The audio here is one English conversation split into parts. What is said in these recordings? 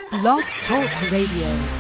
Blog Talk Radio.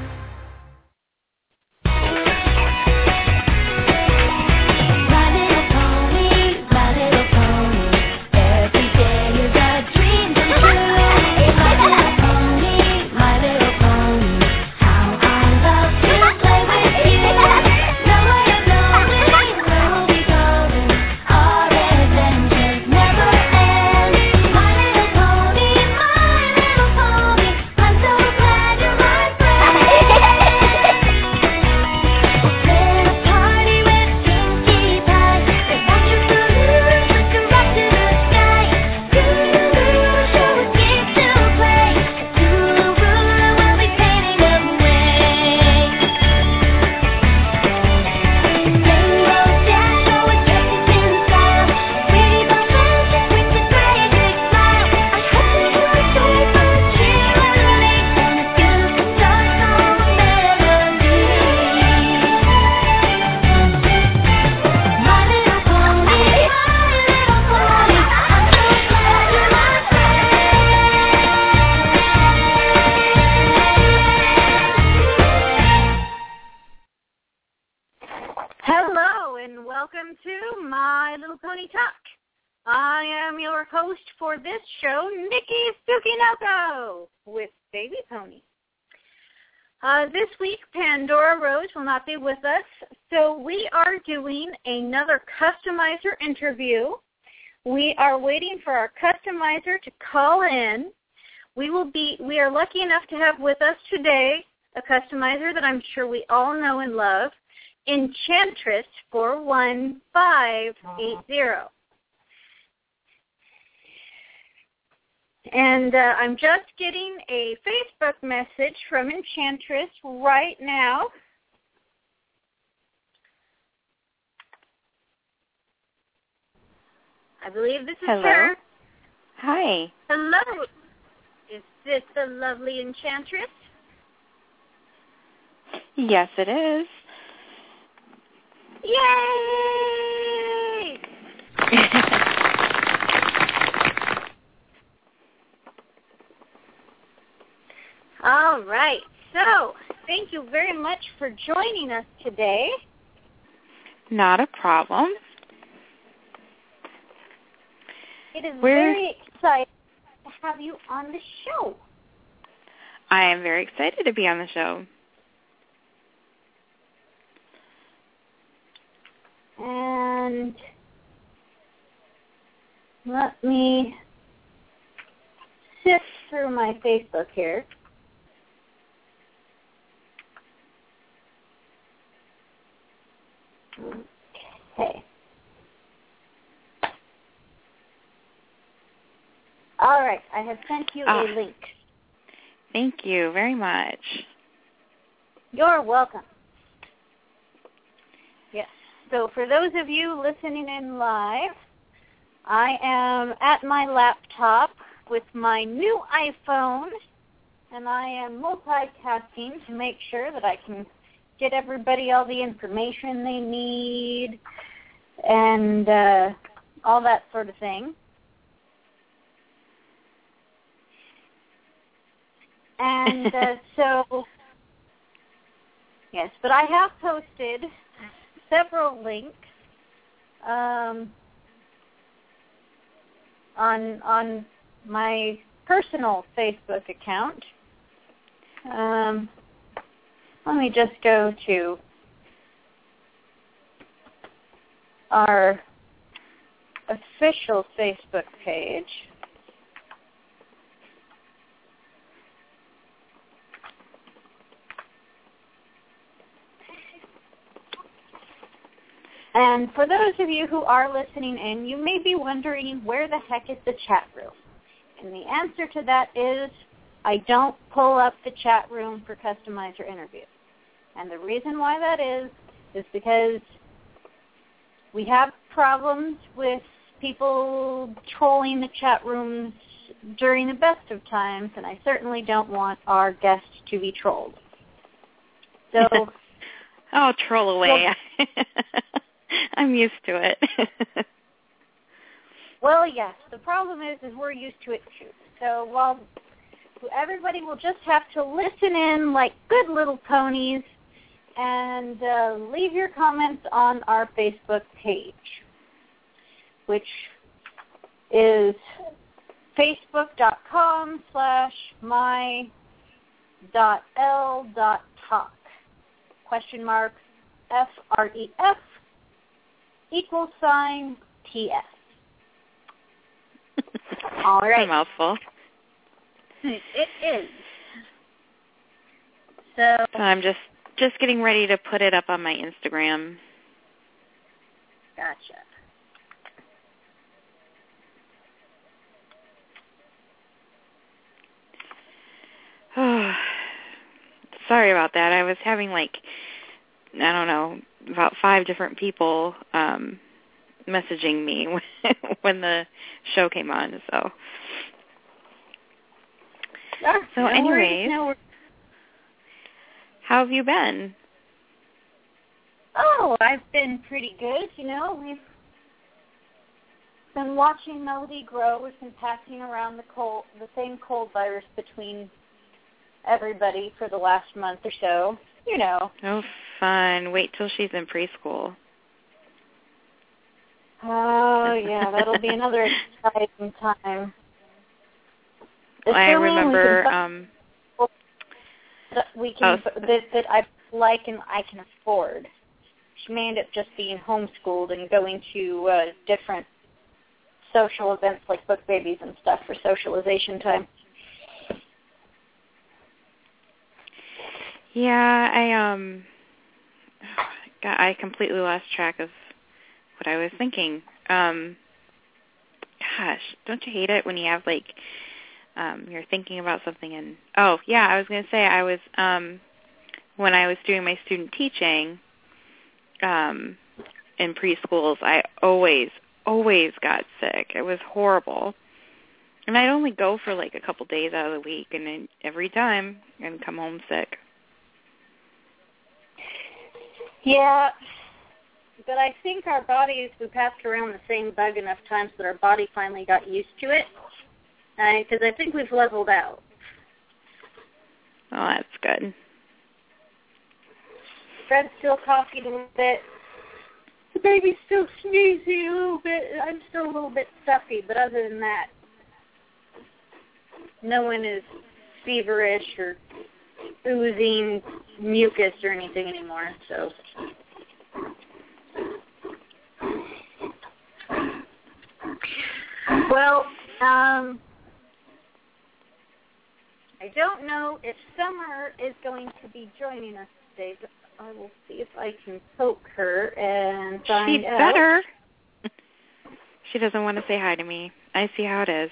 For this show, Nikki Spooky with Baby Pony. This week, Pandora Rose will not be with us, so we are doing another customizer interview. We are waiting for our customizer to call in. We are lucky enough to have with us today a customizer that I'm sure we all know and love, Enchantress 41580. And I'm just getting a Facebook message from Enchantress right now. I believe this is her. Hi. Hello. Is this the lovely Enchantress? Yes, it is. Yay! All right. So, thank you very much for joining us today. Not a problem. It is very exciting to have you on the show. I am very excited to be on the show. And let me sift through my Facebook here. Okay. All right. I have sent you a link. Thank you very much. You're welcome. Yes. So for those of you listening in live, I am at my laptop with my new iPhone, and I am multitasking to make sure that I can get everybody all the information they need and all that sort of thing. And so, yes, but I have posted several links on my personal Facebook account. Let me just go to our official Facebook page. And for those of you who are listening in, you may be wondering, where the heck is the chat room? And the answer to that is, I don't pull up the chat room for customizer interviews. And the reason why that is because we have problems with people trolling the chat rooms during the best of times, and I certainly don't want our guests to be trolled. So, oh, troll away. I'm used to it. Well, yes. The problem is we're used to it too. So while everybody will just have to listen in like good little ponies and leave your comments on our Facebook page, which is facebook.com/my.l.talk, !FREF =TS. All right. A mouthful. It is. So I'm just getting ready to put it up on my Instagram. Gotcha. Sorry about that. I was having about 5 different people messaging me when the show came on. So anyways, how have you been? Oh, I've been pretty good. We've been watching Melody grow. We've been passing around the same cold virus between everybody for the last month or so. Oh, fun. Wait till she's in preschool. Oh, yeah, that'll be another exciting time. I remember that I like and I can afford. She may end up just being homeschooled and going to different social events like book babies and stuff for socialization time. Yeah, I completely lost track of what I was thinking. Gosh, don't you hate it when you have you're thinking about something and I was going to say I was when I was doing my student teaching in preschools, I always got sick. It was horrible. And I'd only go for a couple days out of the week, and then every time I'd come home sick. Yeah, but I think our bodies, we passed around the same bug enough times that our body finally got used to it, because I think we've leveled out. Oh, that's good. Fred's still coughing a little bit. The baby's still sneezing a little bit. I'm still a little bit stuffy, but other than that, no one is feverish or oozing mucus or anything anymore. So, well, I don't know if Summer is going to be joining us today, but I will see if I can poke her and find out. She'd better. She doesn't want to say hi to me. I see how it is.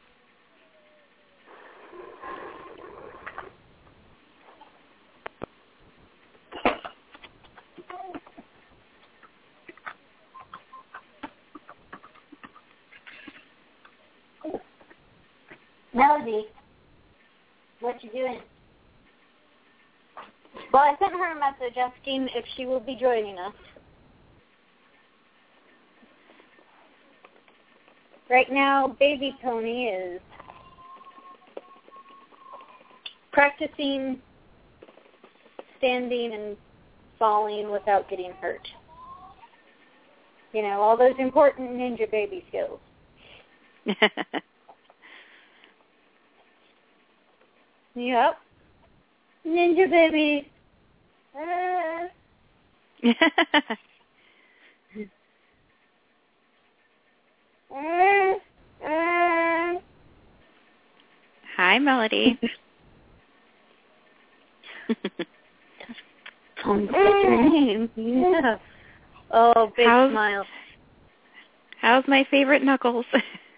Melody, what you doing? Well, I sent her a message asking if she will be joining us. Right now, baby Pony is practicing standing and falling without getting hurt. All those important ninja baby skills. Yep. Ninja baby. Hi, Melody. What's your name? Yeah. Oh, big smile. How's my favorite Knuckles?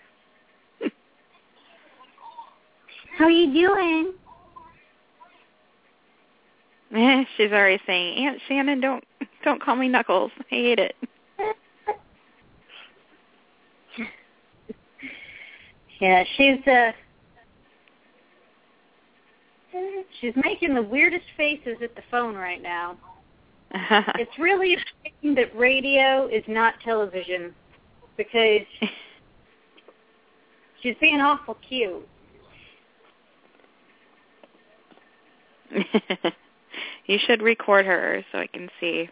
How are you doing? She's already saying, Aunt Shannon, don't call me Knuckles. I hate it. Yeah, she's making the weirdest faces at the phone right now. It's really a shame that radio is not television, because she's being awful cute. You should record her so I can see.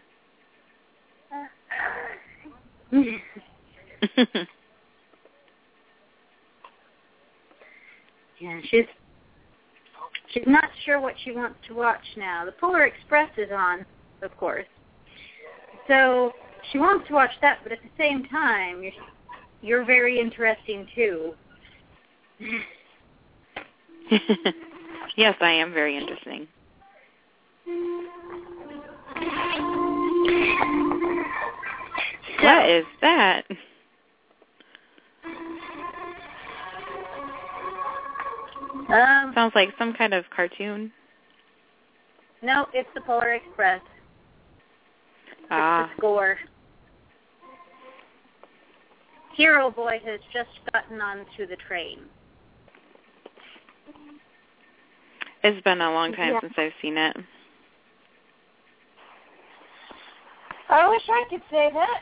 Yeah, she's not sure what she wants to watch now. The Polar Express is on, of course. So she wants to watch that, but at the same time, you're very interesting too. Yes, I am very interesting. What is that? Sounds like some kind of cartoon. No, it's the Polar Express. It's the score. Hero Boy has just gotten onto the train. It's been a long time since I've seen it. I wish I could say that.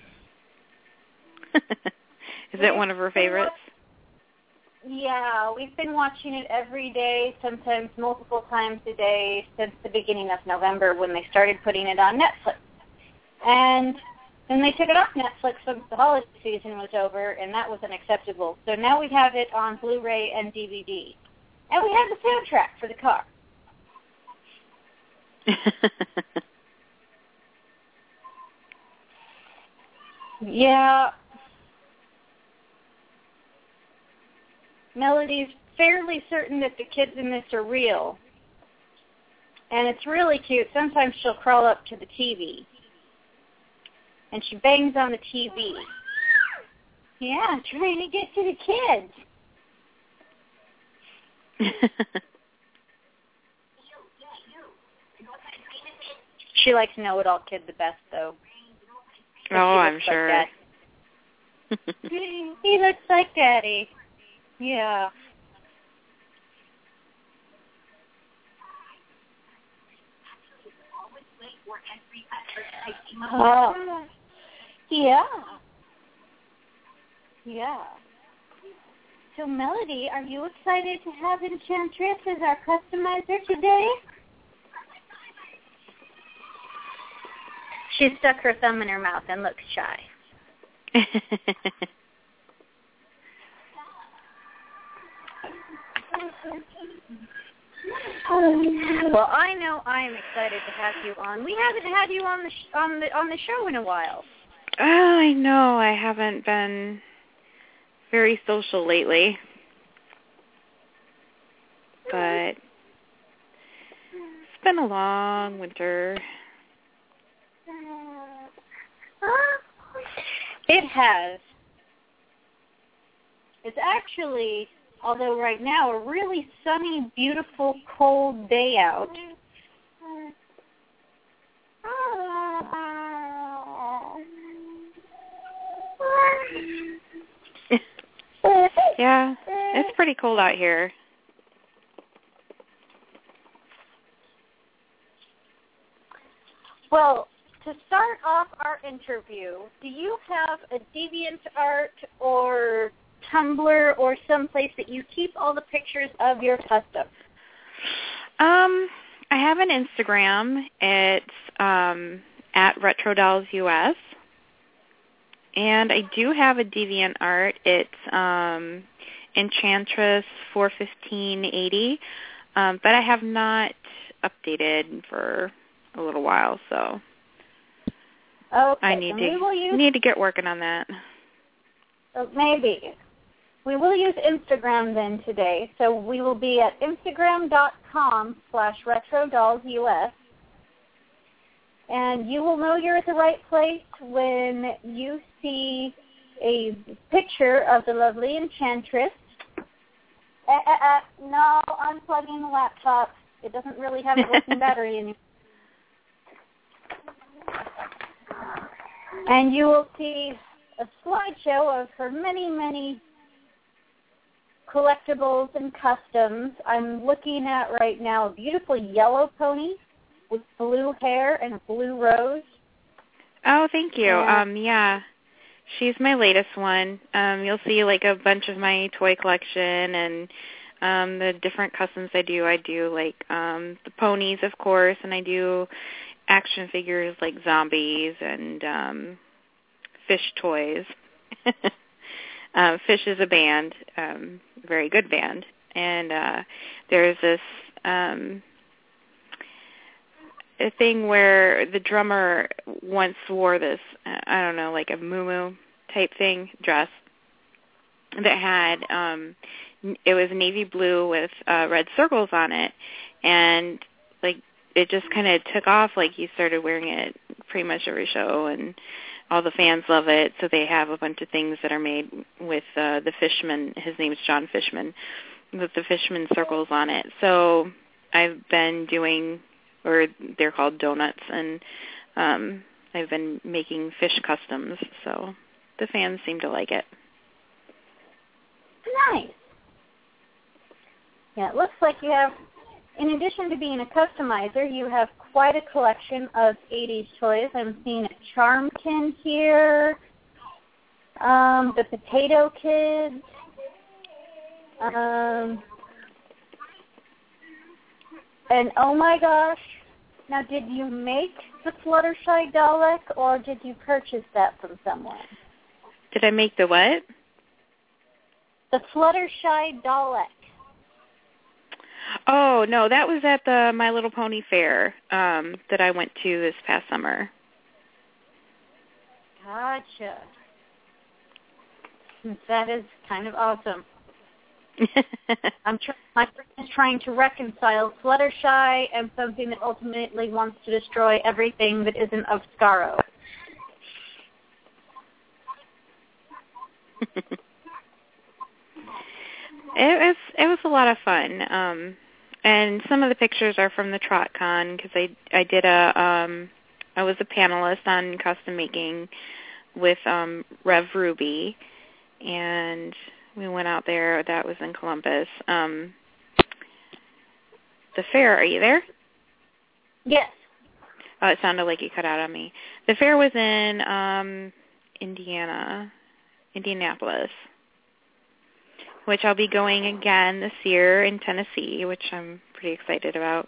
Is it one of her favorites? Yeah, we've been watching it every day, sometimes multiple times a day since the beginning of November when they started putting it on Netflix. And then they took it off Netflix once the holiday season was over, and that was unacceptable. So now we have it on Blu-ray and DVD. And we have the soundtrack for the car. Yeah. Melody's fairly certain that the kids in this are real. And it's really cute. Sometimes she'll crawl up to the TV. And she bangs on the TV. Yeah, trying to get to the kids. She likes Know-It-All Kid the best, though. Oh, I'm sure. He looks like Daddy. Yeah. Oh. Yeah. Yeah. So, Melody, are you excited to have Enchantress as our customizer today? She stuck her thumb in her mouth and looks shy. Well, I know I'm excited to have you on. We haven't had you on the show in a while. Oh, I know. I haven't been very social lately. But it's been a long winter. It has. It's actually, although right now, a really sunny, beautiful, cold day out. Yeah, it's pretty cold out here. Well, to start off our interview, do you have a DeviantArt or Tumblr or someplace that you keep all the pictures of your custom? I have an Instagram. It's at RetroDollsUS. And I do have a DeviantArt. It's Enchantress 41580. But I have not updated for a little while, so okay, I need to get working on that. Maybe. We will use Instagram then today. So we will be at Instagram.com/RetroDollsUS. And you will know you're at the right place when you see a picture of the lovely Enchantress. No, unplugging the laptop. It doesn't really have a working battery anymore. And you will see a slideshow of her many, many collectibles and customs. I'm looking at right now a beautiful yellow pony with blue hair and a blue rose. Oh, thank you. Yeah, she's my latest one. You'll see like a bunch of my toy collection and the different customs I do like the ponies, of course, and I do action figures like zombies and Fish toys. Fish is a band, very good band, and there's this a thing where the drummer once wore this, I don't know, like a muumuu type thing, dress that had, it was navy blue with red circles on it, and like it just kind of took off. Like he started wearing it pretty much every show, and all the fans love it. So they have a bunch of things that are made with the Fishman. His name is John Fishman, with the Fishman circles on it. So I've been doing, or they're called donuts, and I've been making fish customs. So the fans seem to like it. Nice. Yeah, it looks like you have, in addition to being a customizer, you have quite a collection of 80s toys. I'm seeing a Charm Tin here, the Potato Kids, and oh my gosh, now did you make the Fluttershy Dalek, or did you purchase that from someone? Did I make the what? The Fluttershy Dalek. Oh, no, that was at the My Little Pony Fair that I went to this past summer. Gotcha. That is kind of awesome. My friend is trying to reconcile Fluttershy and something that ultimately wants to destroy everything that isn't of Skaro. It was a lot of fun, and some of the pictures are from the TrotCon because I was a panelist on custom making with Rev Ruby, and we went out there. That was in Columbus. The fair, are you there? Yes. Oh, it sounded like you cut out on me. The fair was in Indianapolis, which I'll be going again this year in Tennessee, which I'm pretty excited about.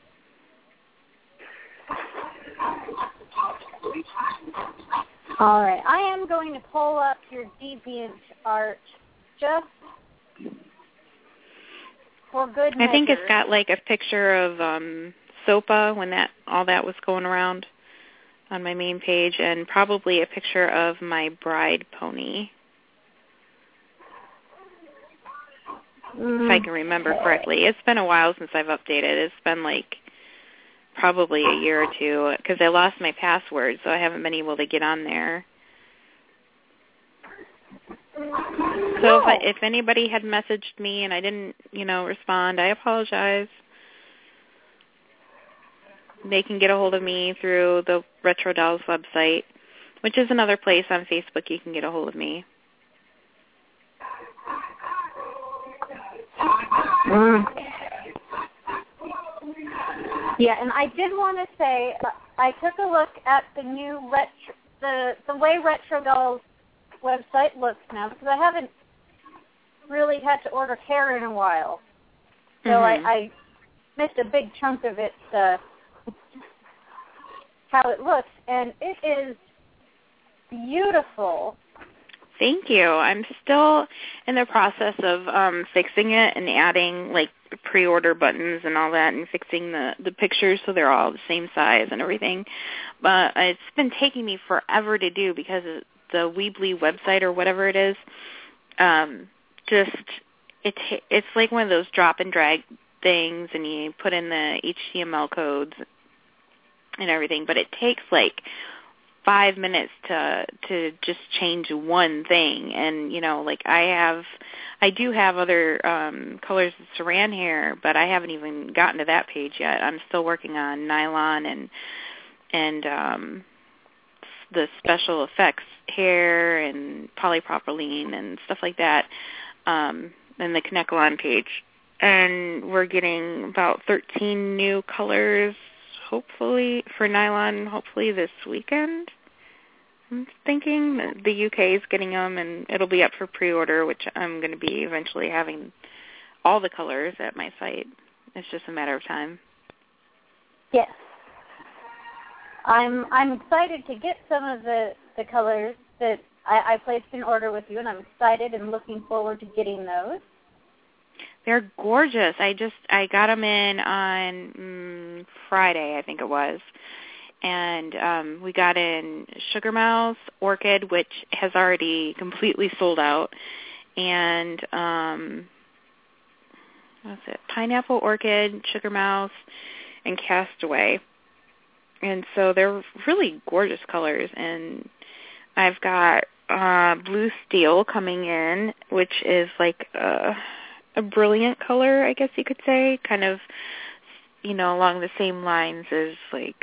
All right. I am going to pull up your DeviantArt just for good measure. I think it's got like a picture of SOPA when all that was going around on my main page, and probably a picture of my bride pony. If I can remember correctly. It's been a while since I've updated. It's been like probably a year or two because I lost my password, so I haven't been able to get on there. So if anybody had messaged me and I didn't, respond, I apologize. They can get a hold of me through the Retro Dolls website, which is another place on Facebook you can get a hold of me. Yeah, and I did want to say I took a look at the new the way Retro Dolls website looks now, because I haven't really had to order hair in a while, so I missed a big chunk of it, how it looks, and it is beautiful. Thank you. I'm still in the process of fixing it and adding like pre-order buttons and all that, and fixing the pictures so they're all the same size and everything. But it's been taking me forever to do because the Weebly website or whatever it is, it's like one of those drop and drag things, and you put in the HTML codes and everything, but it takes like 5 minutes to just change one thing. And I do have other colors of saran hair, but I haven't even gotten to that page yet. I'm still working on nylon and the special effects hair and polypropylene and stuff like that, and the Kanekalon page. And we're getting about 13 new colors, hopefully, for nylon, hopefully this weekend. I'm thinking the UK is getting them, and it'll be up for pre-order, which I'm going to be eventually having all the colors at my site. It's just a matter of time. Yes. I'm excited to get some of the colors that I placed an order with you, and I'm excited and looking forward to getting those. They're gorgeous. I got them in on Friday, I think it was. And we got in Sugar Mouse, Orchid, which has already completely sold out, and what's it? Pineapple, Orchid, Sugar Mouse, and Castaway. And so they're really gorgeous colors. And I've got Blue Steel coming in, which is like a brilliant color, I guess you could say, kind of, along the same lines as like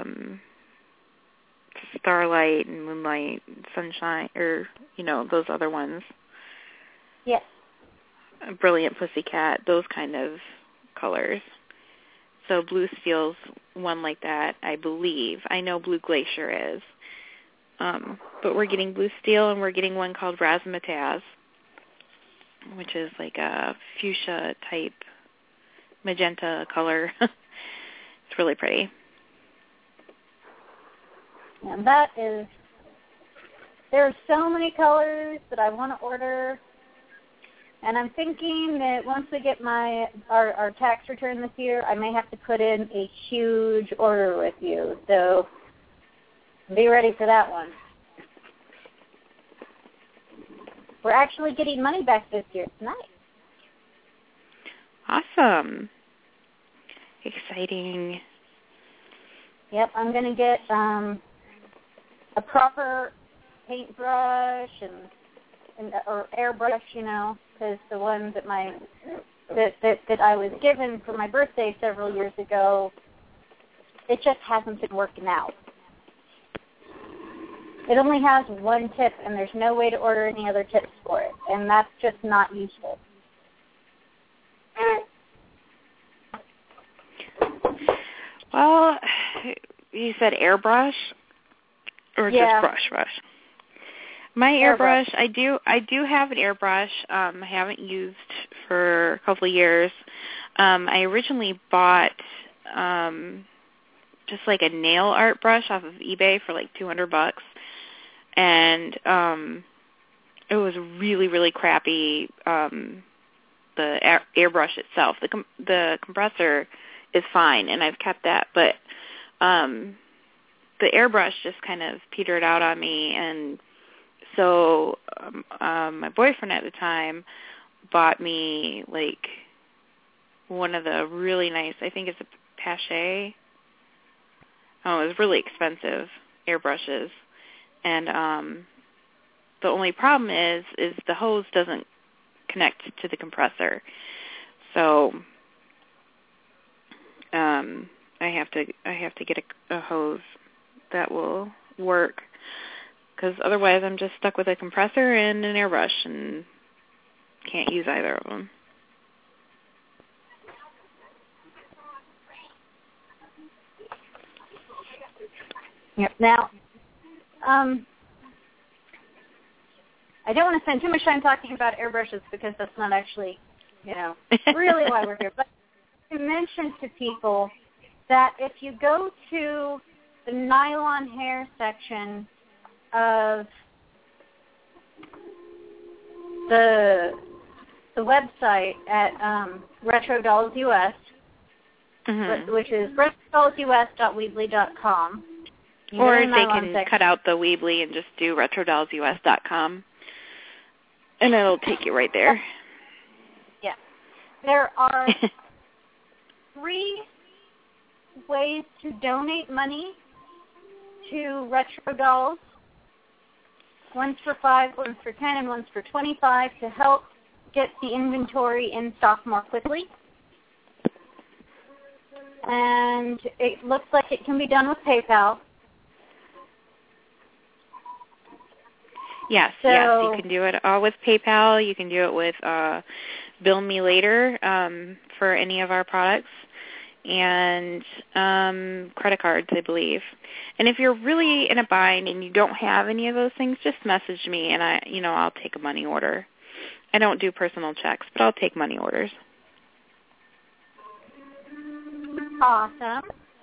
Starlight and Moonlight and Sunshine, or, those other ones. Yes. Brilliant Pussycat, those kind of colors. So Blue Steel's one like that, I believe. I know Blue Glacier is. But we're getting Blue Steel, and we're getting one called Razzmatazz, which is like a fuchsia-type magenta color. It's really pretty. And there are so many colors that I want to order. And I'm thinking that once we get our tax return this year, I may have to put in a huge order with you. So be ready for that one. We're actually getting money back this year. It's nice. Awesome. Exciting. Yep, I'm going to get a proper paintbrush or airbrush, because the one that I was given for my birthday several years ago, it just hasn't been working out. It only has one tip, and there's no way to order any other tips for it, and that's just not useful. Well, you said airbrush or just brush? My airbrush, I do have an airbrush. I haven't used for a couple of years. I originally bought just like a nail art brush off of eBay for like $200, and it was really, really crappy. The airbrush itself, the compressor is fine, and I've kept that, but the airbrush just kind of petered out on me, and so my boyfriend at the time bought me like one of the really nice, I think it's a Pache. Oh, it was really expensive airbrushes, and the only problem is the hose doesn't connect to the compressor, so I have to get a hose that will work, because otherwise I'm just stuck with a compressor and an airbrush and can't use either of them. Yep. Now, I don't want to spend too much time talking about airbrushes, because that's not actually, really why we're here. But to mention to people that if you go to the nylon hair section of the website at Retro Dolls US, which is retrodollsus.weebly.com. Or they can cut out the Weebly and just do retrodollsus.com, and it'll take you right there. Yeah. There are 3 ways to donate money to Retro Dolls. One's for $5, one's for $10, and one's for $25 to help get the inventory in stock more quickly. And it looks like it can be done with PayPal. Yes, you can do it all with PayPal. You can do it with Bill Me Later for any of our products, and credit cards, I believe. And if you're really in a bind and you don't have any of those things, just message me, and I'll take a money order. I don't do personal checks, but I'll take money orders. Awesome.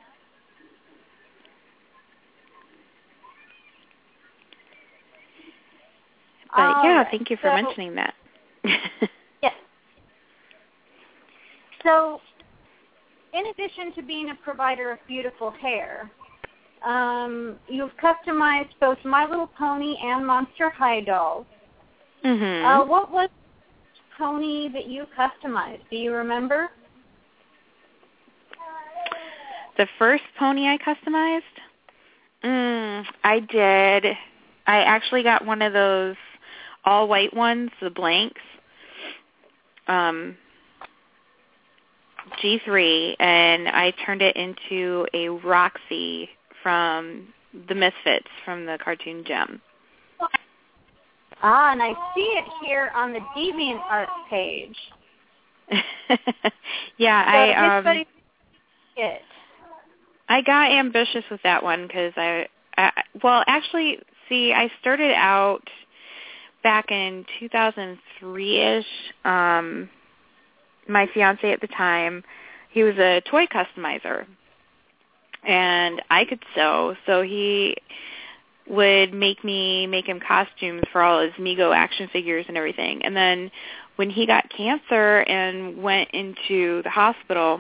But yeah, right. thank you for mentioning that. Yes. So, in addition to being a provider of beautiful hair, you've customized both My Little Pony and Monster High dolls. Mm-hmm. What was the pony that you customized? Do you remember? The first pony I customized? I did. I actually got one of those all-white ones, the blanks, G3, and I turned it into a Roxy from the Misfits from the cartoon Gem. And I see it here on the DeviantArt page. Yeah, so I got ambitious with that one because I started out back in 2003-ish. My fiance at the time, he was a toy customizer, and I could sew, so he would make him costumes for all his Mego action figures and everything. And then when he got cancer and went into the hospital,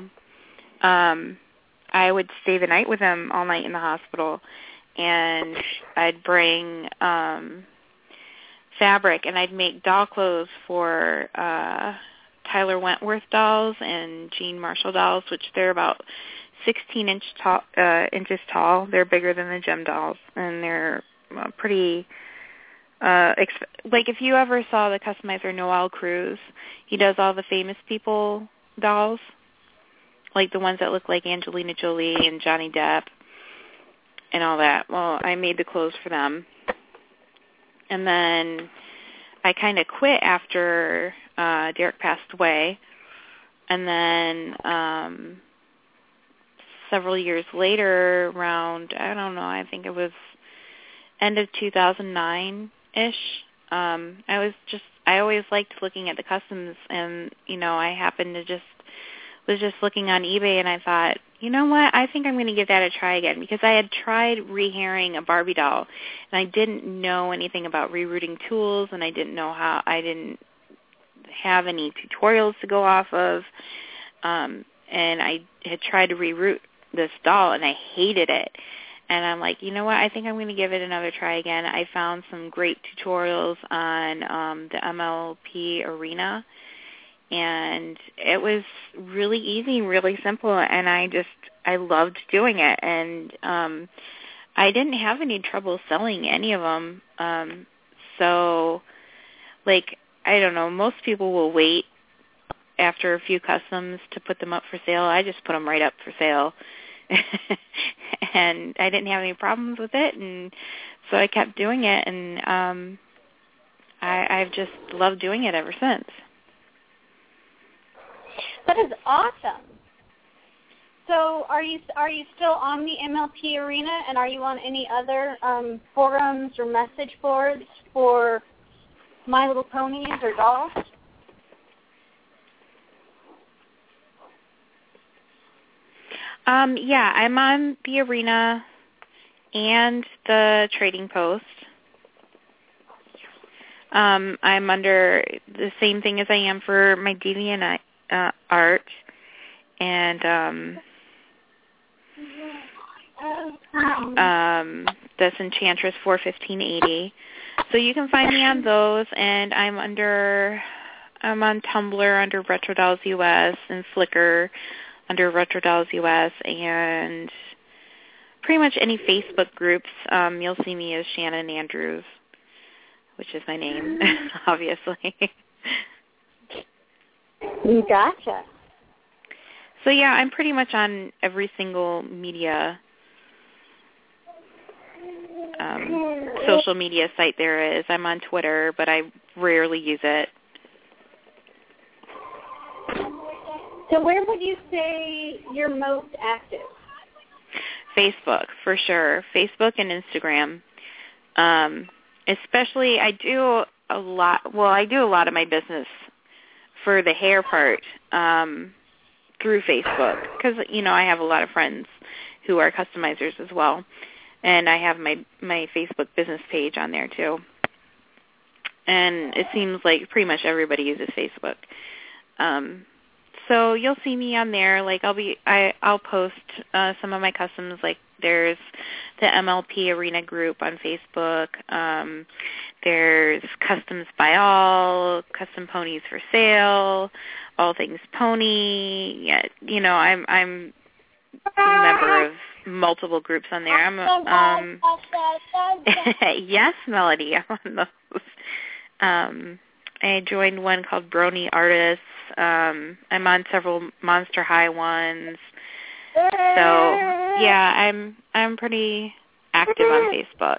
I would stay the night with him all night in the hospital, and I'd bring fabric, and I'd make doll clothes for Tyler Wentworth dolls and Jean Marshall dolls, which they're about 16 inches tall. They're bigger than the Gem dolls, and they're pretty like if you ever saw the customizer Noel Cruz, he does all the famous people dolls, like the ones that look like Angelina Jolie and Johnny Depp and all that. Well, I made the clothes for them. And then I kind of quit after Derek passed away. And then several years later, around, I don't know, I think it was end of 2009-ish, I always liked looking at the customs, and, I happened to was just looking on eBay, and I thought, you know what, I think I'm going to give that a try again, because I had tried rehairing a Barbie doll, and I didn't know anything about rerouting tools, and I didn't have any tutorials to go off of, and I had tried to reroute this doll, and I hated it. And I'm like, you know what, I think I'm going to give it another try again. I found some great tutorials on the MLP Arena, and it was really easy, really simple, and I loved doing it. And I didn't have any trouble selling any of them. So, like, I don't know, most people will wait after a few customs to put them up for sale. I just put them right up for sale. And I didn't have any problems with it, and so I kept doing it, and I've just loved doing it ever since. That is awesome. So are you still on the MLP Arena, and are you on any other forums or message boards for My Little Ponies or dolls? Yeah, I'm on the Arena and the Trading Post. I'm under the same thing as I am for my DeviantArt, and that's Enchantress 41580. So you can find me on those, and I'm on Tumblr under Retro Dolls US and Flickr under Retro Dolls US, and pretty much any Facebook groups, you'll see me as Shannon Andrews, which is my name, obviously. Gotcha. So yeah, I'm pretty much on every single media, social media site there is. I'm on Twitter, but I rarely use it. So where would you say you're most active? Facebook, for sure. Facebook and Instagram. Especially, I do a lot of my business for the hair part through Facebook because, I have a lot of friends who are customizers as well. And I have my Facebook business page on there too. And it seems like pretty much everybody uses Facebook. So you'll see me on there. Like I'll post some of my customs. Like there's the MLP Arena group on Facebook. There's Customs by All, Custom Ponies for Sale, All Things Pony. Yeah, I'm a member of multiple groups on there. Yes, Melody, I'm on those. I joined one called Brony Artists. I'm on several Monster High ones. So yeah, I'm pretty active on Facebook.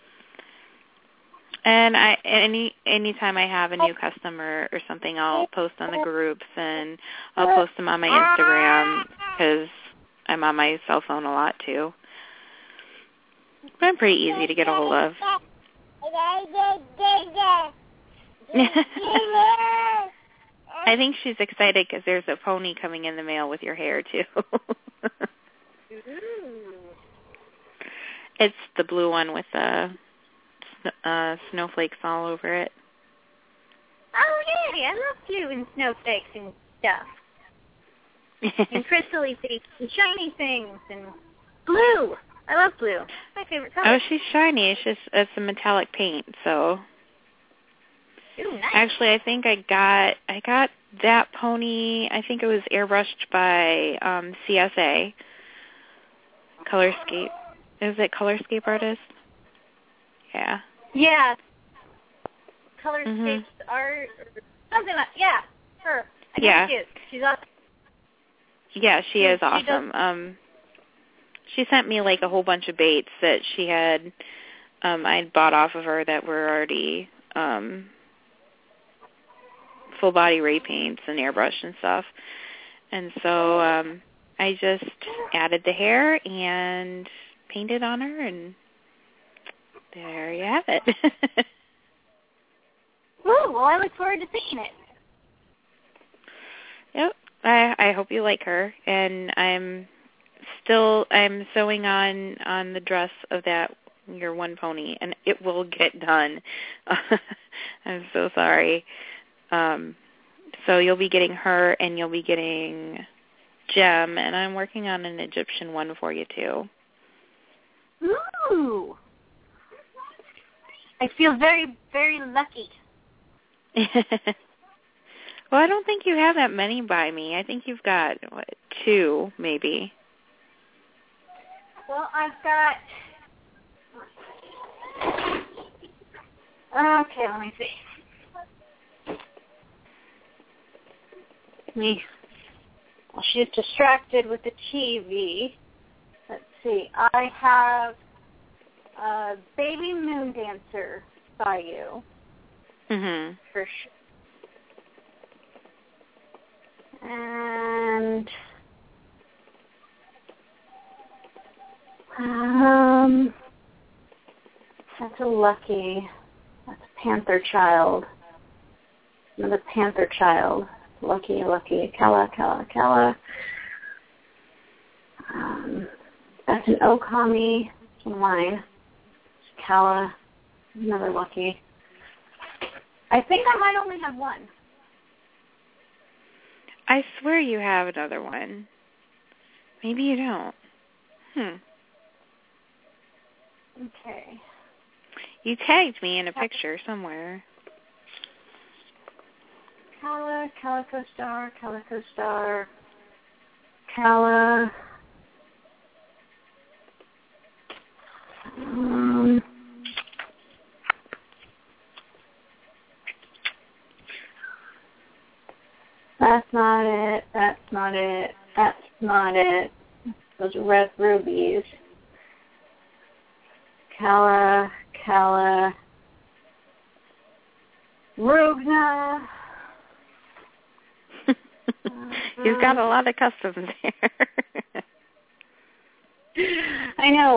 And anytime I have a new customer or something, I'll post on the groups, and I'll post them on my Instagram because I'm on my cell phone a lot too. But I'm pretty easy to get a hold of. I think she's excited because there's a pony coming in the mail with your hair too. It's the blue one with the snowflakes all over it. Oh, yeah, I love blue and snowflakes and stuff. And crystally things and shiny things and blue. I love blue. It's my favorite color. Oh, she's shiny. It's a metallic paint, so. Ooh, nice. Actually, I think I got that pony. I think it was airbrushed by CSA, Colorscape. Is it Colorscape Artist? Yeah. Yeah. Colorscape's art, or something like, yeah, her. I think she is. She's awesome. Yeah, she is awesome. She sent me like a whole bunch of baits that she had I'd bought off of her that were already full body ray paints and airbrush and stuff. And so I just added the hair and painted on her, and there you have it. Ooh, well, I look forward to seeing it. Yep. I hope you like her, and I'm sewing on the dress of your one pony, and it will get done. I'm so sorry. So you'll be getting her, and you'll be getting Gem, and I'm working on an Egyptian one for you too. Ooh. I feel very, very lucky. Well, I don't think you have that many by me. I think you've got, 2, maybe. Well, I've got... Okay, let me see. Well, she's distracted with the TV. Let's see. I have Baby Moon Dancer by you. Mhm. For sure. And that's a lucky. That's a Panther Child. Another Panther Child. Lucky. Kala. That's an Okami. It's one of mine. Kala. Another lucky. I think I might only have one. I swear you have another one. Maybe you don't. Okay. You tagged me in a picture somewhere. Calico Star. Kala. That's not it. Those are red rubies. Kala. Rugna. You've got a lot of customs here. I know.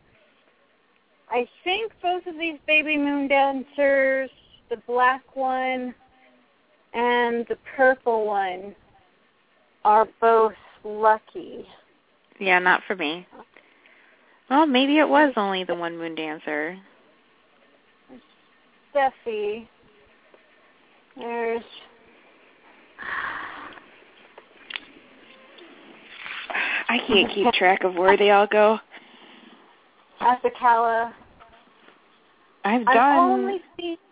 I think both of these Baby Moon Dancers, the black one and the purple one, are both lucky. Yeah, not for me. Well, maybe it was only the one moon dancer. Steffi. There's... I can't keep track of where they all go. Asakala. I've only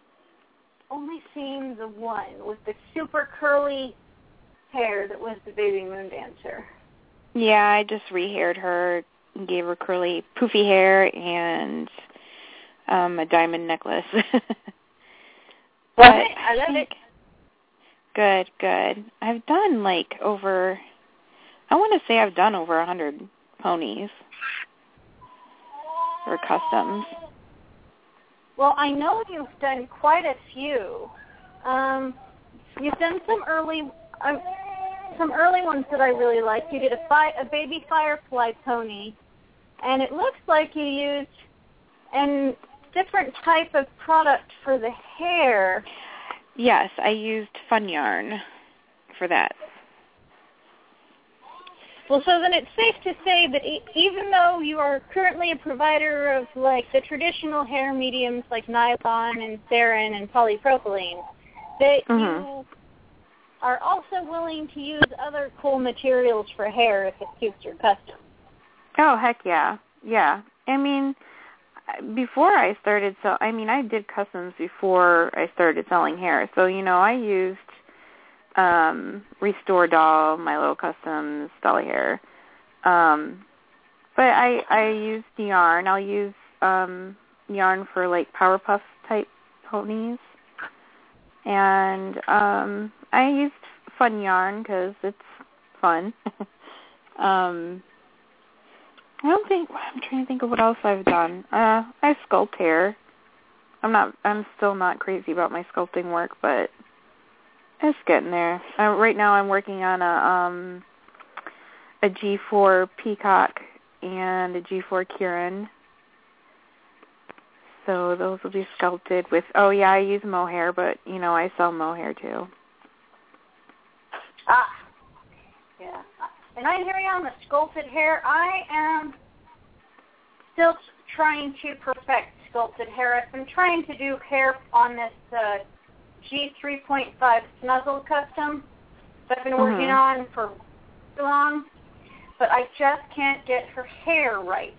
seen the one with the super curly hair that was the baby moon dancer. Yeah, I just re-haired her and gave her curly, poofy hair and a diamond necklace. Well, I love it. Good. I've done over 100 ponies or customs. Well, I know you've done quite a few. You've done some early ones that I really liked. You did a baby firefly pony, and it looks like you used a different type of product for the hair. Yes, I used fun yarn for that. Well, so then it's safe to say that even though you are currently a provider of the traditional hair mediums like nylon and sarin and polypropylene, that you are also willing to use other cool materials for hair if it suits your custom. Oh, heck yeah. Yeah. I mean, before I started, I did customs before I started selling hair. So, I used Restore Doll, Milo Customs, Dolly Hair. But I used yarn. I'll use yarn for Powerpuff type ponies. And I used fun yarn because it's fun. I'm trying to think of what else I've done. I sculpt hair. I'm still not crazy about my sculpting work, but it's getting there. Right now I'm working on a G4 Peacock and a G4 Kieran. So those will be sculpted with, I use mohair, but, I sell mohair too. Yeah. And I hear you on the sculpted hair. I am still trying to perfect sculpted hair. I've been trying to do hair on this G3.5 Snuzzle custom that I've been working on for too long, but I just can't get her hair right.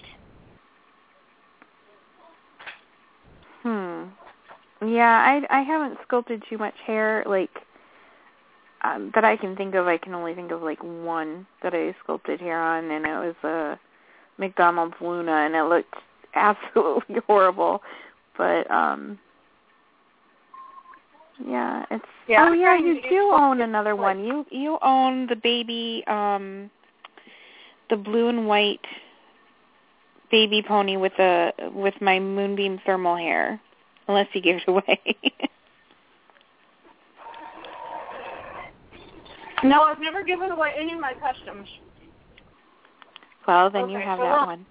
Yeah, I haven't sculpted too much hair, that I can think of. I can only think of, one that I sculpted hair on, and it was a McDonald's Luna, and it looked absolutely horrible. But, yeah, it's... Yeah, you do own another one. You own the baby, the blue and white baby pony with my Moonbeam thermal hair, unless you give it away. No, I've never given away any of my customs. Well, then you have that one.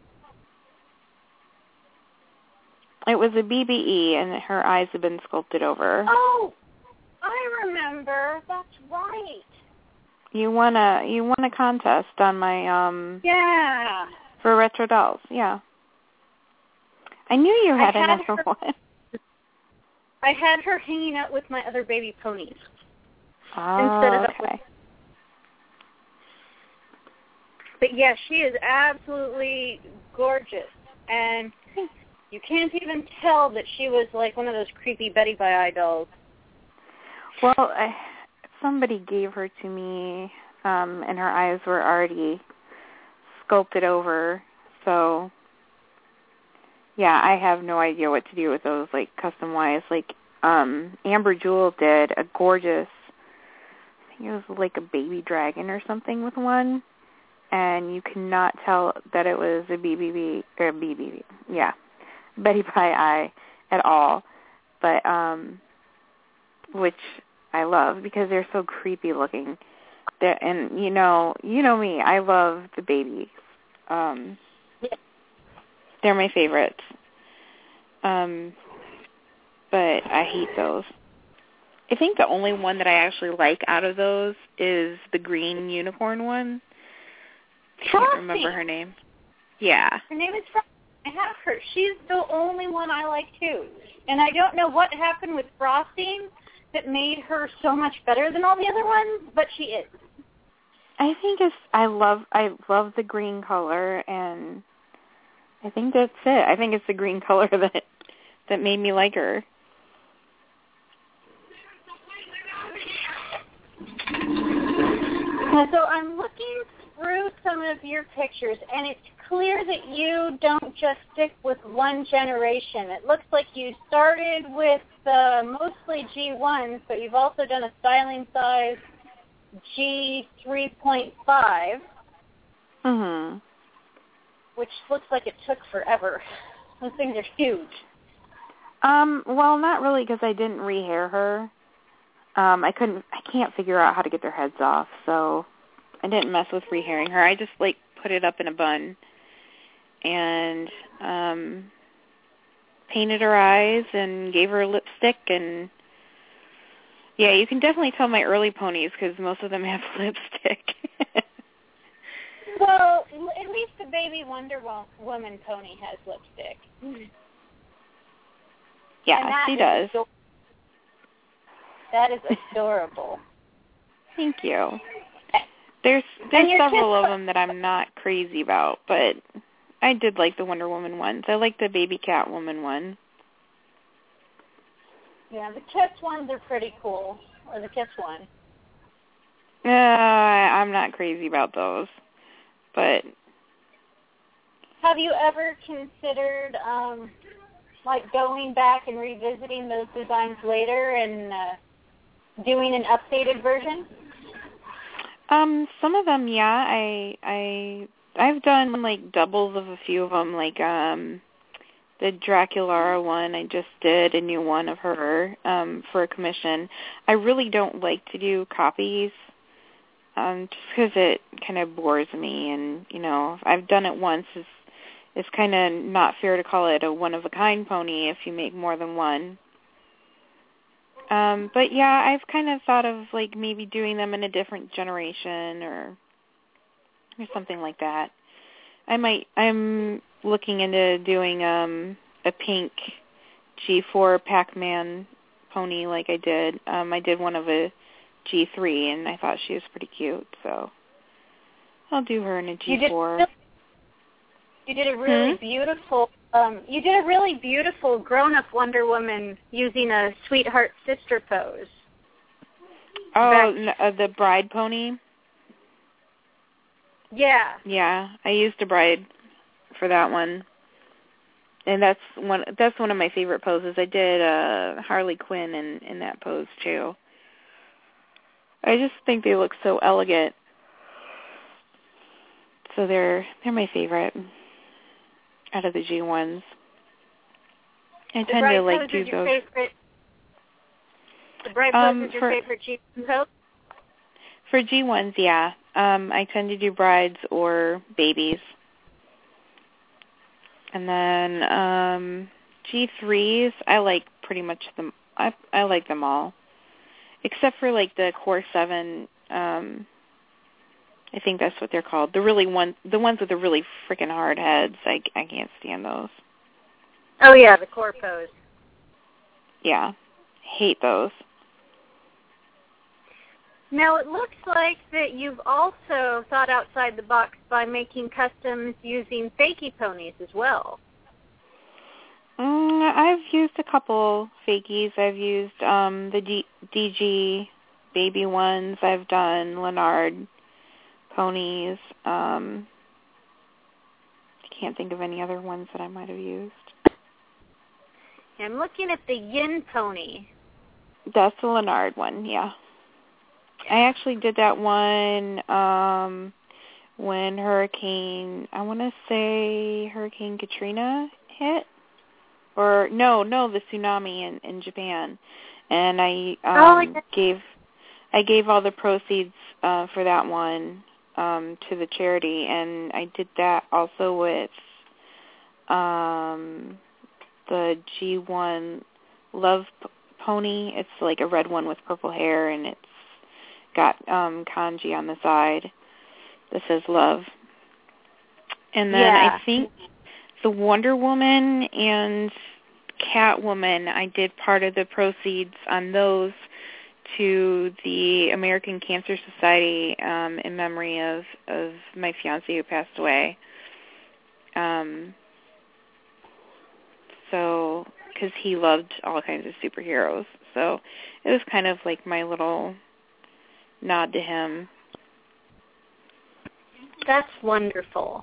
It was a BBE, and her eyes have been sculpted over. Oh, I remember. That's right. You won a contest on my for Retro Dolls. Yeah. I knew you had another one. I had her hanging out with my other baby ponies. Oh, okay. But yeah, she is absolutely gorgeous, and you can't even tell that she was one of those creepy Betty by Eye dolls. Well, somebody gave her to me, and her eyes were already sculpted over, so yeah, I have no idea what to do with those, custom-wise. Amber Jewel did a gorgeous, I think it was a baby dragon or something with one, and you cannot tell that it was a BBB, Betty by Eye at all, but, which I love because they're so creepy looking. And you know me, I love the babies. They're my favorites. But I hate those. I think the only one that I actually like out of those is the green unicorn one. I can't remember her name. Yeah. Her name is Frosty. I have her. She's the only one I like, too. And I don't know what happened with Frosting that made her so much better than all the other ones, but she is. I think I love the green color, and I think that's it. I think it's the green color that made me like her. So I'm looking through some of your pictures, and it's clear that you don't just stick with one generation. It looks like you started with mostly G1s, but you've also done a styling size G3.5, which looks like it took forever. Those things are huge. Well, not really, because I didn't rehair her. I can't figure out how to get their heads off, so I didn't mess with rehairing her. I just put it up in a bun and painted her eyes and gave her a lipstick, and yeah, you can definitely tell my early ponies because most of them have lipstick. Well, at least the baby Wonder Woman pony has lipstick. Yeah, she does. That is adorable. Thank you. There's several of them that I'm not crazy about, but I did like the Wonder Woman ones. I like the baby Catwoman one. Yeah, the Kiss ones are pretty cool. Or the Kiss one. I'm not crazy about those, but... Have you ever considered, going back and revisiting those designs later and doing an updated version? Some of them, yeah. I've done doubles of a few of them, the Draculara one. I just did a new one of her for a commission. I really don't like to do copies, just because it kind of bores me, and if I've done it once, it's kind of not fair to call it a one-of-a-kind pony if you make more than one. But yeah, I've kind of thought of maybe doing them in a different generation or something like that. I'm looking into doing a pink G4 Pac-Man pony like I did. I did one of a G3 and I thought she was pretty cute, so I'll do her in a G4. You did a really beautiful. You did a really beautiful grown-up Wonder Woman using a sweetheart sister pose. Oh, the bride pony. Yeah. Yeah, I used a bride for that one, and that's one of my favorite poses. I did Harley Quinn in that pose too. I just think they look so elegant. So they're my favorite out of the G1s. I tend to do those. The bride pose is your favorite G1 pose? For G1s, yeah. I tend to do brides or babies. And then G3s, I like pretty much them. I like them all, except for the Core 7. I think that's what they're called. The ones with the really freaking hard heads. I can't stand those. Oh yeah, the Core pose. Yeah, hate those. Now it looks like that you've also thought outside the box by making customs using fakie ponies as well. I've used a couple fakies. I've used the DG baby ones. I've done Leonard ponies. I can't think of any other ones that I might have used. I'm looking at the Yin pony. That's the Leonard one, yeah. I actually did that one when Hurricane Katrina hit. Or no, the tsunami in Japan. And I gave all the proceeds for that one to the charity, and I did that also with the G1 Love pony. It's like a red one with purple hair, and it's got kanji on the side that says love. And then I think the Wonder Woman and Catwoman, I did part of the proceeds on those to the American Cancer Society in memory of my fiancé who passed away. So, because he loved all kinds of superheroes. So it was kind of like my little nod to him. That's wonderful.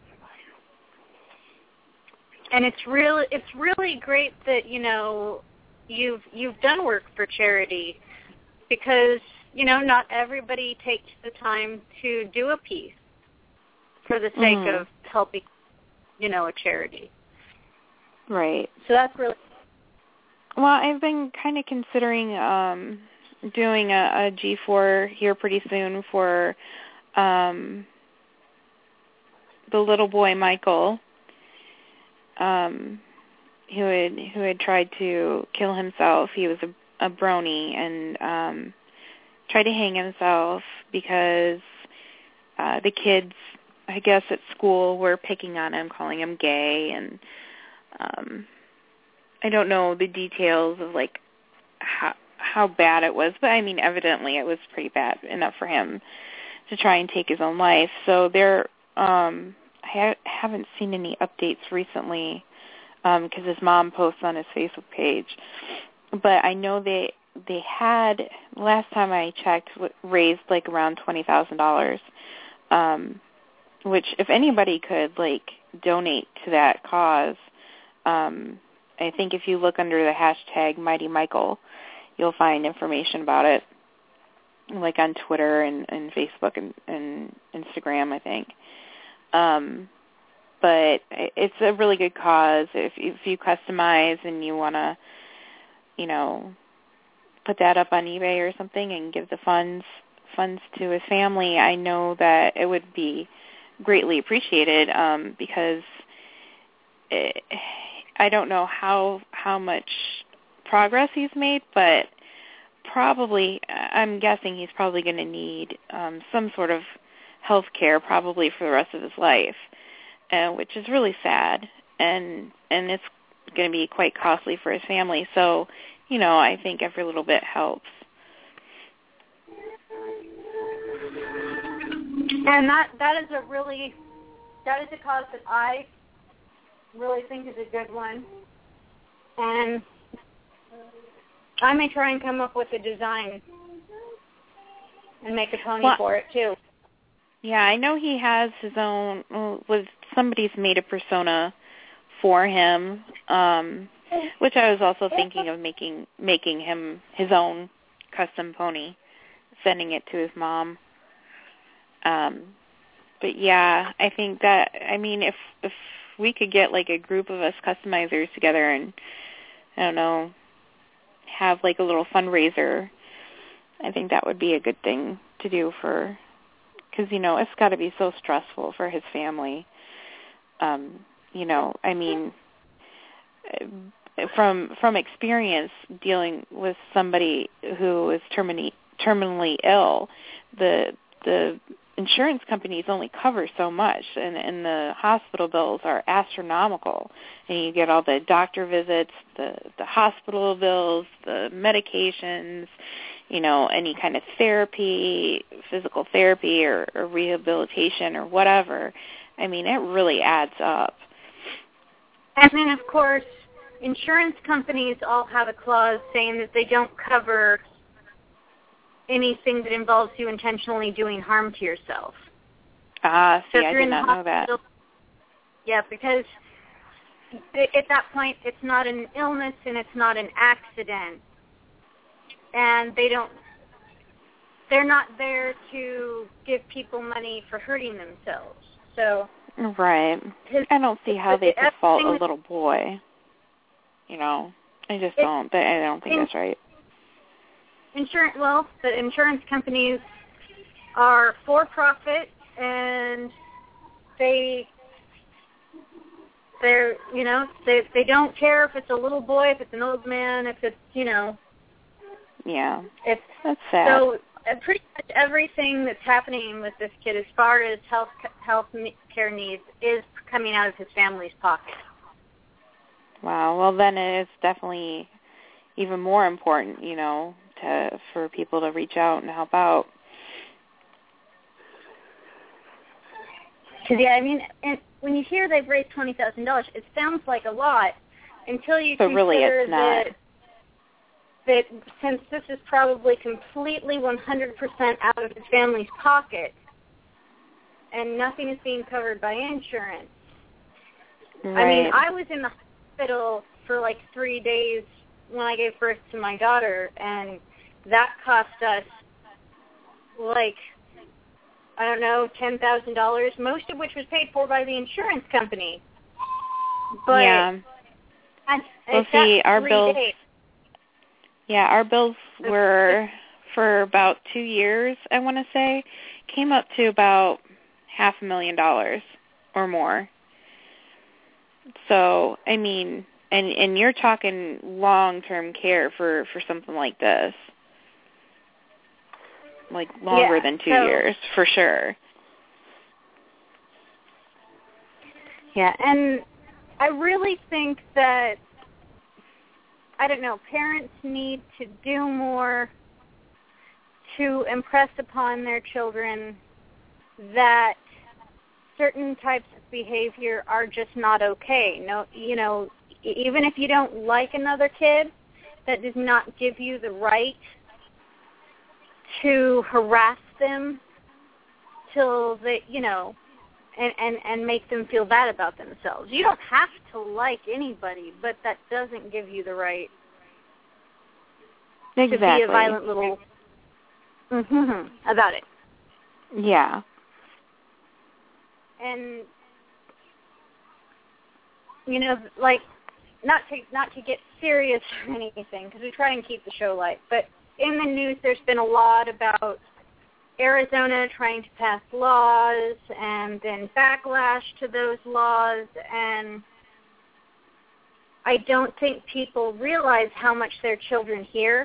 And it's really great that, you know, you've done work for charity, because, you know, not everybody takes the time to do a piece for the sake of helping, you know, a charity. Right. So that's really... Well, I've been kind of considering doing a G4 here pretty soon for the little boy Michael, who had tried to kill himself. He was a brony and tried to hang himself because the kids, I guess, at school were picking on him, calling him gay, and I don't know the details of like how bad it was, but I mean, evidently it was pretty bad enough for him to try and take his own life. So I haven't seen any updates recently because his mom posts on his Facebook page. But I know they had, last time I checked, raised like around $20,000, which if anybody could like donate to that cause, I think if you look under the hashtag Mighty Michael, you'll find information about it, like on Twitter and Facebook and Instagram, I think. But it's a really good cause. If you customize and you want to, you know, put that up on eBay or something and give the funds to his family, I know that it would be greatly appreciated because I don't know how much progress he's made, but probably, I'm guessing he's probably going to need some sort of health care probably for the rest of his life, which is really sad, and it's going to be quite costly for his family. So, you know, I think every little bit helps. And that is a cause that I really think is a good one. And I may try and come up with a design and make a pony for it too. Yeah, I know he has his own, somebody's made a persona for him, which I was also thinking of making him his own custom pony, sending it to his mom. But yeah, I think that, I mean, if we could get like a group of us customizers together and, I don't know, have like a little fundraiser, I think that would be a good thing to do because, you know, it's got to be so stressful for his family. You know, I mean, from experience dealing with somebody who is terminally ill, the insurance companies only cover so much, and the hospital bills are astronomical. And you get all the doctor visits, the hospital bills, the medications, you know, any kind of therapy, physical therapy or rehabilitation or whatever. I mean, it really adds up. And then, of course, insurance companies all have a clause saying that they don't cover anything that involves you intentionally doing harm to yourself. See, I did not know that. Yeah, because at that point, it's not an illness and it's not an accident. And they're not there to give people money for hurting themselves. So, right. I don't see how they could fault a little boy. You know, I just don't. I don't think that's right. The insurance companies are for profit, and they They're, they don't care if it's a little boy, if it's an old man, if it's, Yeah. It's, that's sad. So pretty much everything that's happening with this kid as far as health care needs is coming out of his family's pocket. Wow. Well, then it is definitely even more important, for people to reach out and help out. Because, and when you hear they've raised $20,000, it sounds like a lot until you but really consider it's not. that since this is probably completely 100% out of his family's pocket and nothing is being covered by insurance. Right. I was in the hospital for like 3 days when I gave birth to my daughter, and that cost us $10,000, most of which was paid for by the insurance company. But yeah. Well, see, our bills. Days. Yeah, our bills were for about 2 years. I want to say came up to about $500,000 or more. So, and you're talking long-term care for something like this. Like longer than 2 years, for sure. Yeah, and I really think that, parents need to do more to impress upon their children that certain types of behavior are just not okay. No, even if you don't like another kid, that does not give you the right to harass them till they, and make them feel bad about themselves. You don't have to like anybody, but that doesn't give you the right to be a violent little about it. Yeah. And not to get serious or anything, because we try and keep the show light, but in the news there's been a lot about Arizona trying to pass laws and then backlash to those laws, and I don't think people realize how much their children hear.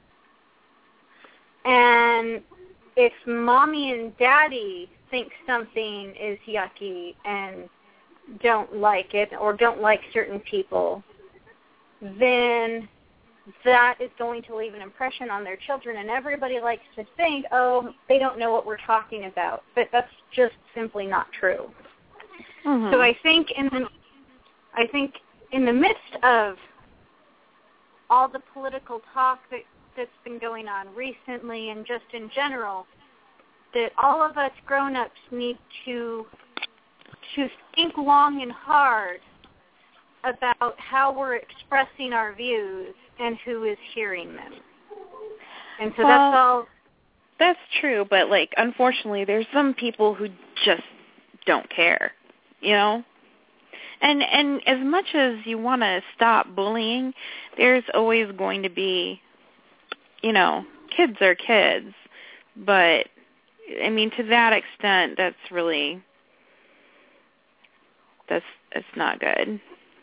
And if mommy and daddy think something is yucky and don't like it or don't like certain people, then that is going to leave an impression on their children, and everybody likes to think, oh, they don't know what we're talking about, but that's just simply not true. Mm-hmm. So I think in the midst of all the political talk that's been going on recently and just in general, that all of us grown-ups need to think long and hard about how we're expressing our views and who is hearing them. And so that's all. That's true, but unfortunately there's some people who just don't care, And as much as you want to stop bullying, there's always going to be, kids are kids. But to that extent, it's not good.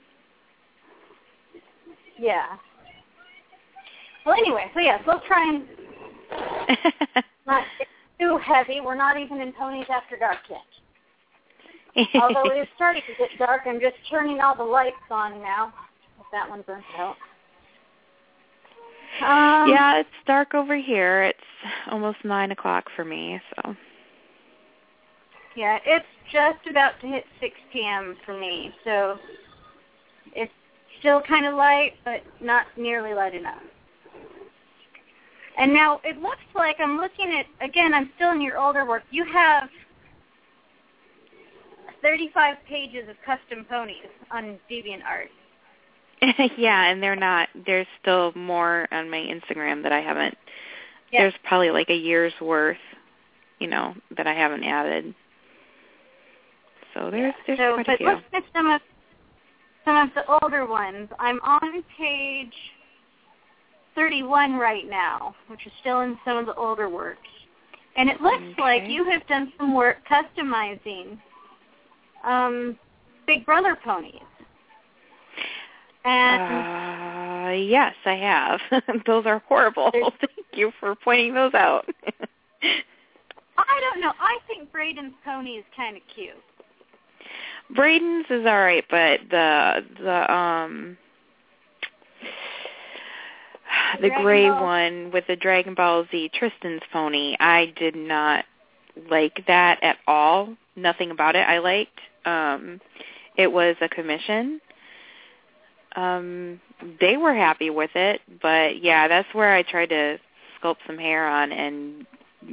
Yeah. Well, anyway, so yes, we'll try and not get too heavy. We're not even in Tony's After Dark yet. Although it is starting to get dark, I'm just turning all the lights on now, if that one burns out. Yeah, it's dark over here. It's almost 9 o'clock for me, so. Yeah, it's just about to hit 6 p.m. for me, so it's still kind of light, but not nearly light enough. And now it looks like I'm looking at, again, I'm still in your older work. You have 35 pages of custom ponies on DeviantArt. Yeah, and there's still more on my Instagram that I haven't, There's probably a year's worth, that I haven't added. So there's quite a few. But look at some of the older ones. I'm on page 31 right now, which is still in some of the older works. And it looks like you have done some work customizing Big Brother ponies. And yes, I have. Those are horrible. Thank you for pointing those out. I don't know. I think Braden's pony is kind of cute. Braden's is all right, but the gray one with the Dragon Ball Z, Tristan's pony, I did not like that at all. Nothing about it I liked. It was a commission. They were happy with it, but yeah, that's where I tried to sculpt some hair on, and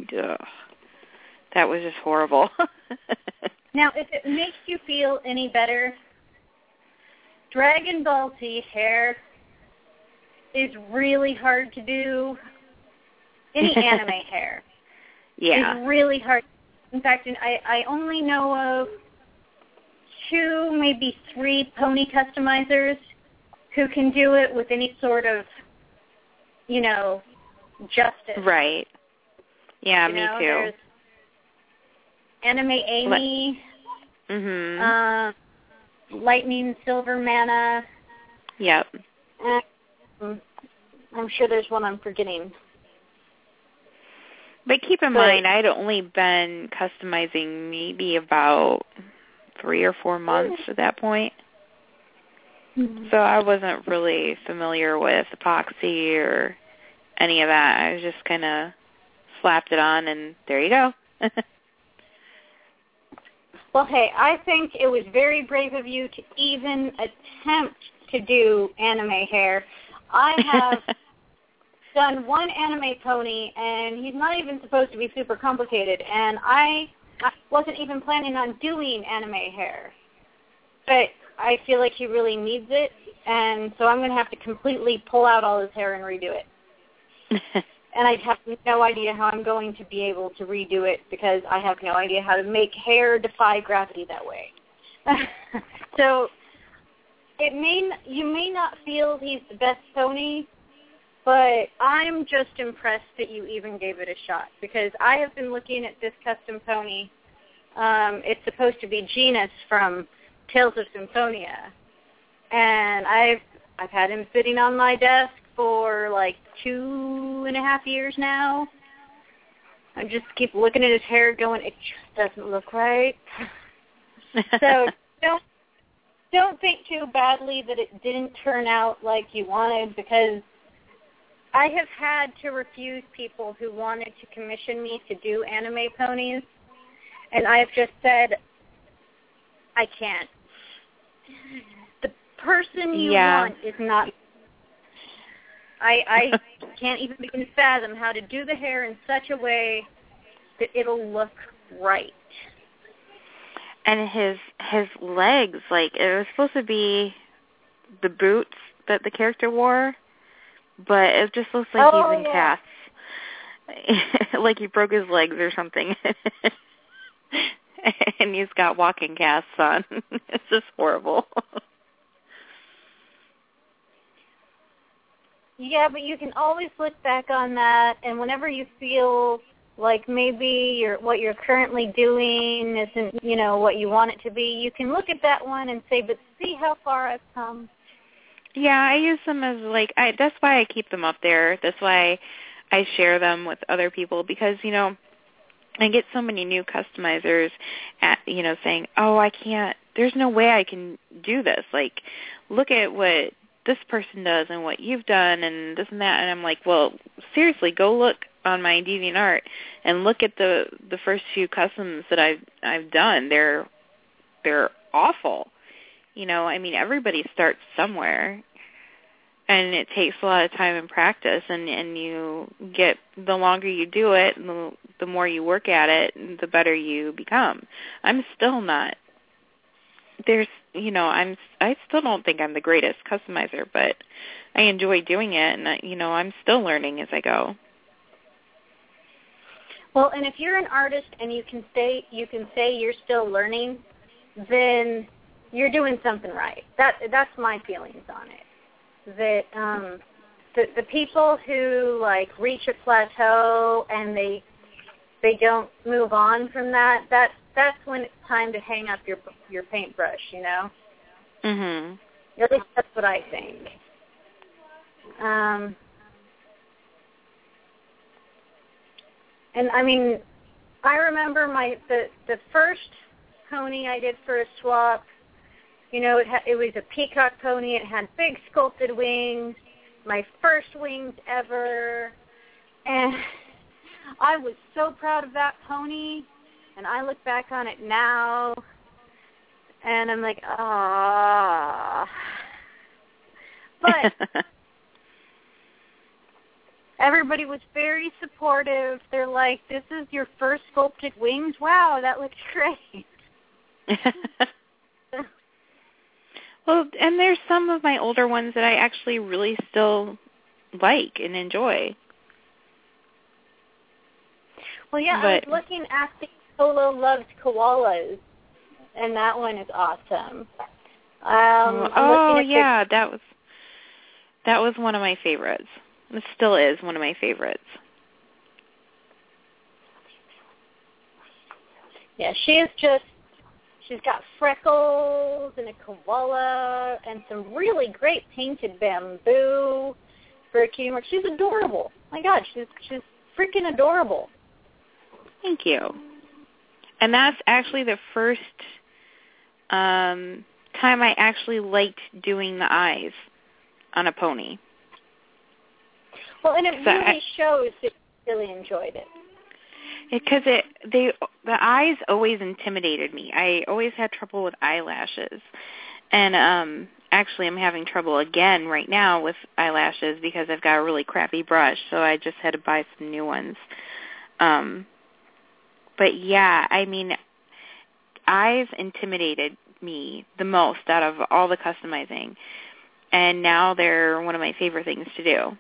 that was just horrible. Now, if it makes you feel any better, Dragon Ball Z hair is really hard to do. Any anime hair is really hard. In fact, I only know of 2, maybe 3 pony customizers who can do it with any sort of, justice. Right. Yeah, me too. There's Anime Amy, Lightning Silver Mana. Yep. I'm sure there's one I'm forgetting. But keep in mind, I'd only been customizing maybe about 3 or 4 months at that point. Mm-hmm. So I wasn't really familiar with epoxy or any of that. I just kind of slapped it on, and there you go. Well, hey, I think it was very brave of you to even attempt to do anime hair. I have done one anime pony, and he's not even supposed to be super complicated, and I wasn't even planning on doing anime hair. But I feel like he really needs it, and so I'm going to have to completely pull out all his hair and redo it. And I have no idea how I'm going to be able to redo it because I have no idea how to make hair defy gravity that way. So you may not feel he's the best pony, but I'm just impressed that you even gave it a shot because I have been looking at this custom pony. It's supposed to be Genus from Tales of Symphonia, and I've had him sitting on my desk for like 2.5 years now. I just keep looking at his hair going, it just doesn't look right. So don't think too badly that it didn't turn out like you wanted, because I have had to refuse people who wanted to commission me to do anime ponies, and I've just said, I can't. The person you want is not. I can't even begin to fathom how to do the hair in such a way that it'll look right. And his legs, like, it was supposed to be the boots that the character wore, but it just looks like he's in casts. Like he broke his legs or something. And he's got walking casts on. It's just horrible. Yeah, but you can always look back on that, and whenever you feel like maybe what you're currently doing isn't, what you want it to be, you can look at that one and say, but see how far I've come. Yeah, I use them as, that's why I keep them up there. That's why I share them with other people, because, I get so many new customizers saying, oh, I can't, there's no way I can do this. Like, look at what this person does and what you've done and this and that. And I'm like, well, seriously, go look on my DeviantArt and look at the first few customs that I've done. They're awful. Everybody starts somewhere, and it takes a lot of time and practice, and you get, the longer you do it, the more you work at it, the better you become. I'm still not. I still don't think I'm the greatest customizer, but I enjoy doing it, and I'm still learning as I go. Well, and if you're an artist and you can say you're still learning, then you're doing something right. That's my feelings on it. That the people who reach a plateau and they don't move on from that's when it's time to hang up your paintbrush, Mhm. At least that's what I think. And I mean, I remember the first pony I did for a swap. You know, it was a peacock pony. It had big sculpted wings, my first wings ever, and I was so proud of that pony. And I look back on it now, and I'm like, ah. But everybody was very supportive. They're like, this is your first sculpted wings? Wow, that looks great. Well, and there's some of my older ones that I actually really still like and enjoy. Well, yeah, I was looking at the Solo Loves Koalas, and that one is awesome. Yeah, that was one of my favorites. It still is one of my favorites. Yeah, she's got freckles and a koala and some really great painted bamboo for a cutie mark. She's adorable. My God, she's freaking adorable. Thank you. And that's actually the first time I actually liked doing the eyes on a pony. Well, and it really shows that you really enjoyed it. Because the eyes always intimidated me. I always had trouble with eyelashes. And actually I'm having trouble again right now with eyelashes because I've got a really crappy brush, so I just had to buy some new ones. But yeah, I mean, eyes intimidated me the most out of all the customizing. And now they're one of my favorite things to do.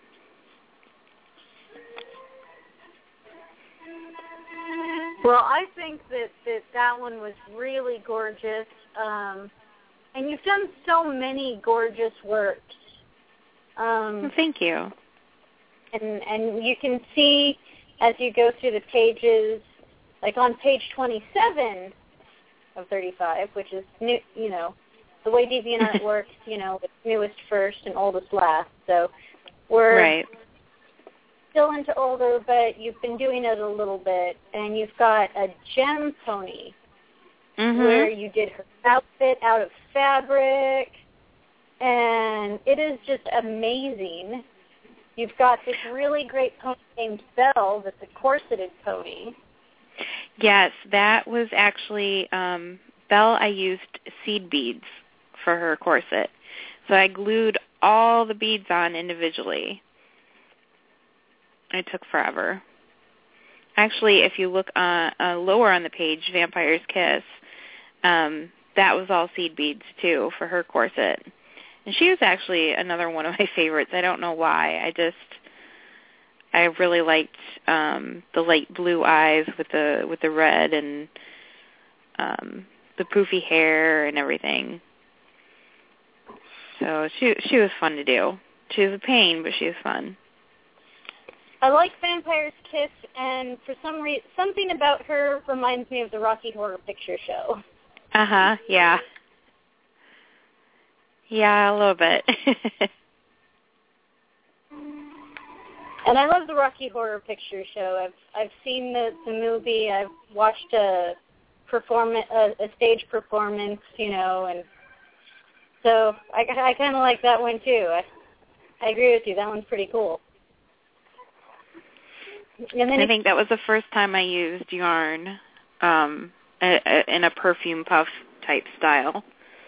Well, I think that one was really gorgeous. And you've done so many gorgeous works. Well, thank you. And you can see as you go through the pages, like on page 27 of 35, which is new, you know, the way DeviantArt works, you know, it's newest first and oldest last. So we're right. Still into older, but you've been doing it a little bit, and you've got a gem pony where you did her outfit out of fabric, and it is just amazing. You've got this really great pony named Belle that's a corseted pony. Yes, that was actually, Belle, I used seed beads for her corset. So I glued all the beads on individually. It took forever. Actually, if you look lower on the page, Vampire's Kiss, that was all seed beads, too, for her corset. And she was actually another one of my favorites. I don't know why. I really liked the light blue eyes with the red and the poofy hair and everything. So she was fun to do. She was a pain, but she was fun. I like Vampire's Kiss, and for some reason, something about her reminds me of the Rocky Horror Picture Show. Yeah. Yeah, a little bit. And I love the Rocky Horror Picture Show. I've seen the movie. I've watched a stage performance, you know, and so I kind of like that one too. I agree with you. That one's pretty cool. And then I think that was the first time I used yarn in a perfume puff type style.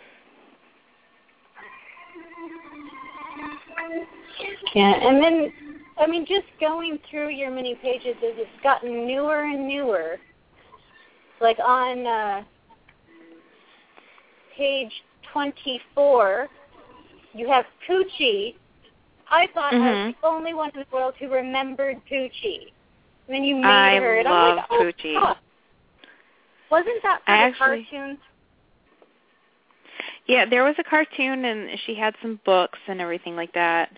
Yeah, and then, I mean, just going through your mini pages, as it's gotten newer and newer. Like on page 24, you have Poochie. I thought I was the only one in the world who remembered Poochie. And then you made her, and I'm like, oh, Poochie. God. Wasn't that for the cartoons? Yeah, there was a cartoon, and she had some books and everything like that.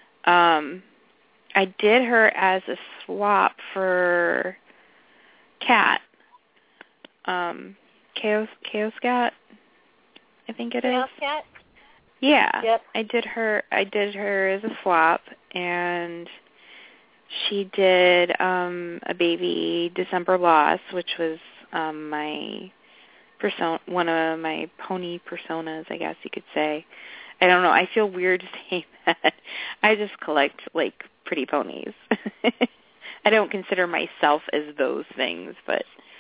I did her as a swap for Cat. Chaos Cat, I think it is. Chaos Cat? Yeah. Yep. I did her as a swap, and she did a baby December loss, which was one of my pony personas, I guess you could say. I don't know. I feel weird saying that. I just collect like pretty ponies. I don't consider myself as those things, but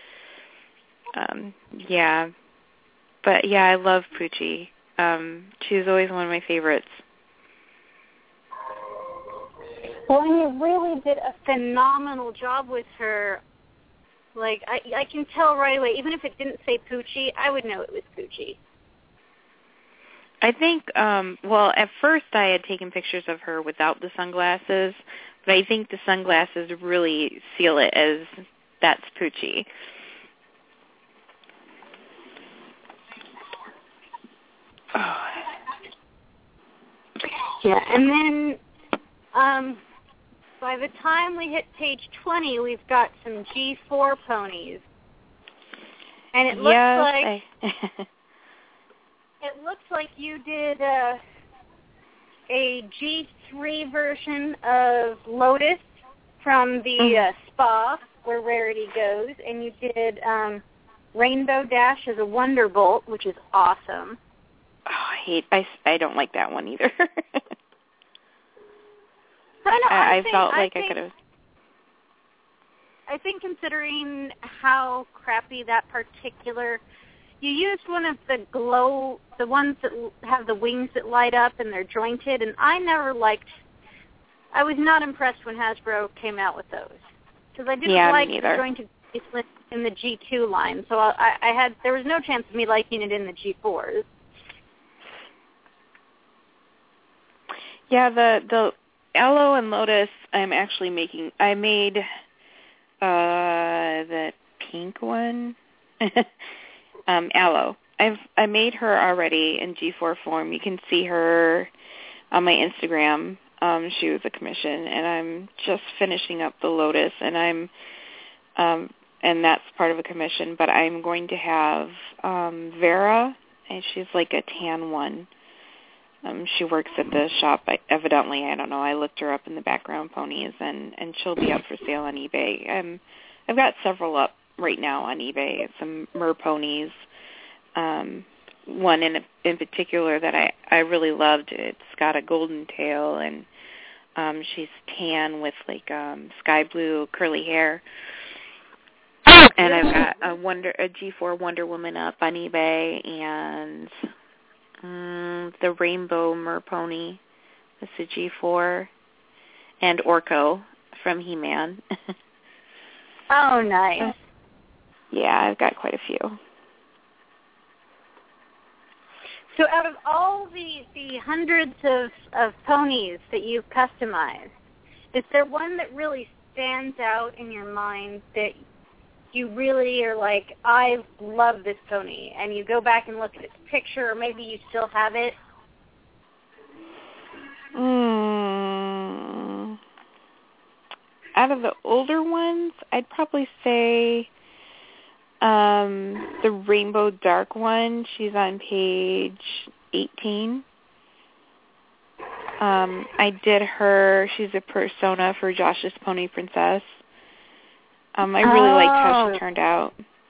yeah. But yeah, I love Poochie. She was always one of my favorites. Well, and you really did a phenomenal job with her. Like, I can tell right away, even if it didn't say Poochie, I would know it was Poochie. I think, well, at first I had taken pictures of her without the sunglasses, but I think the sunglasses really seal it as that's Poochie. Oh. Yeah, and then by the time we hit page 20, we've got some G4 ponies. And it it looks like you did a G3 version of Lotus from the spa where Rarity goes, and you did Rainbow Dash as a Wonderbolt, which is awesome. Oh, I don't like that one either. I felt like I could have. I think considering how crappy that particular, you used one of the ones that have the wings that light up and they're jointed, and I was not impressed when Hasbro came out with those. Because I didn't like the jointed in the G2 line, so there was no chance of me liking it in the G4s. Yeah, the Aloe and Lotus I'm actually making. I made the pink one. Aloe. I made her already in G4 form. You can see her on my Instagram. She was a commission, and I'm just finishing up the Lotus, and and that's part of a commission. But I'm going to have Vera, and she's like a tan one. She works at the shop, evidently. I don't know. I looked her up in the background ponies, and she'll be up for sale on eBay. I've got several up right now on eBay. Some mer ponies. One in particular that I really loved. It's got a golden tail, and she's tan with like sky blue curly hair. And I've got a G4 Wonder Woman up on eBay, and the Rainbow Mer Pony. That's a G4. And Orko from He-Man. Oh, nice. Yeah, I've got quite a few. So out of all the hundreds of ponies that you've customized, is there one that really stands out in your mind that you really are like, I love this pony, and you go back and look at its picture, or maybe you still have it? Out of the older ones, I'd probably say the Rainbow Dark one. She's on page 18. I did her. She's a persona for Josh's Pony Princess. I really liked how she turned out.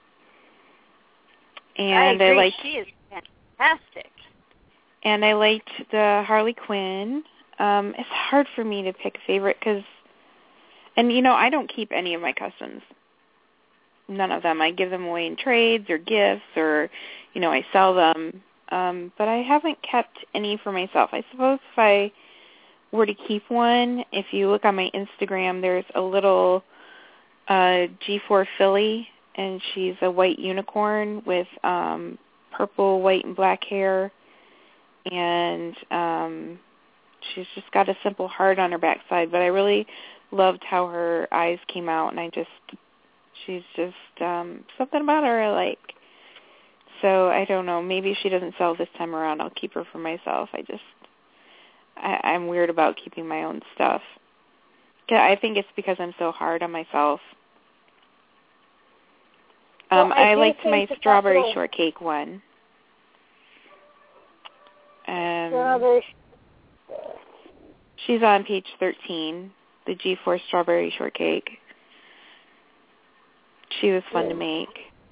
And I agree. she is fantastic. And I liked the Harley Quinn. It's hard for me to pick a favorite because, I don't keep any of my customs. None of them. I give them away in trades or gifts or, I sell them. But I haven't kept any for myself. I suppose if I were to keep one, if you look on my Instagram, there's a little G4 filly, and she's a white unicorn with purple, white, and black hair. And she's just got a simple heart on her backside. But I really loved how her eyes came out, and she's just something about her I like. So I don't know. Maybe if she doesn't sell this time around, I'll keep her for myself. I'm weird about keeping my own stuff. I think it's because I'm so hard on myself. I liked my strawberry shortcake one. Strawberry Strawberry. She's on page 13, the G4 Strawberry Shortcake. She was fun to make.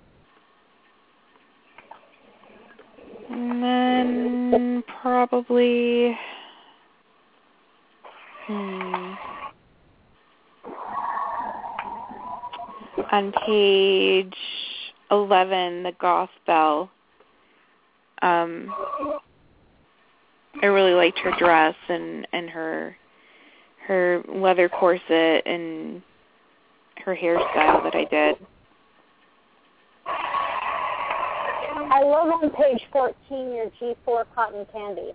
And then probably... on page 11, the Goth Belle. I really liked her dress and her leather corset and her hairstyle that I did. I love on page 14 your G4 cotton candy.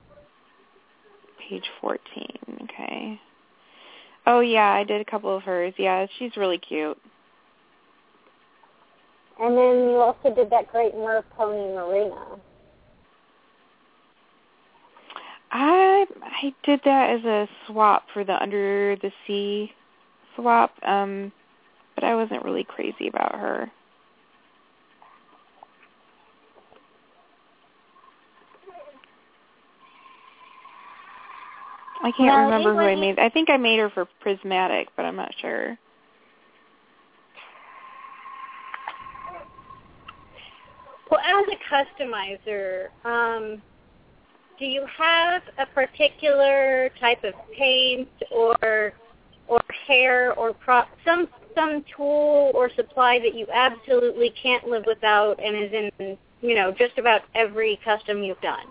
Page 14, okay. Oh, yeah, I did a couple of hers. Yeah, she's really cute. And then you also did that great Merv Pony Marina. I did that as a swap for the Under the Sea swap, but I wasn't really crazy about her. I can't remember who I made. I think I made her for Prismatic, but I'm not sure. Well, as a customizer, do you have a particular type of paint or hair or some tool or supply that you absolutely can't live without and is in just about every custom you've done?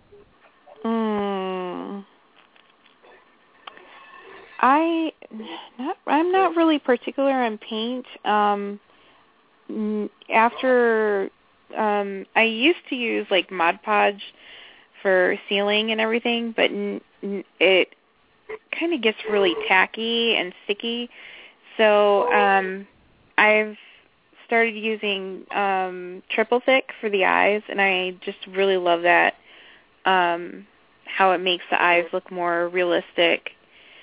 I'm not really particular on paint. I used to use like Mod Podge for sealing and everything, but it kind of gets really tacky and sticky. So I've started using Triple Thick for the eyes, and I just really love that, how it makes the eyes look more realistic.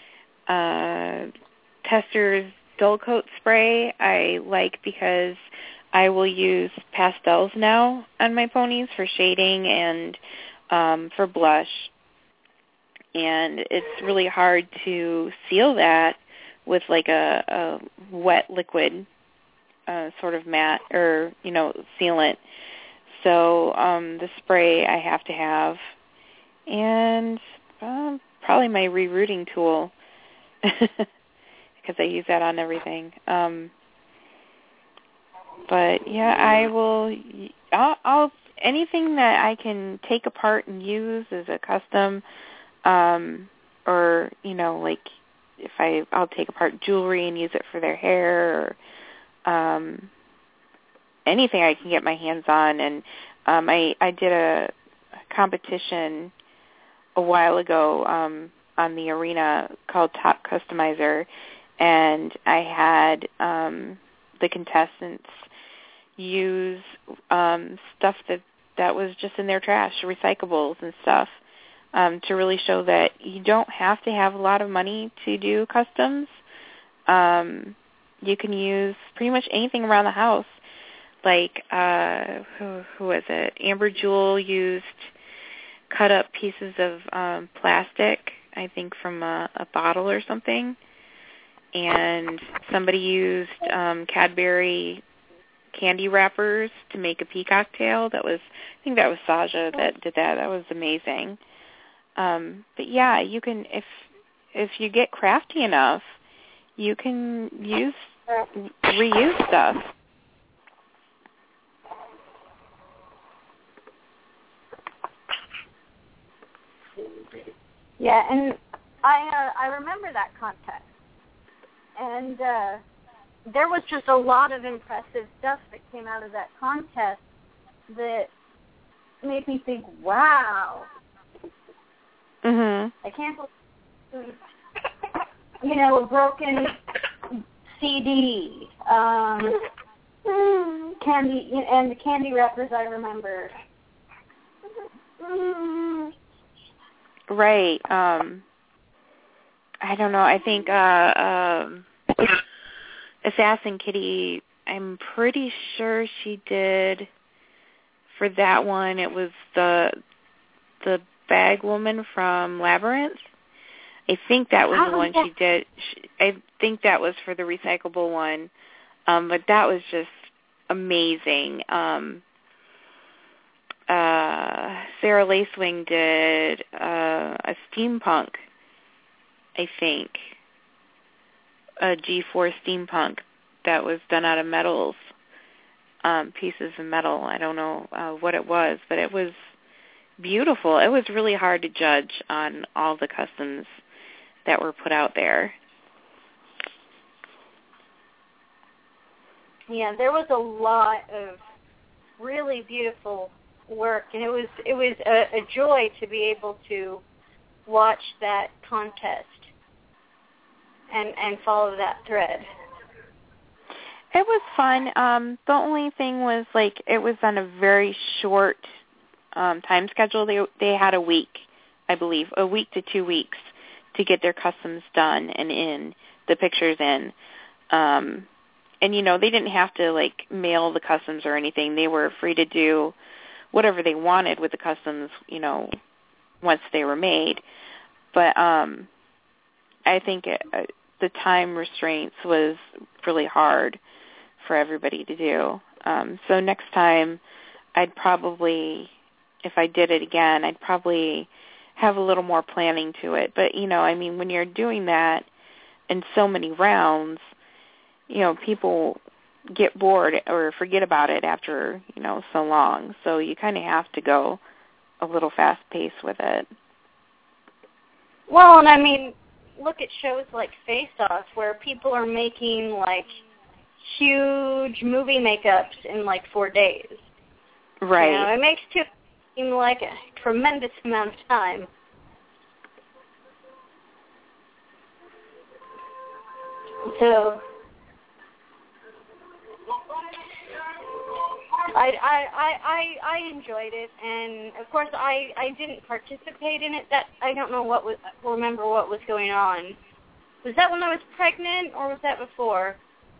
Tester's Dull Coat Spray I like because I will use pastels now on my ponies for shading and for blush. And it's really hard to seal that with like a wet liquid sort of matte or, sealant. So the spray I have to have. And probably my rerouting tool because I use that on everything. But yeah, I'll anything that I can take apart and use as a custom, or like if I'll take apart jewelry and use it for their hair, or anything I can get my hands on. And I did a competition a while ago on the arena called Top Customizer, and I had the contestants use stuff that was just in their trash, recyclables and stuff, to really show that you don't have to have a lot of money to do customs. You can use pretty much anything around the house. Like, who was it? Amber Jewel used cut up pieces of plastic, I think from a bottle or something. And somebody used Cadbury candy wrappers to make a peacock tail. I think that was Saja that did that. That was amazing. But yeah, you can, if you get crafty enough, you can reuse stuff. Yeah, and I remember that contest, and there was just a lot of impressive stuff that came out of that contest that made me think, wow. Mhm. I can't believe, a broken CD, candy, and the candy wrappers I remember. Right. I don't know. I think Assassin Kitty, I'm pretty sure she did, for that one, it was the bag woman from Labyrinth. I think that was the one she did. I think that was for the recyclable one. But that was just amazing. Sarah Lacewing did a steampunk, I think, a G4 steampunk that was done out of metals, pieces of metal. I don't know what it was, but it was beautiful. It was really hard to judge on all the customs that were put out there. Yeah, there was a lot of really beautiful work, and it was a joy to be able to watch that contest and follow that thread. It was fun. The only thing was, like, it was on a very short time schedule. They had a week, I believe, a week to 2 weeks to get their customs done and in, the pictures in. And, you know, they didn't have to, like, mail the customs or anything. They were free to do whatever they wanted with the customs, you know, once they were made. But I think the time restraints was really hard for everybody to do. So next time I'd probably, if I did it again, I'd probably have a little more planning to it. But, you know, I mean, when you're doing that in so many rounds, you know, people get bored or forget about it after, you know, so long. So you kind of have to go a little fast-paced with it. Well, and I mean, look at shows like Face Off, where people are making, like, huge movie makeups in, like, 4 days. Right. You know, it makes it seem like a tremendous amount of time. So I enjoyed it, and of course I didn't participate in it. That I don't know remember what was going on. Was that when I was pregnant, or was that before?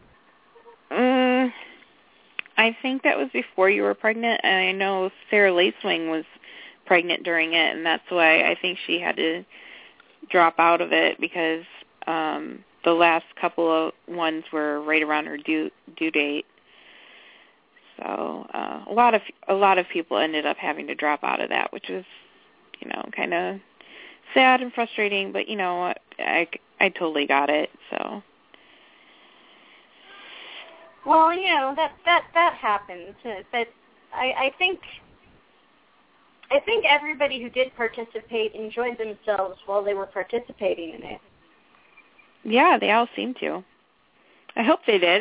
I think that was before you were pregnant, and I know Sarah Lacewing was pregnant during it, and that's why I think she had to drop out of it, because the last couple of ones were right around her due date. So a lot of people ended up having to drop out of that, which was, you know, kind of sad and frustrating. But you know, I totally got it. So. Well, you know, that happens. But I think everybody who did participate enjoyed themselves while they were participating in it. Yeah, they all seemed to. I hope they did.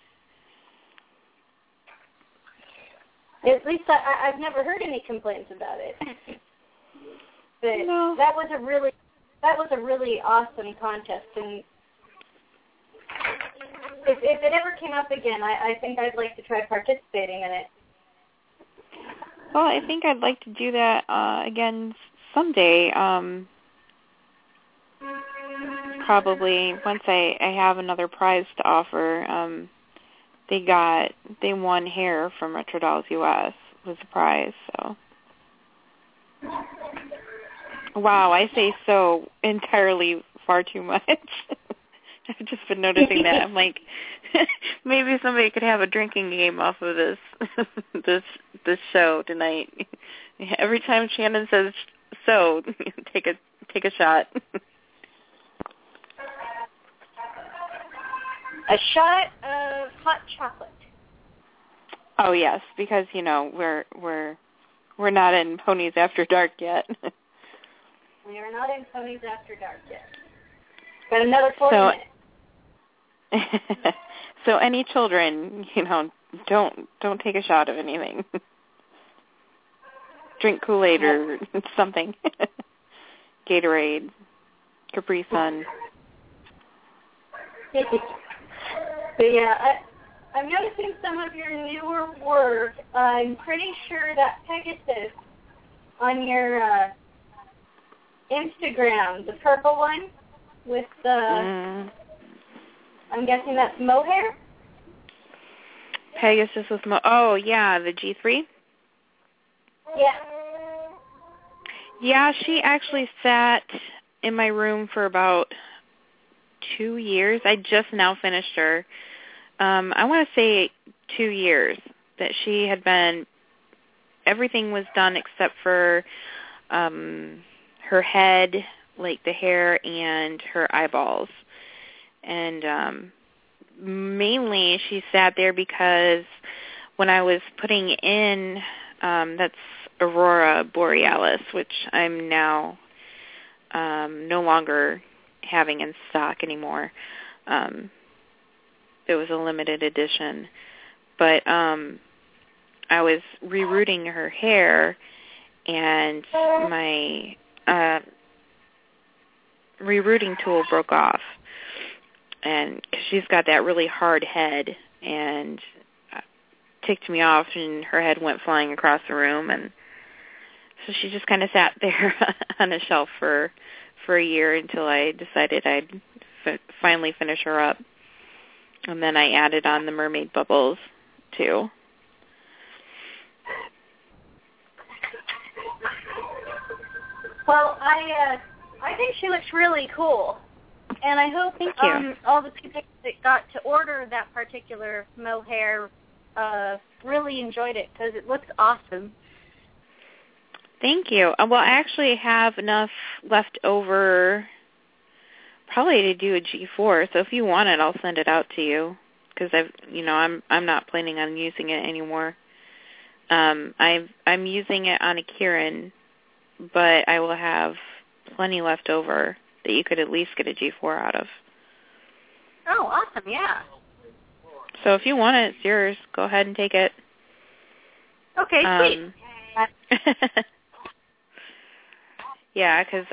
At least I've never heard any complaints about it. But no. That was a really awesome contest, and if it ever came up again, I think I'd like to try participating in it. Well, I think I'd like to do that again someday. Probably once I have another prize to offer. They won hair from Retro Dolls US was the prize. So, wow, I say so entirely far too much. I've just been noticing that. I'm like, maybe somebody could have a drinking game off of this show tonight. Every time Shannon says so, take a shot. A shot of hot chocolate. Oh yes, because you know we're not in Ponies After Dark yet. We are not in Ponies After Dark yet. Got another 40 minutes. So any children, you know, don't take a shot of anything. Drink Kool-Aid or something. Gatorade, Capri Sun. But yeah, I'm noticing some of your newer work. I'm pretty sure that Pegasus on your Instagram, the purple one with the, I'm guessing that's mohair? Pegasus with oh yeah, the G3? Yeah. Yeah, she actually sat in my room for about 2 years. I just now finished her. I want to say 2 years that she had been, everything was done except for her head, like the hair and her eyeballs. And mainly she sat there because when I was putting in, that's Aurora Borealis, which I'm now no longer having in stock anymore. It was a limited edition. But I was rerouting her hair, and my rerouting tool broke off. And 'cause she's got that really hard head, and ticked me off, and her head went flying across the room, and so she just kind of sat there on a shelf for a year until I decided I'd finally finish her up. And then I added on the mermaid bubbles, too. Well, I think she looks really cool. And I hope all the people that got to order that particular mohair really enjoyed it, because it looks awesome. Thank you. Well, I actually have enough left over probably to do a G4. So if you want it, I'll send it out to you, because I'm not planning on using it anymore. I'm using it on a Kieran, but I will have plenty left over that you could at least get a G4 out of. Oh, awesome! Yeah. So if you want it, it's yours. Go ahead and take it. Okay, sweet. Yeah, because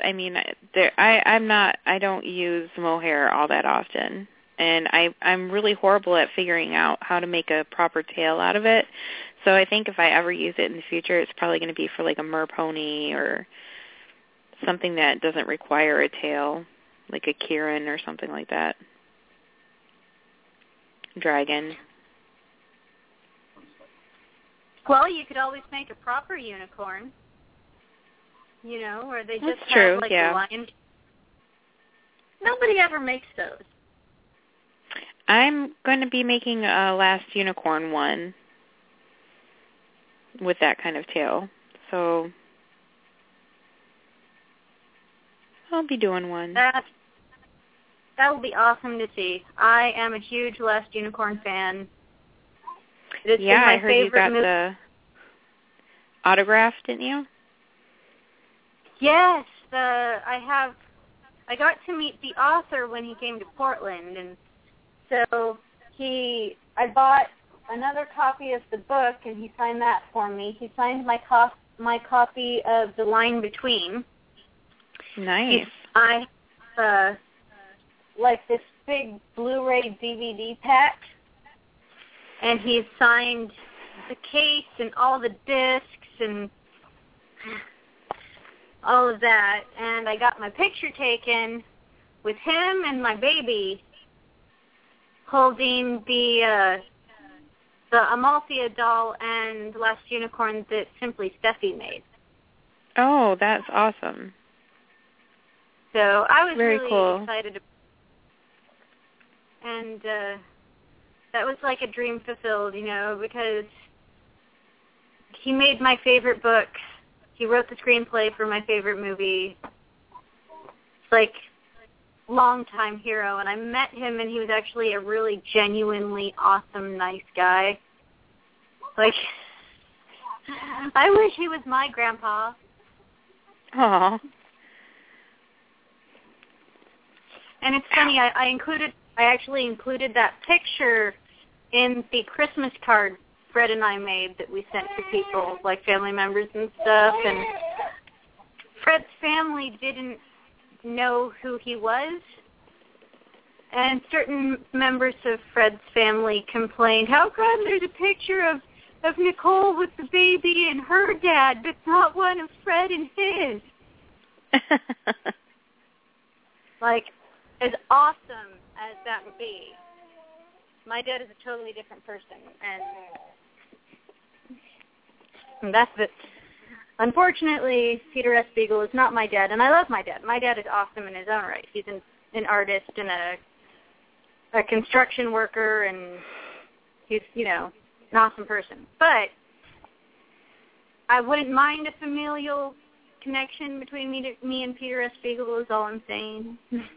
I don't use mohair all that often, and I'm really horrible at figuring out how to make a proper tail out of it. So I think if I ever use it in the future, it's probably going to be for like a merpony or something that doesn't require a tail, like a Kieran or something like that. Dragon. Well, you could always make a proper unicorn. Where they just That's true, have, like, yeah. a lion. Nobody ever makes those. I'm going to be making a last unicorn one with that kind of tail. So I'll be doing one. That will be awesome to see. I am a huge Last Unicorn fan. It's yeah, my I heard you got movie. the autograph, didn't you? Yes, I got to meet the author when he came to Portland, and so I bought another copy of the book, and he signed that for me. He signed my copy of The Line Between. Nice. I like this big Blu-ray DVD pack, and he signed the case and all the discs and all of that, and I got my picture taken with him and my baby holding the Amalthea doll and Last Unicorn that Simply Steffi made. Oh, that's awesome. So I was very really cool. excited. And that was like a dream fulfilled, because he made my favorite book. He wrote the screenplay for my favorite movie. It's like longtime hero, and I met him, and he was actually a really genuinely awesome, nice guy. Like, I wish he was my grandpa. Aw. And it's funny, I actually included that picture in the Christmas card Fred and I made that we sent to people, like family members and stuff. And Fred's family didn't know who he was. And certain members of Fred's family complained, how come there's a picture of Nicole with the baby and her dad, but not one of Fred and his? Like, as awesome as that would be, my dad is a totally different person, and that's it. Unfortunately, Peter S. Beagle is not my dad, and I love my dad. My dad is awesome in his own right. He's an artist and a construction worker, and he's, an awesome person. But I wouldn't mind a familial connection between me and Peter S. Beagle is all I'm saying.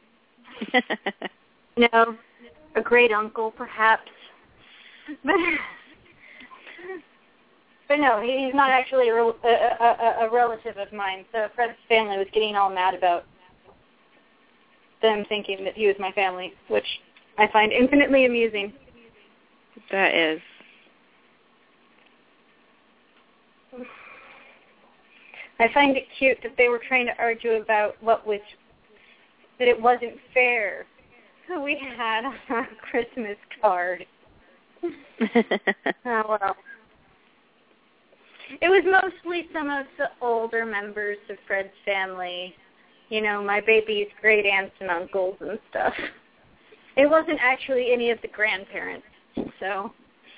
A great uncle, perhaps. But no, he's not actually a relative of mine. So Fred's family was getting all mad about them thinking that he was my family, which I find infinitely amusing. That is. I find it cute that they were trying to argue about that it wasn't fair. We had on our Christmas card. Oh, well. It was mostly some of the older members of Fred's family, my baby's great aunts and uncles and stuff. It wasn't actually any of the grandparents, so.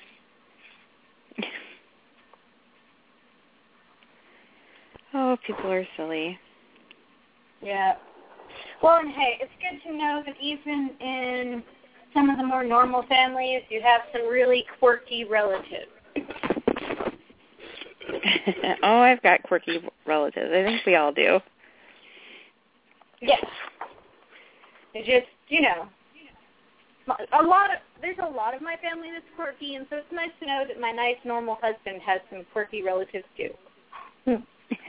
Oh, people are silly. Yeah. Well, and hey, it's good to know that even in some of the more normal families, you have some really quirky relatives. Oh, I've got quirky relatives. I think we all do. Yes. It's just, there's a lot of my family that's quirky, and so it's nice to know that my nice, normal husband has some quirky relatives, too.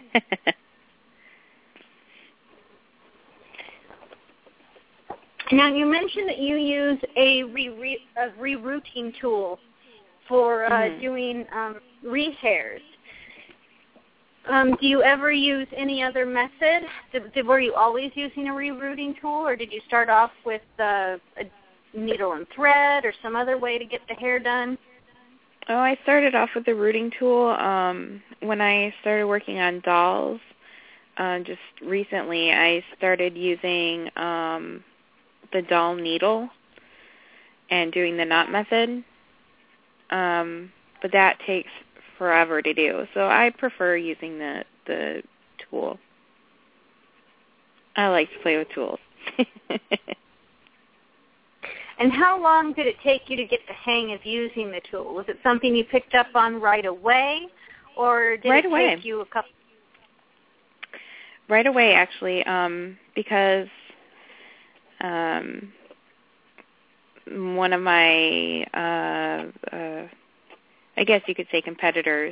Now, you mentioned that you use a rerouting tool for doing rehairs. Do you ever use any other method? Were you always using a rerouting tool, or did you start off with a needle and thread or some other way to get the hair done? Oh, I started off with the rooting tool when I started working on dolls. Just recently, I started using the doll needle and doing the knot method, but that takes forever to do. So I prefer using the tool. I like to play with tools. And how long did it take you to get the hang of using the tool? Was it something you picked up on right away, or did it take you a couple? Right away, actually, because one of my, I guess you could say competitors,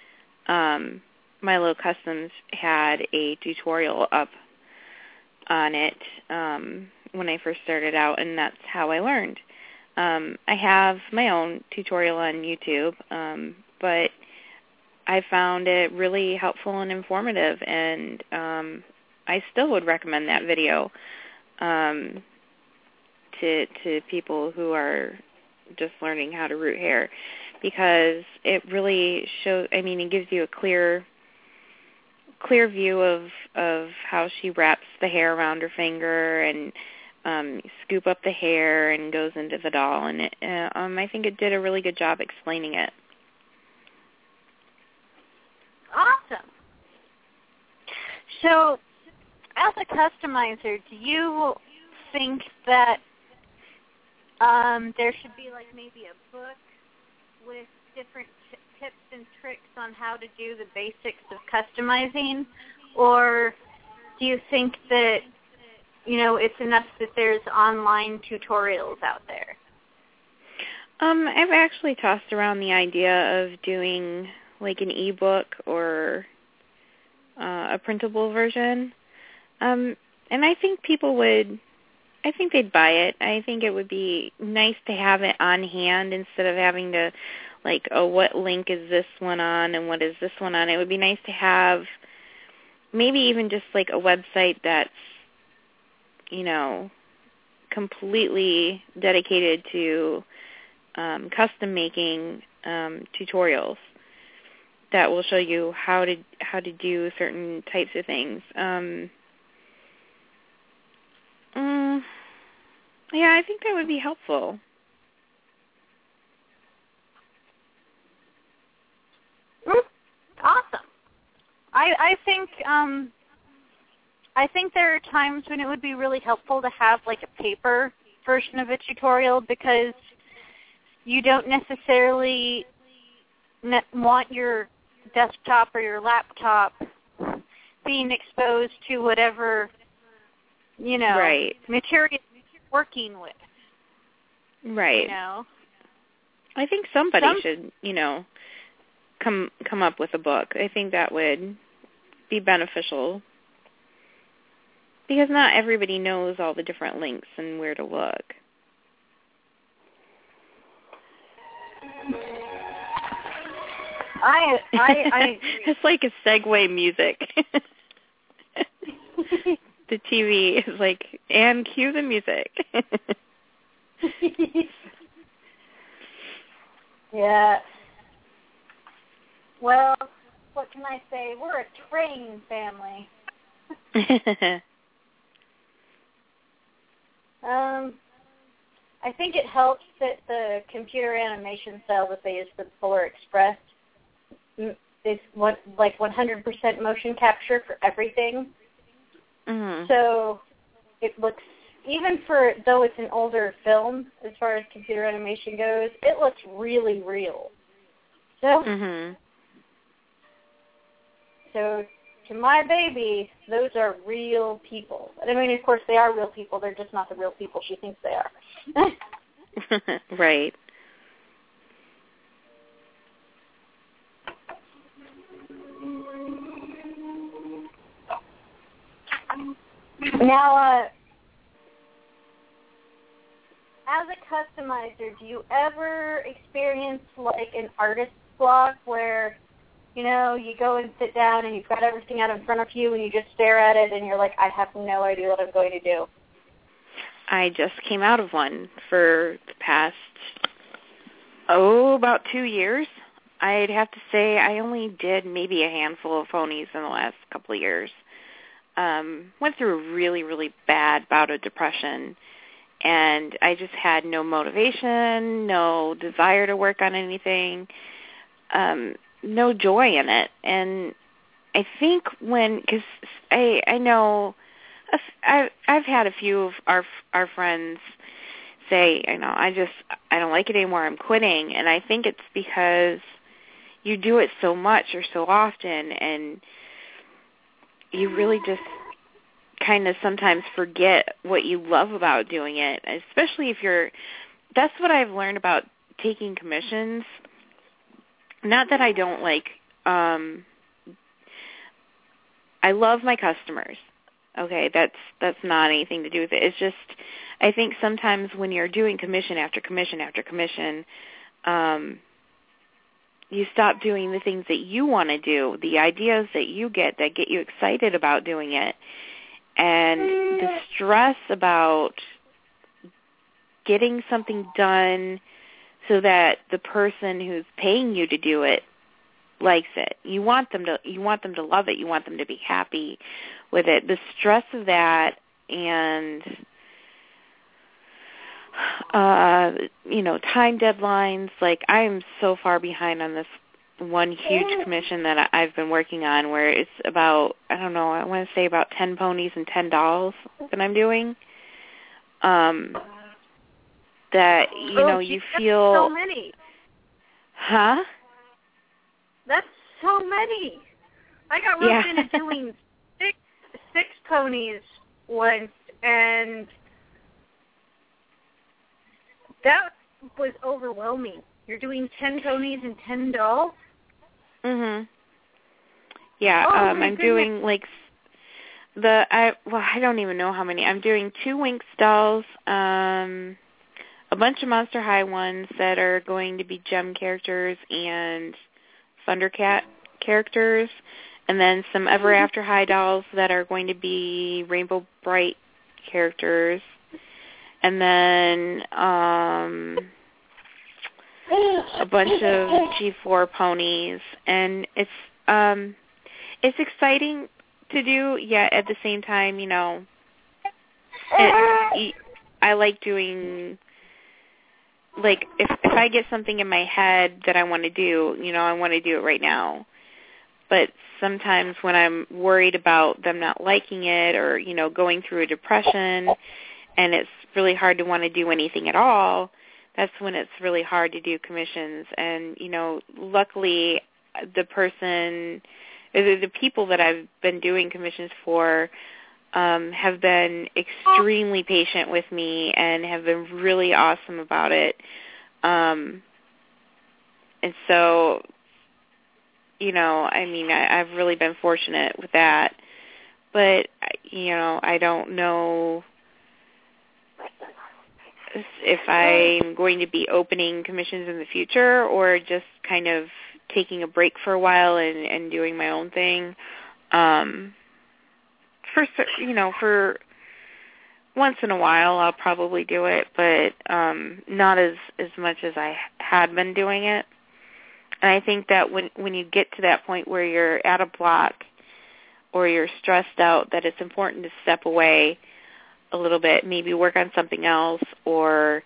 Milo Customs had a tutorial up on it when I first started out, and that's how I learned. I have my own tutorial on YouTube, but I found it really helpful and informative, and I still would recommend that video to people who are just learning how to root hair, because it really shows, it gives you a clear view of how she wraps the hair around her finger and scoop up the hair and goes into the doll, and I think it did a really good job explaining it. Awesome. So, as a customizer, do you think that there should be maybe a book with different tips and tricks on how to do the basics of customizing, or do you think that it's enough that there's online tutorials out there? I've actually tossed around the idea of doing an ebook or a printable version, and I think they'd buy it. I think it would be nice to have it on hand instead of having to what link is this one on and what is this one on. It would be nice to have maybe even just a website that's completely dedicated to custom making tutorials that will show you how to do certain types of things. Yeah, I think that would be helpful. Awesome. I think there are times when it would be really helpful to have like a paper version of a tutorial, because you don't necessarily want your desktop or your laptop being exposed to whatever, Right. material you're working with. Right. I think somebody should, come up with a book. I think that would be beneficial, because not everybody knows all the different links and where to look. I agree. It's like a segue music. The TV is like, and cue the music. Yeah. Well, what can I say? We're a train family. I think it helps that the computer animation cell that they use for the Polar Express is 100% motion capture for everything. Mm-hmm. So it looks, even though it's an older film, as far as computer animation goes, it looks really real. So, So to my baby, those are real people. I mean, of course, they are real people. They're just not the real people she thinks they are. Right. Now, as a customizer, do you ever experience like an artist block where, you go and sit down and you've got everything out in front of you and you just stare at it and you're like, I have no idea what I'm going to do? I just came out of one for the past, about 2 years. I'd have to say I only did maybe a handful of ponies in the last couple of years. Went through a really, really bad bout of depression, and I just had no motivation, no desire to work on anything, no joy in it. And I think because I know I've had a few of our friends say, I don't like it anymore, I'm quitting. And I think it's because you do it so much or so often, and you really just kind of sometimes forget what you love about doing it, especially if that's what I've learned about taking commissions. Not that I don't I love my customers. Okay, that's not anything to do with it. It's just, I think sometimes when you're doing commission after commission after commission, you stop doing the things that you want to do, the ideas that you get that get you excited about doing it. And the stress about getting something done so that the person who's paying you to do it likes it. You want them to love it. You want them to be happy with it. The stress of that, and time deadlines. Like, I am so far behind on this one huge commission that I've been working on, where it's about, I want to say about 10 ponies and 10 dolls that I'm doing. That you feel so many. Huh? That's so many. I got roped into doing six ponies once, and that was overwhelming. You're doing 10 ponies and 10 dolls? Mhm. Yeah, I'm doing I don't even know how many. I'm doing 2 Winx dolls, a bunch of Monster High ones that are going to be Gem characters and Thundercat characters, and then some Ever After High dolls that are going to be Rainbow Bright characters, and then a bunch of G4 ponies. And it's exciting to do, yet at the same time, I like doing, like, if I get something in my head that I want to do, I want to do it right now. But sometimes when I'm worried about them not liking it or, going through a depression and it's really hard to want to do anything at all, that's when it's really hard to do commissions. And, luckily the people that I've been doing commissions for have been extremely patient with me and have been really awesome about it. And so, I've really been fortunate with that. But, I don't know if I'm going to be opening commissions in the future or just kind of taking a break for a while and doing my own thing. For once in a while I'll probably do it, but not as much as I had been doing it. And I think that when you get to that point where you're at a block or you're stressed out, that it's important to step away a little bit, maybe work on something else or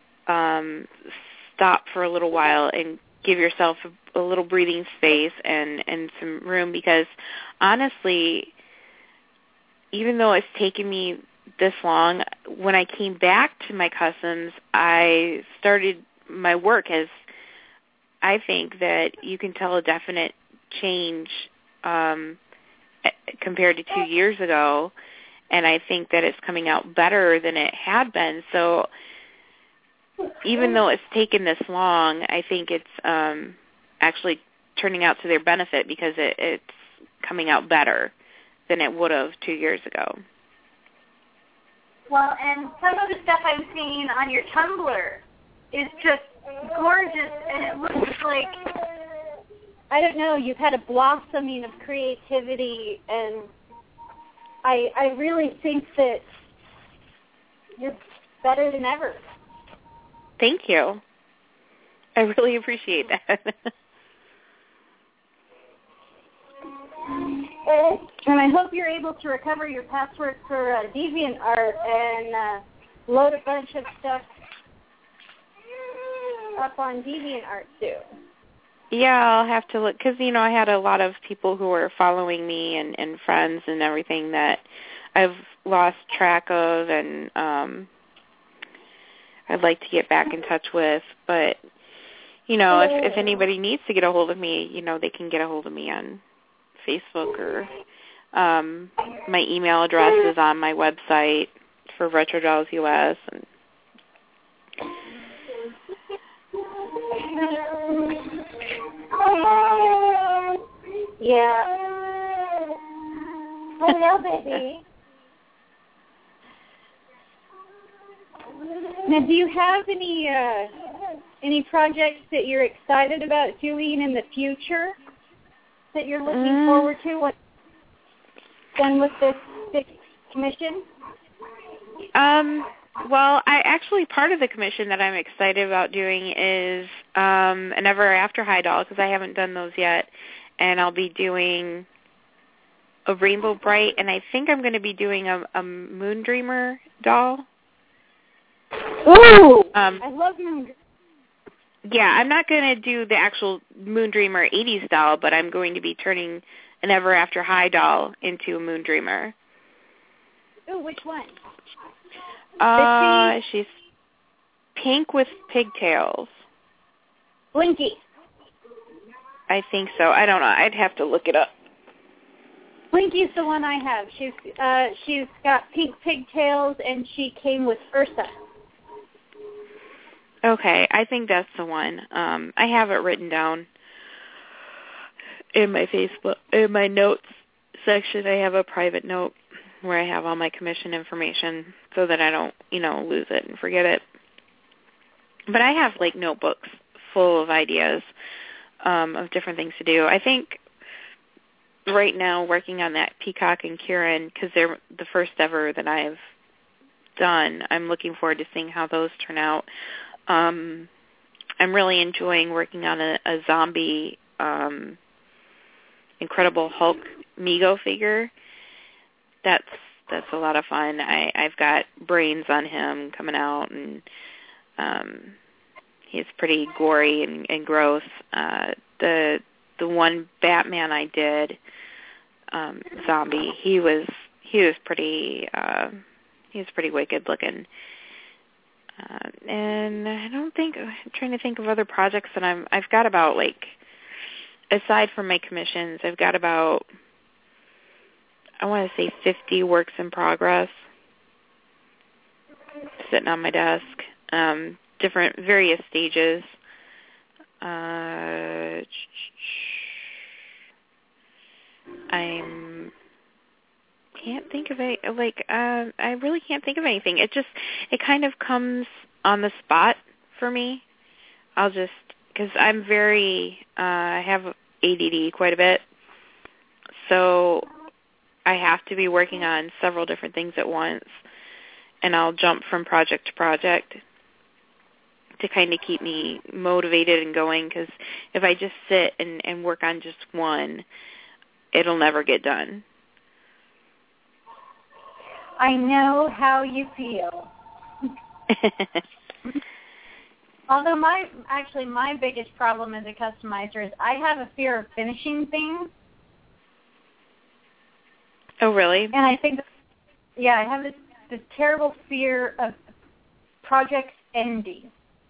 stop for a little while and give yourself a little breathing space and some room, because honestly, even though it's taken me this long, when I came back to my customs, I started my work as, I think that you can tell a definite change compared to 2 years ago, and I think that it's coming out better than it had been. So even though it's taken this long, I think it's actually turning out to their benefit because it's coming out better than it would have 2 years ago. Well, and some of the stuff I'm seeing on your Tumblr is just gorgeous, and it looks like, I don't know, you've had a blossoming of creativity, and I really think that you're better than ever. Thank you. I really appreciate that. And I hope you're able to recover your password for DeviantArt and load a bunch of stuff up on DeviantArt too. Yeah, I'll have to look, because, I had a lot of people who were following me and friends and everything that I've lost track of, and I'd like to get back in touch with. But, if anybody needs to get a hold of me, they can get a hold of me on Facebook, or my email address is on my website for Retro Dolls US. And yeah. Hello, baby. Now, do you have any projects that you're excited about doing in the future that you're looking forward to? What's done with this commission? Well, part of the commission that I'm excited about doing is an Ever After High doll, because I haven't done those yet, and I'll be doing a Rainbow Bright, and I think I'm going to be doing a Moon Dreamer doll. Ooh, I love Moon Dreamer. Yeah, I'm not going to do the actual Moon Dreamer 80s doll, but I'm going to be turning an Ever After High doll into a Moon Dreamer. Ooh, which one? She's pink with pigtails. Blinky. I think so. I don't know. I'd have to look it up. Blinky's the one I have. She's got pink pigtails, and she came with Ursa. Okay, I think that's the one. I have it written down in my Facebook, in my notes section. I have a private note where I have all my commission information so that I don't, lose it and forget it. But I have, notebooks full of ideas of different things to do. I think right now working on that Peacock and Kieran, because they're the first ever that I've done, I'm looking forward to seeing how those turn out. I'm really enjoying working on a zombie Incredible Hulk Mego figure. That's a lot of fun. I've got brains on him coming out, and he's pretty gory and gross. The the one Batman I did, zombie, he was pretty wicked looking. And I'm trying to think of other projects that I've got about, like, aside from my commissions, I've got about, I want to say 50 works in progress sitting on my desk, different, various stages. I really can't think of anything. It kind of comes on the spot for me. Because I'm I have ADD quite a bit, so I have to be working on several different things at once, and I'll jump from project to project to kind of keep me motivated and going, because if I just sit and work on just one, it'll never get done. I know how you feel. Although my biggest problem as a customizer is I have a fear of finishing things. Oh, really? And I think, I have this terrible fear of projects ending.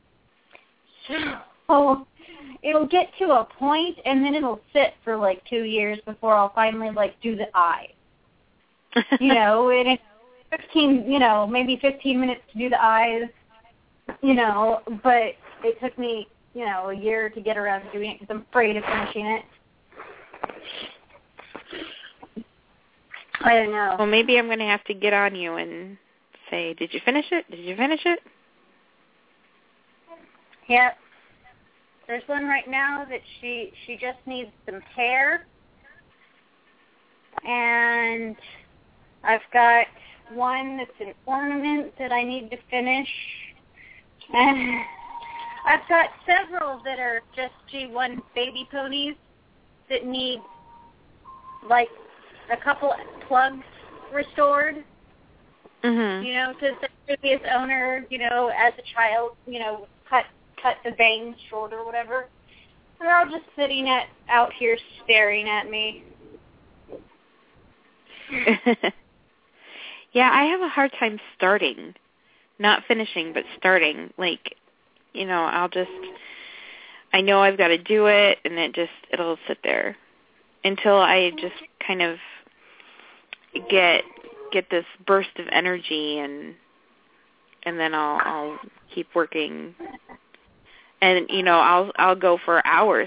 So it'll get to a point, and then it'll sit for like 2 years before I'll finally do the eye. And it's 15, maybe 15 minutes to do the eyes. But it took me, a year to get around to doing it because I'm afraid of finishing it. I don't know. Well, maybe I'm going to have to get on you and say, did you finish it? Did you finish it? Yep. There's one right now that she just needs some hair. And I've got one that's an ornament that I need to finish. And I've got several that are just G1 baby ponies that need, a couple plugs restored. Mm-hmm. Because the previous owner, as a child, cut the bangs short or whatever. And they're all just sitting out here staring at me. Yeah, I have a hard time starting. Not finishing, but starting. I know I've got to do it, and it'll sit there until I just kind of get this burst of energy, and then I'll keep working. And I'll go for hours.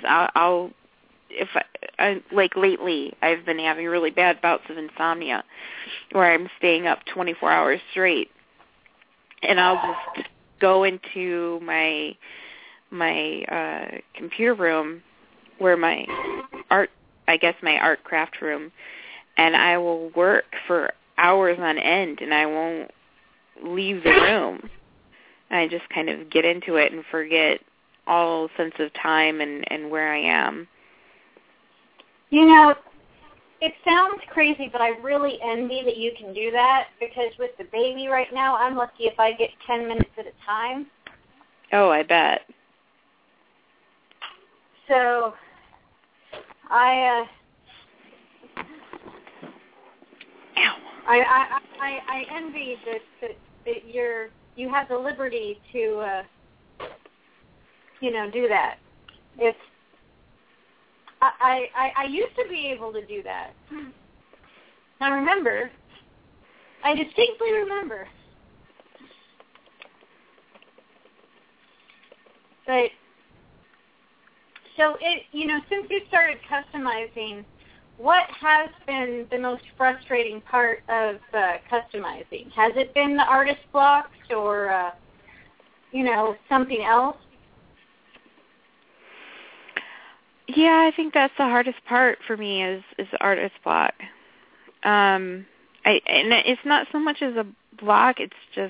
Lately, I've been having really bad bouts of insomnia, where I'm staying up 24 hours straight, and I'll just go into my computer room, where my art craft room, and I will work for hours on end, and I won't leave the room. I just kind of get into it and forget all sense of time and where I am. It sounds crazy, but I really envy that you can do that, because with the baby right now, I'm lucky if I get 10 minutes at a time. Oh, I bet. So, I envy that you have the liberty to do that. I used to be able to do that. I distinctly remember. But, so since you started customizing, what has been the most frustrating part of customizing? Has it been the artist blocks or, something else? Yeah, I think that's the hardest part for me is the artist block. And it's not so much as a block. It's just,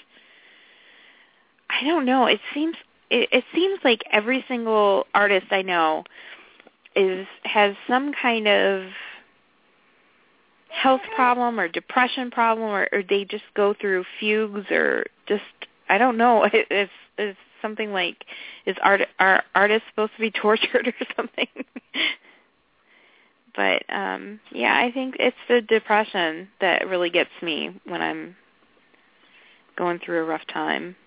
I don't know. It seems like every single artist I know has some kind of health problem or depression problem, or they just go through fugues, or just, I don't know. It's something like, are artists supposed to be tortured or something? But, yeah, I think it's the depression that really gets me when I'm going through a rough time.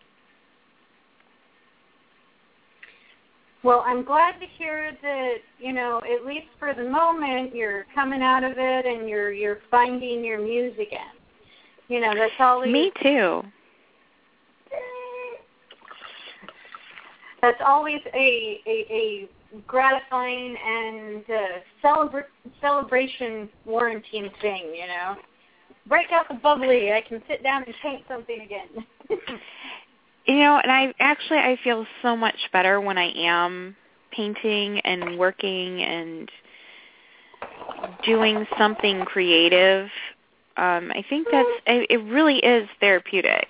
Well, I'm glad to hear that, at least for the moment, you're coming out of it and you're finding your muse again. That's always... Me too. That's always a gratifying and celebration warranting thing, Break out the bubbly. I can sit down and paint something again. And I feel so much better when I am painting and working and doing something creative. I think it really is therapeutic.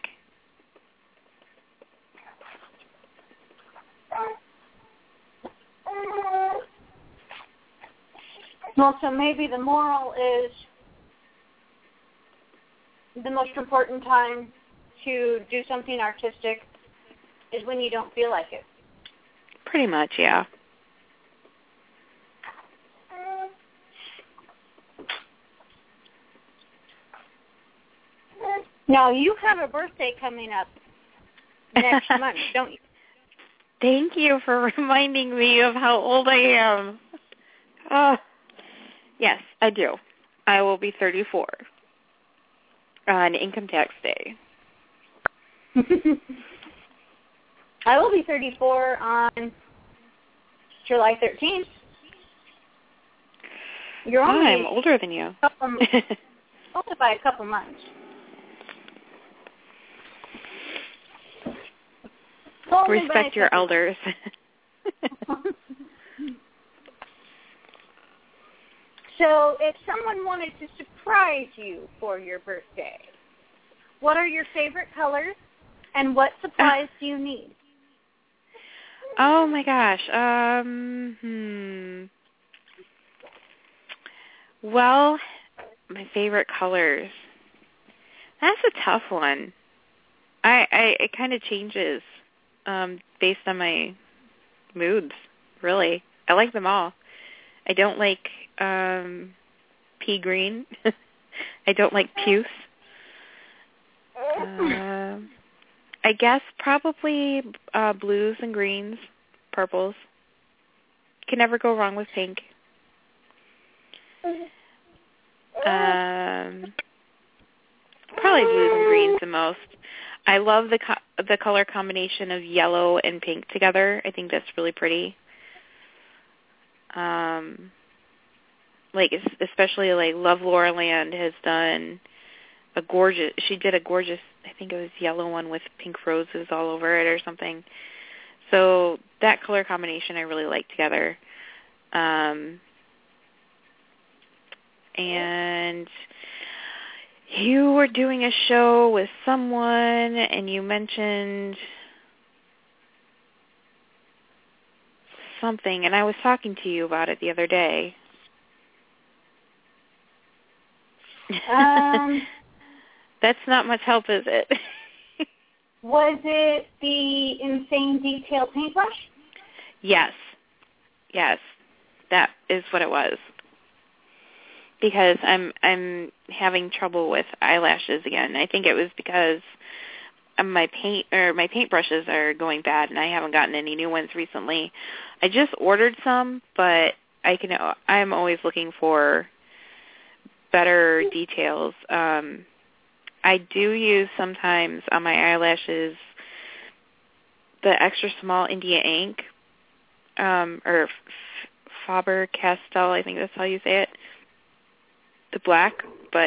Well, so maybe the moral is the most important time to do something artistic is when you don't feel like it. Pretty much, yeah. Now, you have a birthday coming up next month, don't you? Thank you for reminding me of how old I am. Yes, I do. I will be 34 on Income Tax Day. I will be 34 on July 13th. I'm older than you. Only by a couple months. Respect your elders. So if someone wanted to surprise you for your birthday, what are your favorite colors and what supplies do you need? Oh my gosh. Well, my favorite colors. That's a tough one. It kind of changes based on my moods, really. I like them all. I don't like pea green. I don't like puce. I guess probably blues and greens, purples. Can never go wrong with pink. Probably blues and greens the most. I love the color combination of yellow and pink together. I think that's really pretty. Especially Love Laura Land has done she did a gorgeous, I think it was yellow one with pink roses all over it or something. So that color combination I really like together. And you were doing a show with someone and you mentioned something, and I was talking to you about it the other day. That's not much help, is it? Was it the Insane Detail paintbrush? Yes, that is what it was. Because I'm having trouble with eyelashes again. I think it was because my paintbrushes are going bad, and I haven't gotten any new ones recently. I just ordered some, but I'm always looking for better details. I do use sometimes on my eyelashes the extra small India ink, or Faber-Castell, I think that's how you say it, the black, but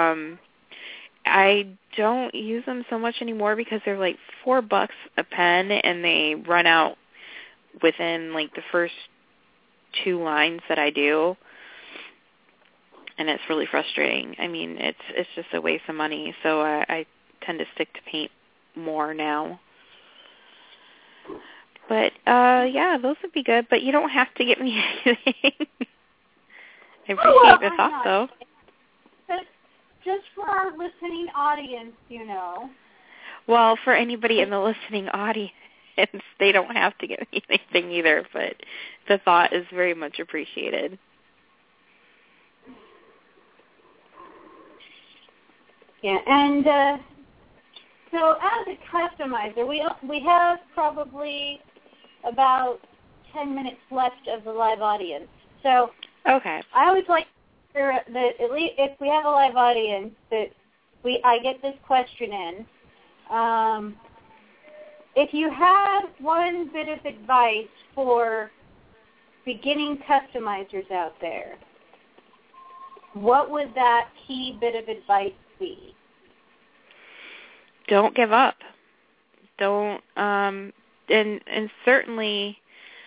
I don't use them so much anymore because they're like $4 a pen, and they run out within the first 2 lines that I do. And it's really frustrating. I mean, it's just a waste of money, so I tend to stick to paint more now. But, yeah, those would be good, but you don't have to get me anything. I appreciate the thought, though. Just for our listening audience, Well, for anybody in the listening audience. and they don't have to get anything either, but the thought is very much appreciated. Yeah, and so as a customizer, we have probably about 10 minutes left of the live audience. So okay. I always like that at least if we have a live audience that I get this question in. If you had one bit of advice for beginning customizers out there, what would that key bit of advice be? Don't give up. Don't and certainly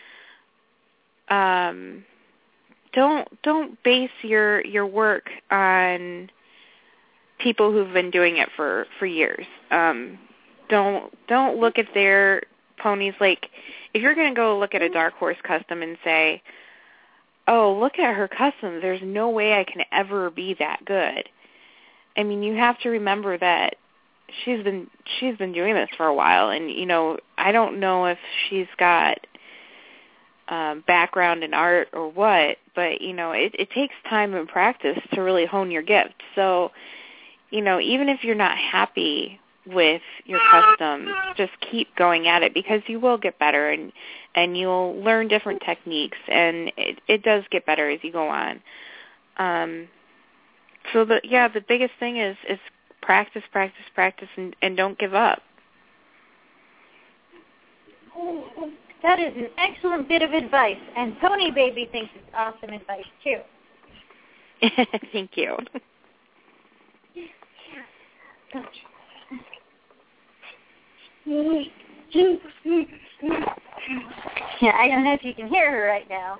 don't base your work on people who've been doing it for years. Don't look at their ponies like, if you're going to go look at a Dark Horse custom and say, oh, look at her custom, there's no way I can ever be that good. I mean, you have to remember that she's been doing this for a while, and I don't know if she's got background in art or what, but it takes time and practice to really hone your gift. So even if you're not happy with your custom, just keep going at it, because you will get better, and you'll learn different techniques, and it does get better as you go on. So the biggest thing is practice, and don't give up. That is an excellent bit of advice, and Pony Baby thinks it's awesome advice too. Thank you. Yeah, I don't know if you can hear her right now.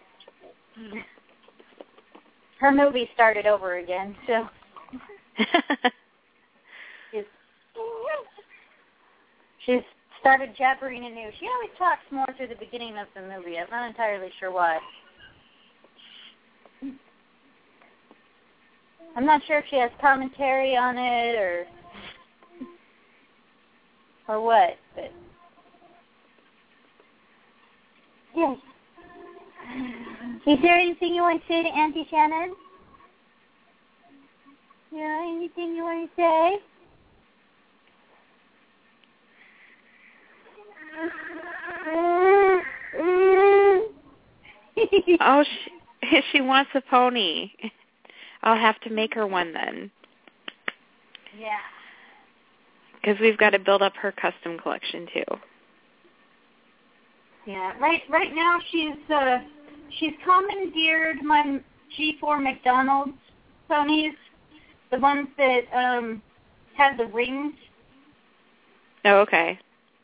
Her movie started over again, so she's started jabbering anew. She always talks more through the beginning of the movie. I'm not entirely sure why. I'm not sure if she has commentary on it or what, but yes. Is there anything you want to say to Auntie Shannon? Yeah, anything you want to say? Oh, she wants a pony. I'll have to make her one then. Yeah. Because we've got to build up her custom collection too. Yeah. Right now she's commandeered my G4 McDonald's ponies, the ones that have the rings. Oh, okay.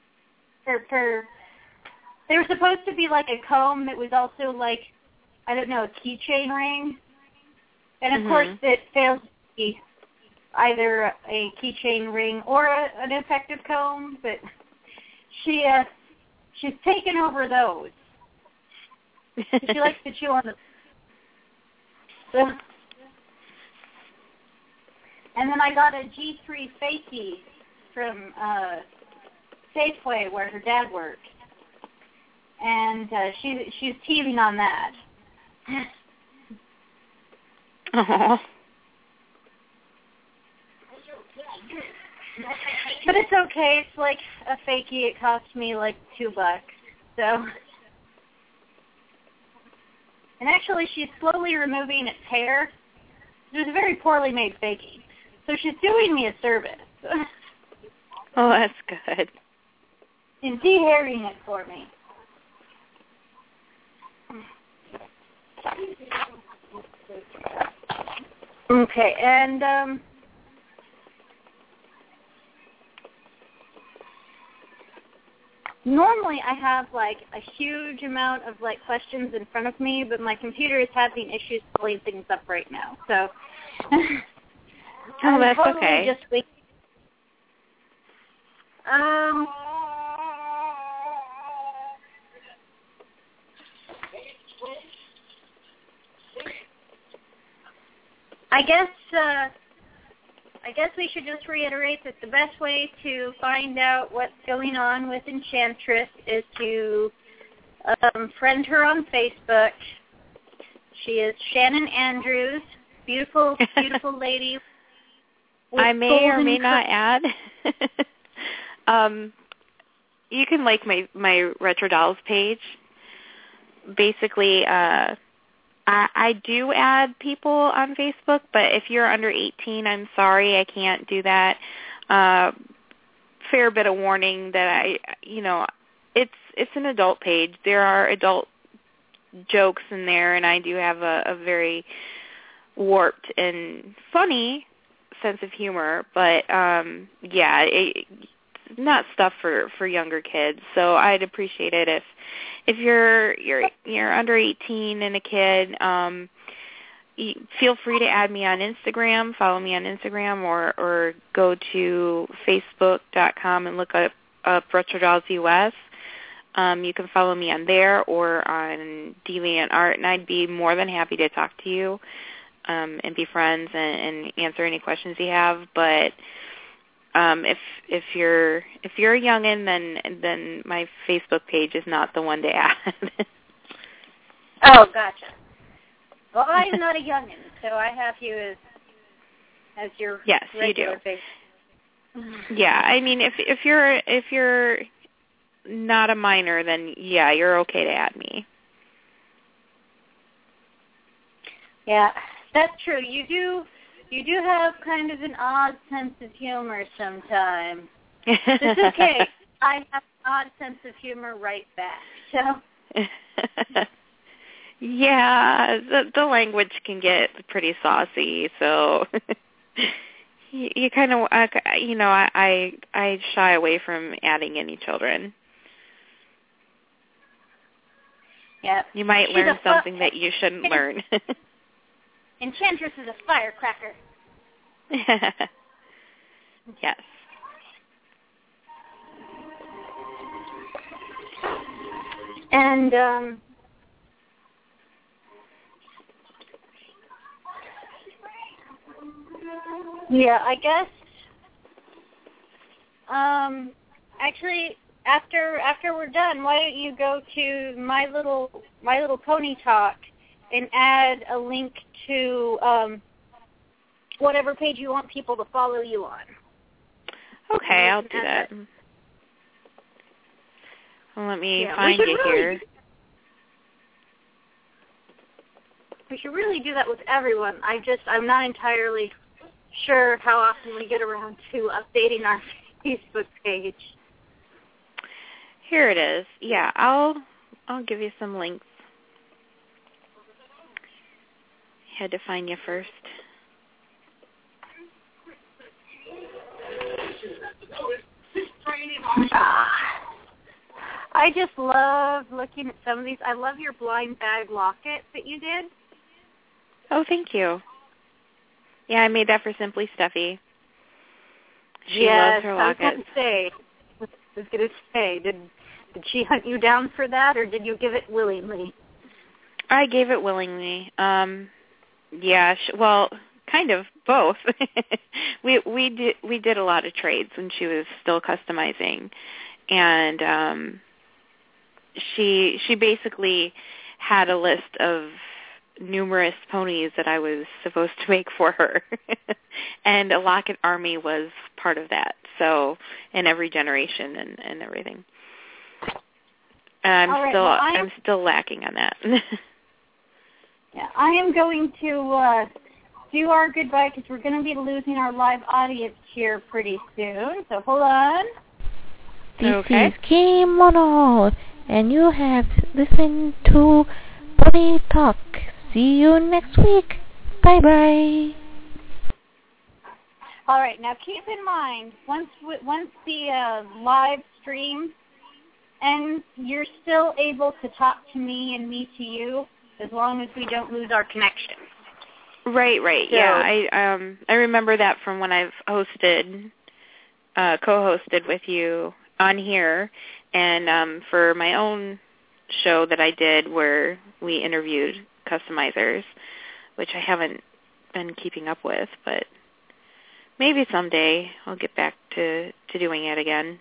They were supposed to be like a comb that was also like, I don't know, a keychain ring. And of course it fails to be either a keychain ring or an effective comb, but she's taken over those. She likes to chew on the... And then I got a G3 fakie from Safeway where her dad worked. And she's teething on that. Aww. But it's okay. It's like a fakie. It cost me like $2. So, and actually, she's slowly removing its hair. It was a very poorly made fakie. So she's doing me a service. Oh, that's good. And de-hairing it for me. Okay, and normally I have like a huge amount of like questions in front of me, but my computer is having issues pulling things up right now. So oh, that's totally okay. Just wait. I guess I guess we should just reiterate that the best way to find out what's going on with Enchantress is to friend her on Facebook. She is Shannon Andrews, beautiful, beautiful lady. I may or may not add. You can like my Retro Dolls page. Basically, I do add people on Facebook, but if you're under 18, I'm sorry, I can't do that. Fair bit of warning that it's an adult page. There are adult jokes in there, and I do have a very warped and funny sense of humor, but it's not stuff for younger kids. So I'd appreciate it if you're under 18 and a kid, feel free to add me on Instagram, follow me on Instagram, or go to facebook.com and look up Retro Dolls US. You can follow me on there or on DeviantArt, and I'd be more than happy to talk to you and be friends and answer any questions you have. But if you're a youngin, then my Facebook page is not the one to add. Oh, gotcha. Well, I'm not a youngin, so I have you as your regular face. Yeah, I mean, if you're not a minor, then yeah, you're okay to add me. Yeah, that's true. You do have kind of an odd sense of humor sometimes. It's okay. I have an odd sense of humor right back. So. Yeah, the language can get pretty saucy, so you kind of, I shy away from adding any children. Yeah. You might learn something that you shouldn't learn. Enchantress is a firecracker. Yes. And I guess actually after we're done, why don't you go to My Little Pony Talk and add a link to whatever page you want people to follow you on. Okay, I'll do that. Well, let me find you here. We should really do that with everyone. I'm not entirely sure how often we get around to updating our Facebook page. Here it is. Yeah, I'll give you some links. Had to find you first. I just love looking at some of these. I love your blind bag locket that you did. Oh, thank you. Yeah, I made that for Simply Stuffy. She loves her lockets. I was going to say, did she hunt you down for that, or did you give it willingly? I gave it willingly. Yeah, well, kind of both. we did a lot of trades when she was still customizing, and she basically had a list of numerous ponies that I was supposed to make for her, and a Locket Army was part of that. So, in every generation and everything. I'm still lacking on that. Yeah, I am going to do our goodbye because we're going to be losing our live audience here pretty soon. So hold on. This is Kim Mono, and you have listened to Pony Talk. See you next week. Bye-bye. All right, now keep in mind, once the live stream ends, you're still able to talk to me and me to you, as long as we don't lose our connection. Right. So, yeah, I remember that from when I've co-hosted with you on here, and for my own show that I did where we interviewed customizers, which I haven't been keeping up with, but maybe someday I'll get back to doing it again.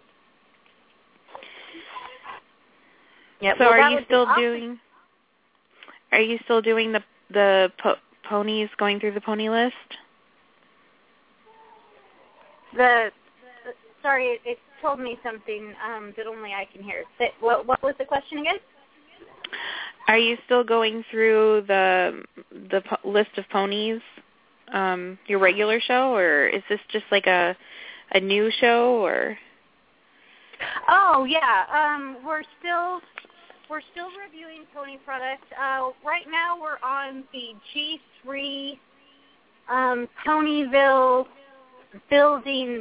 Yeah, so well, are you still doing? Are you still doing the ponies, going through the pony list? Sorry, it told me something that only I can hear. What was the question again? Are you still going through the list of ponies, your regular show, or is this just like a new show, or? Oh yeah, we're still reviewing pony products. Right now we're on the G3 Ponyville building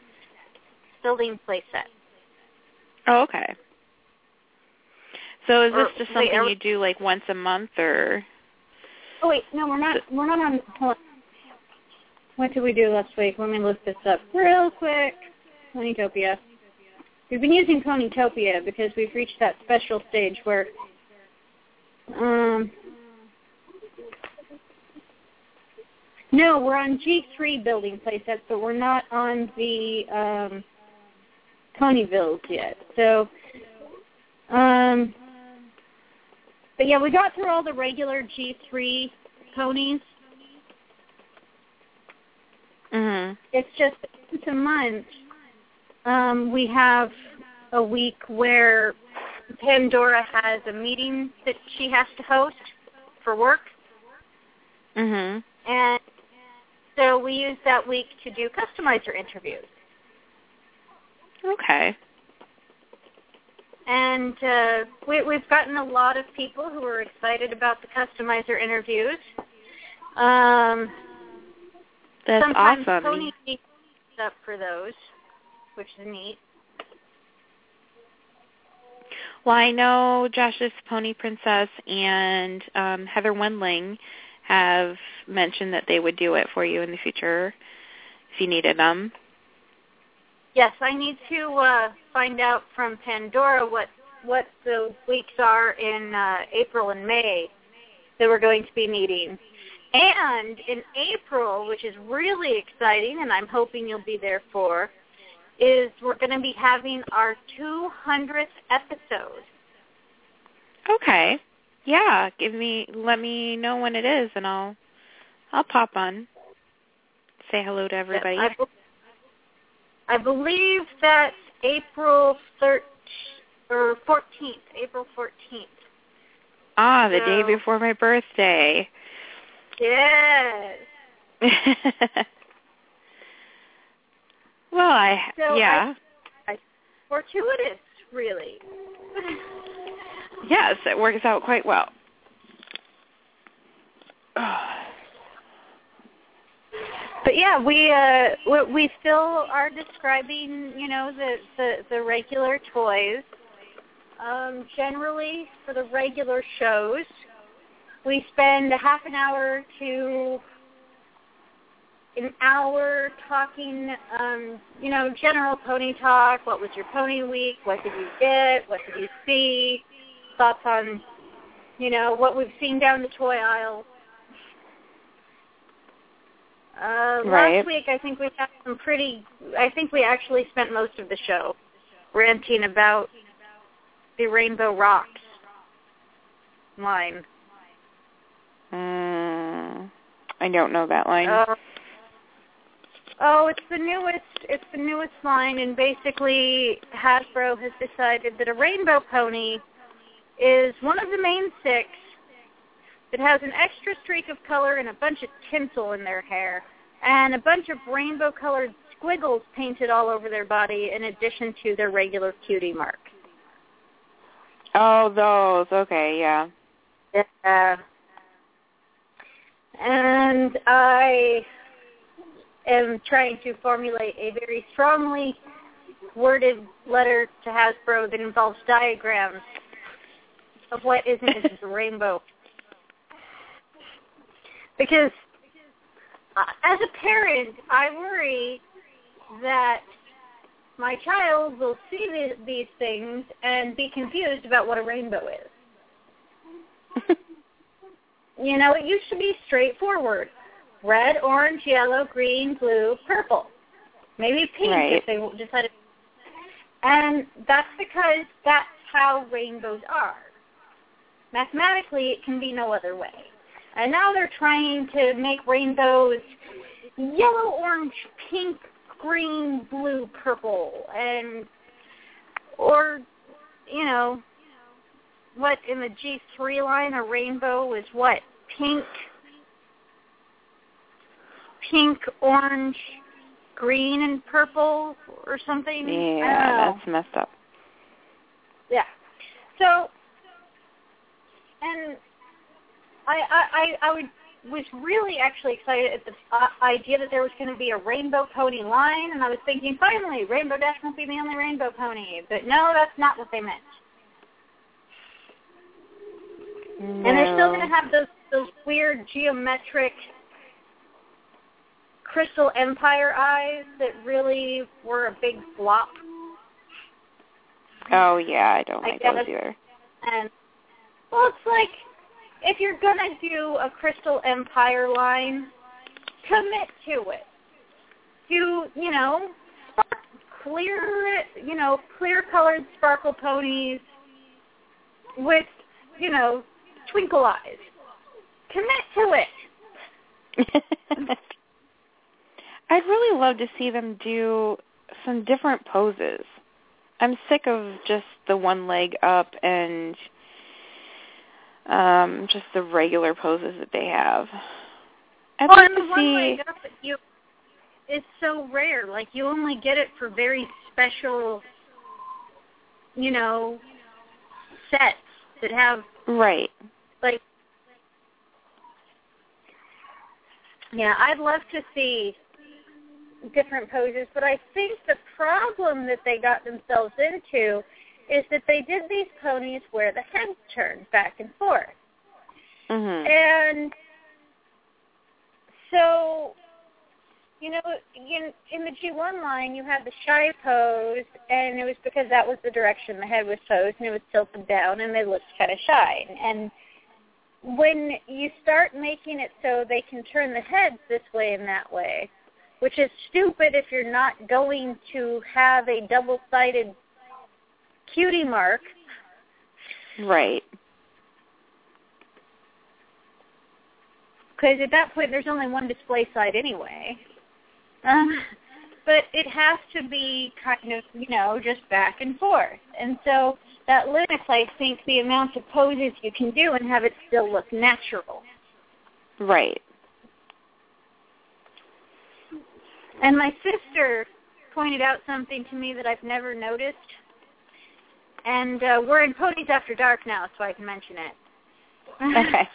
play set. Oh, okay. So is this just something you do like once a month, or? Oh wait, no, we're not on. Hold on. What did we do last week? Let me look this up real quick. Ponytopia. We've been using Ponytopia because we've reached that special stage where no, we're on G3 building playsets, but we're not on the Ponyvilles yet. So, but yeah, we got through all the regular G3 ponies. Mm-hmm. It's just once a month. We have a week where Pandora has a meeting that she has to host for work. Mm-hmm. And so we use that week to do customizer interviews. Okay. And we've gotten a lot of people who are excited about the customizer interviews. That's sometimes awesome. Pony keeps up for those, which is neat. Well, I know Josh's Pony Princess and Heather Wendling have mentioned that they would do it for you in the future if you needed them. Yes, I need to find out from Pandora what the weeks are in April and May that we're going to be meeting. And in April, which is really exciting, and I'm hoping you'll be there for, is we're going to be having our 200th episode. Okay. Yeah, let me know when it is, and I'll pop on. Say hello to everybody. Yes, I believe that's April 14th. April 14th. Ah, the day before my birthday. Yes. Well, yeah. Fortuitous, really. Yes, it works out quite well. But yeah, we still are describing, the regular toys. Generally, for the regular shows, we spend a half an hour to an hour talking, general pony talk. What was your pony week? What did you get? What did you see? Thoughts on, what we've seen down the toy aisle. Right. Last week, I think we actually spent most of the show ranting about the Rainbow Rocks line. I don't know that line. It's the newest line, and basically Hasbro has decided that a rainbow pony is one of the main six that has an extra streak of color and a bunch of tinsel in their hair, and a bunch of rainbow-colored squiggles painted all over their body in addition to their regular cutie mark. Oh, those. Okay, yeah. Yeah. And I am trying to formulate a very strongly worded letter to Hasbro that involves diagrams of what isn't a rainbow. Because as a parent, I worry that my child will see these things and be confused about what a rainbow is. It used to be straightforward. red, orange, yellow, green, blue, purple. Maybe pink if they decided. And that's because that's how rainbows are. Mathematically, it can be no other way. And now they're trying to make rainbows yellow, orange, pink, green, blue, purple, or, you know, what in the G3 line, a rainbow is what? Pink, orange, green, and purple or something? Yeah, that's messed up. Yeah. So, and I was really actually excited at the idea that there was going to be a rainbow pony line, and I was thinking, finally, Rainbow Dash won't be the only rainbow pony. But no, that's not what they meant. No. And they're still going to have those weird geometric Crystal Empire eyes that really were a big flop. Oh, yeah, I don't like those either. And, well, it's like, if you're going to do a Crystal Empire line, commit to it. Do, you know, clear-colored sparkle ponies with, you know, twinkle eyes. Commit to it. I'd really love to see them do some different poses. I'm sick of just the one leg up and just the regular poses that they have. I'd like to see. One leg up is so rare. Like, you only get it for very special, you know, sets that have. Right. Like, yeah, I'd love to see different poses, but I think the problem that they got themselves into is that they did these ponies where the head turned back and forth. Mm-hmm. And so, you know, in the G1 line, you had the shy pose, and it was because that was the direction the head was posed, and it was tilted down, and they looked kind of shy. And when you start making it so they can turn the heads this way and that way, which is stupid if you're not going to have a double-sided cutie mark. Right. Because at that point, there's only one display side anyway. But it has to be kind of, you know, just back and forth. And so that limits, I think, the amount of poses you can do and have it still look natural. Right. And my sister pointed out something to me that I've never noticed. And we're in Ponies After Dark now, so I can mention it. Okay.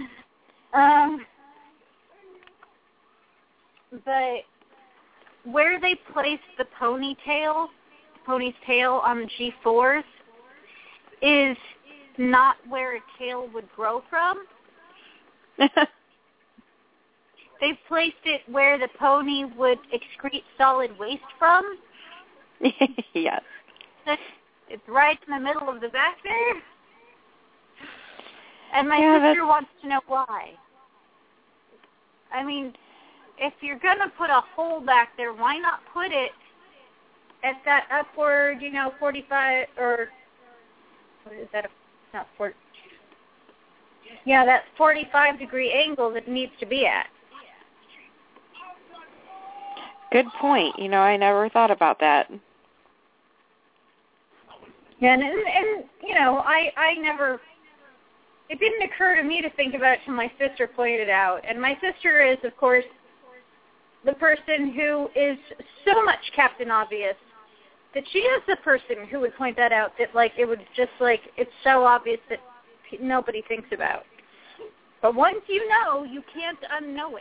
But where they placed the pony's tail on the G4s is not where a tail would grow from. They've placed it where the pony would excrete solid waste from. Yes. It's right in the middle of the back there. And my sister wants to know why. I mean, if you're going to put a hole back there, why not put it at that upward, 45, or what is that? Not 40. Yeah, that 45-degree angle that it needs to be at. Good point. I never thought about that. Yeah, and I never, it didn't occur to me to think about it until my sister pointed it out. And my sister is, of course, the person who is so much Captain Obvious that she is the person who would point that out, that, it would just, it's so obvious that nobody thinks about. But once you know, you can't unknow it.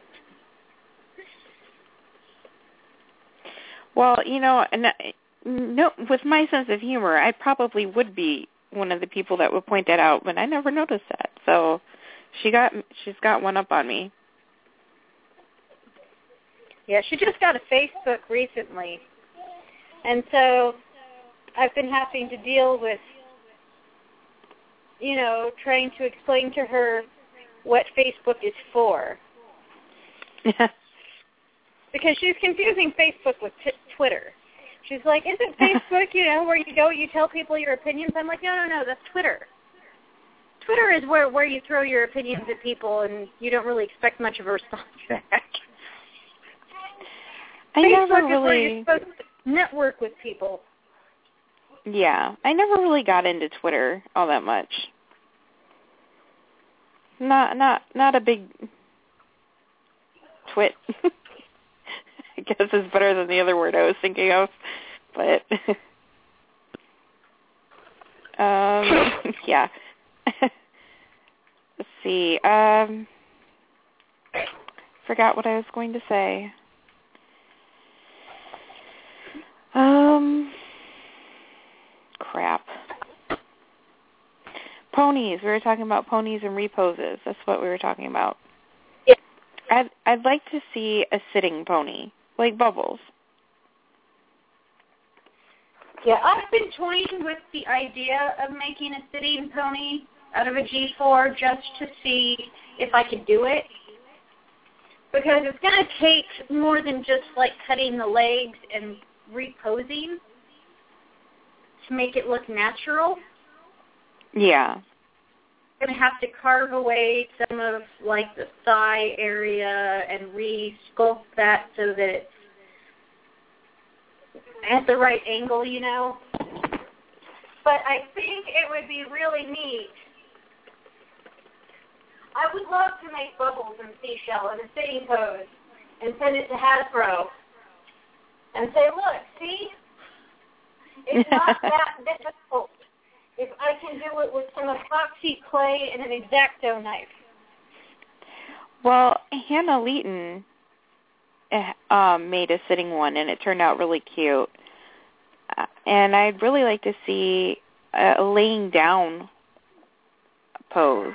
Well, with my sense of humor, I probably would be one of the people that would point that out, but I never noticed that. So she's got one up on me. Yeah, she just got a Facebook recently. And so I've been having to deal with, trying to explain to her what Facebook is for. Because she's confusing Facebook with Twitter. She's like, isn't Facebook, where you go, you tell people your opinions? I'm like, no, that's Twitter. Twitter is where you throw your opinions at people and you don't really expect much of a response back. Facebook is where you're supposed to network with people. Yeah, I never really got into Twitter all that much. Not a big twit. I guess is better than the other word I was thinking of, but yeah. Let's see. Forgot what I was going to say. Crap. Ponies. We were talking about ponies and reposes. That's what we were talking about. Yeah. I'd like to see a sitting pony, like Bubbles. Yeah, I've been toying with the idea of making a sitting pony out of a G4 just to see if I could do it. Because it's going to take more than just like cutting the legs and reposing to make it look natural. Yeah. I'm going to have to carve away some of like the thigh area and re-sculpt that so that it's at the right angle, But I think it would be really neat. I would love to make Bubbles and Seashell in a sitting pose and send it to Hasbro and say, look, see? It's not that difficult if I can do it with some epoxy clay and an X-Acto knife. Well, Hannah Leeton made a sitting one, and it turned out really cute. And I'd really like to see a laying down pose.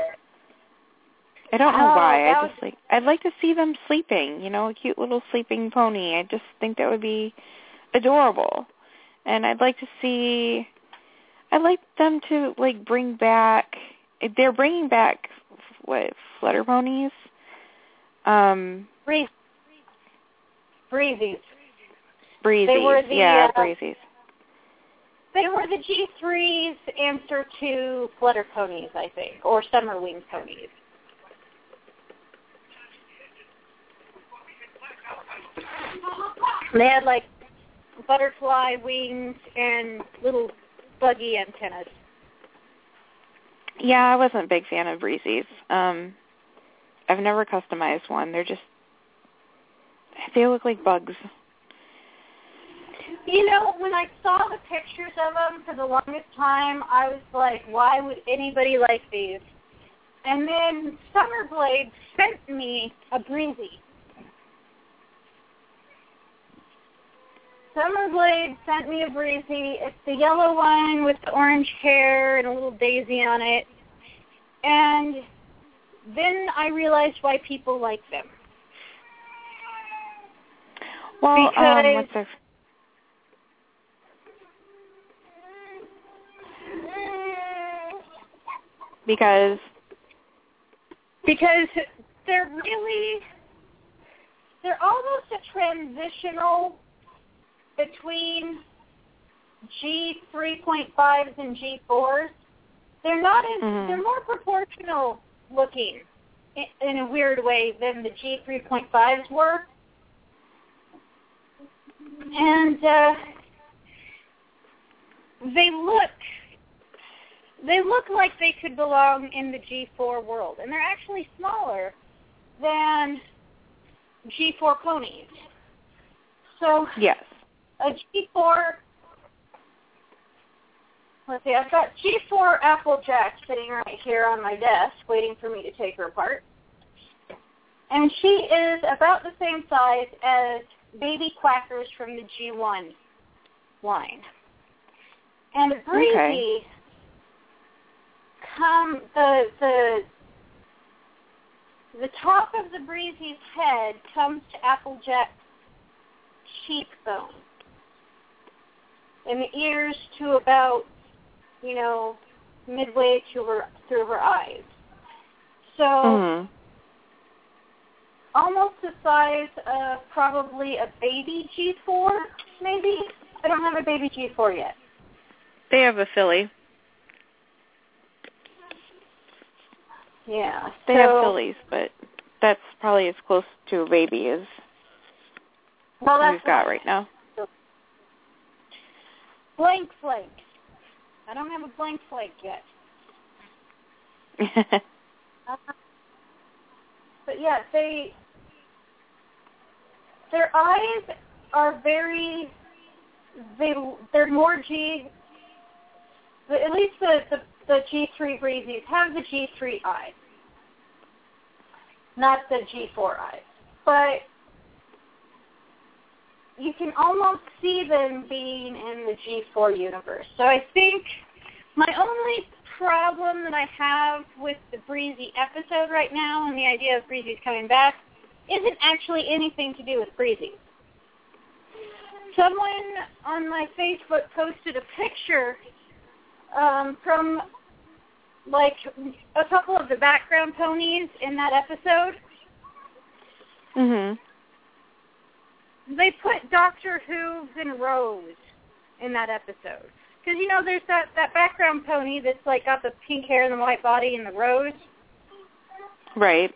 I don't know why. I'd like to see them sleeping, a cute little sleeping pony. I just think that would be adorable. And I'd like them to bring back. They're bringing back flutter ponies. Breezies. Breezies. Breezies. They were the G3's answer to flutter ponies, I think, or summer wing ponies. They had butterfly wings and little buggy antennas. Yeah, I wasn't a big fan of Breezies. I've never customized one. They look like bugs. When I saw the pictures of them for the longest time, I was like, why would anybody like these? And then Summerblade sent me a Breezy. Summerblade sent me a Breezy. It's the yellow one with the orange hair and a little daisy on it. And then I realized why people like them. Well, what's their... Because they're almost a transitional between G3.5s and G4s. They're not as, they're more proportional looking in a weird way than the G3.5s were. And they look like they could belong in the G4 world. And they're actually smaller than G4 ponies. So yes. A G4, let's see, I've got G4 Applejack sitting right here on my desk waiting for me to take her apart. And she is about the same size as Baby Quackers from the G1 line. And Breezy, the top of the Breezy's head comes to Applejack's cheekbone. And the ears to about, midway through her eyes. So almost the size of probably a baby G4, maybe. I don't have a baby G4 yet. They have a filly. Yeah. They have fillies, but that's probably as close to a baby as we've got right now. Blank flake. I don't have a blank flake yet. But yeah, their eyes are they're more at least the G3 Breezies have the G3 eyes, not the G4 eyes. But you can almost see them being in the G4 universe. So I think my only problem that I have with the Breezy episode right now and the idea of Breezy's coming back isn't actually anything to do with Breezy. Someone on my Facebook posted a picture from like a couple of the background ponies in that episode. Mhm. They put Doctor Hooves and Rose in that episode. Because, you know, there's that background pony that's, like, got the pink hair and the white body and the rose. Right.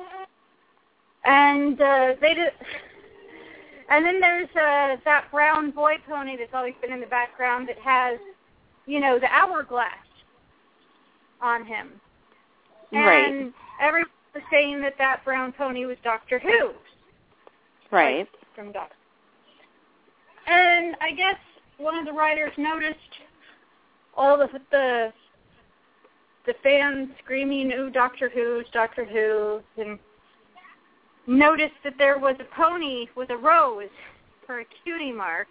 And they did... And then there's that brown boy pony that's always been in the background that has, you know, the hourglass on him. Right. And everyone was saying that brown pony was Doctor Hooves. Right. Like, from Doctor. And I guess one of the writers noticed all of the fans screaming, "Ooh, Doctor Who's, Doctor Who," and noticed that there was a pony with a rose for a cutie mark.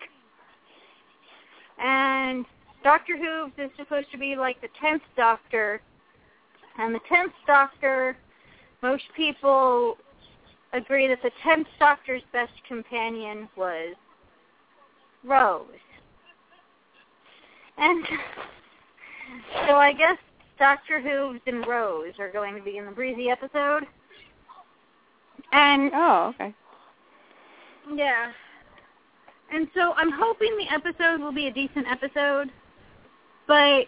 And Doctor Who is supposed to be like the 10th Doctor. And the 10th Doctor, most people agree that the 10th Doctor's best companion was Rose. And so I guess Doctor Who and Rose are going to be in the Breezy episode. And oh, okay. Yeah. And so I'm hoping the episode will be a decent episode, but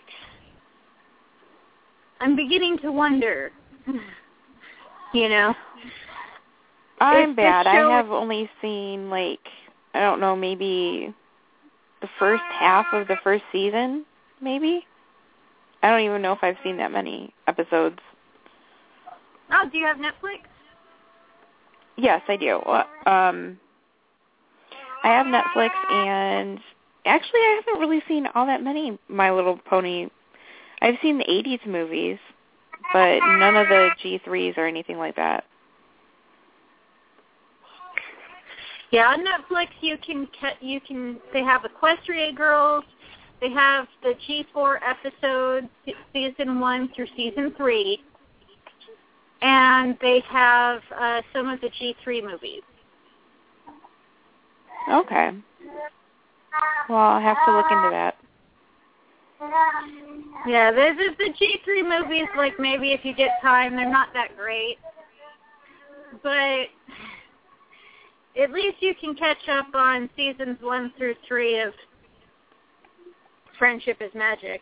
I'm beginning to wonder, you know. I'm bad. I have only seen, like, I don't know, maybe the first half of the first season, maybe? I don't even know if I've seen that many episodes. Oh, do you have Netflix? Yes, I do. I have Netflix, and actually I haven't really seen all that many My Little Pony. I've seen the 80s movies, but none of the G3s or anything like that. Yeah, on Netflix they have Equestria Girls, they have the G4 episodes, season 1 through season 3, and they have some of the G3 movies. Okay. Well, I'll have to look into that. Yeah, there's the G3 movies, like maybe if you get time, they're not that great. But at least you can catch up on seasons 1 through 3 of Friendship is Magic.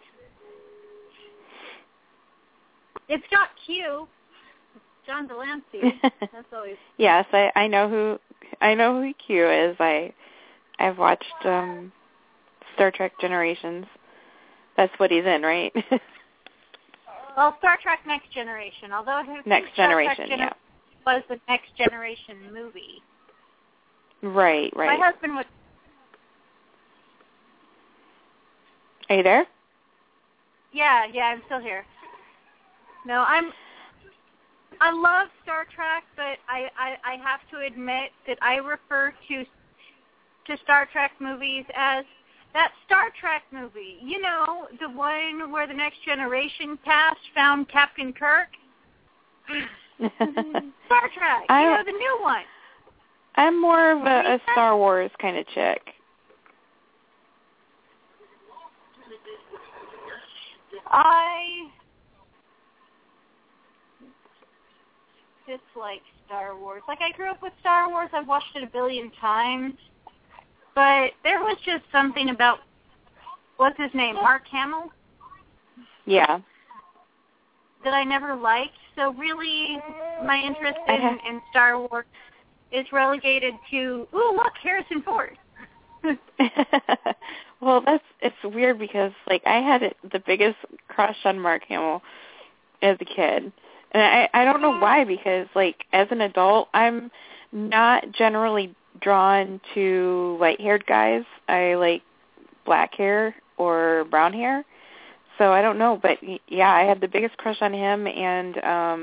It's got Q, John Delancey. That's always yes, I know who Q is. I've watched Star Trek Generations. That's what he's in, right? Well, Star Trek Next Generation, although Next Generation, yeah, was the Next Generation movie. Right. My husband was. Are you there? Yeah, I'm still here. No, I love Star Trek, but I have to admit that I refer to Star Trek movies as that Star Trek movie. You know, the one where the Next Generation cast found Captain Kirk? Star Trek, the new one. I'm more of a Star Wars kind of chick. I dislike Star Wars. Like, I grew up with Star Wars. I've watched it a billion times. But there was just something about, what's his name, Mark Hamill? Yeah. That I never liked. So really, my interest in Star Wars is relegated to, ooh, look, Harrison Ford. Well, it's weird because, like, I had the biggest crush on Mark Hamill as a kid. And I don't know why, because, like, as an adult, I'm not generally drawn to light-haired guys. I like black hair or brown hair. So I don't know, but, yeah, I had the biggest crush on him, and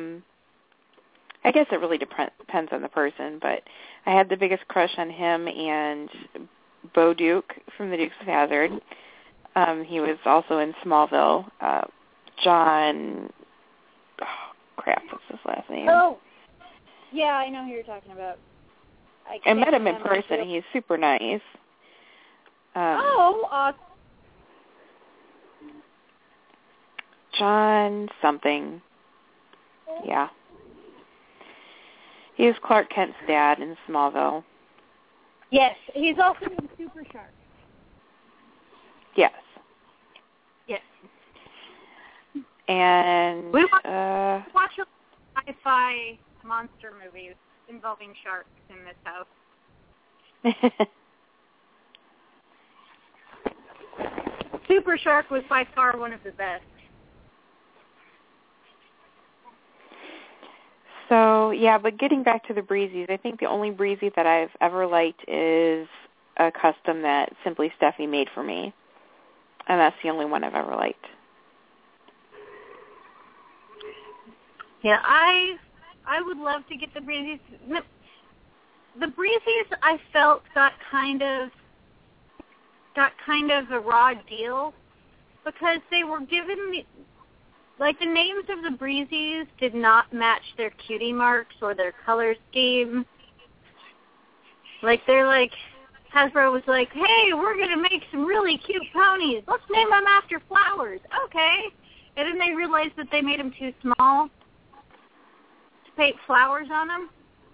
I guess it really depends on the person, but I had the biggest crush on him and Bo Duke from the Dukes of Hazzard. He was also in Smallville. John, crap, what's his last name? Oh, yeah, I know who you're talking about. I met him in person. He's super nice. Awesome. John something. Yeah. He was Clark Kent's dad in Smallville. Yes, he's also in Super Shark. Yes. Yes. And we watch sci-fi monster movies involving sharks in this house. Super Shark was by far one of the best. So, yeah, but getting back to the Breezies, I think the only Breezy that I've ever liked is a custom that Simply Steffi made for me. And that's the only one I've ever liked. Yeah, I would love to get the Breezies. The Breezies, I felt got kind of a raw deal because they were given the names of the Breezies did not match their cutie marks or their color scheme. Hasbro was like, hey, we're going to make some really cute ponies. Let's name them after flowers. Okay. And then they realized that they made them too small to paint flowers on them.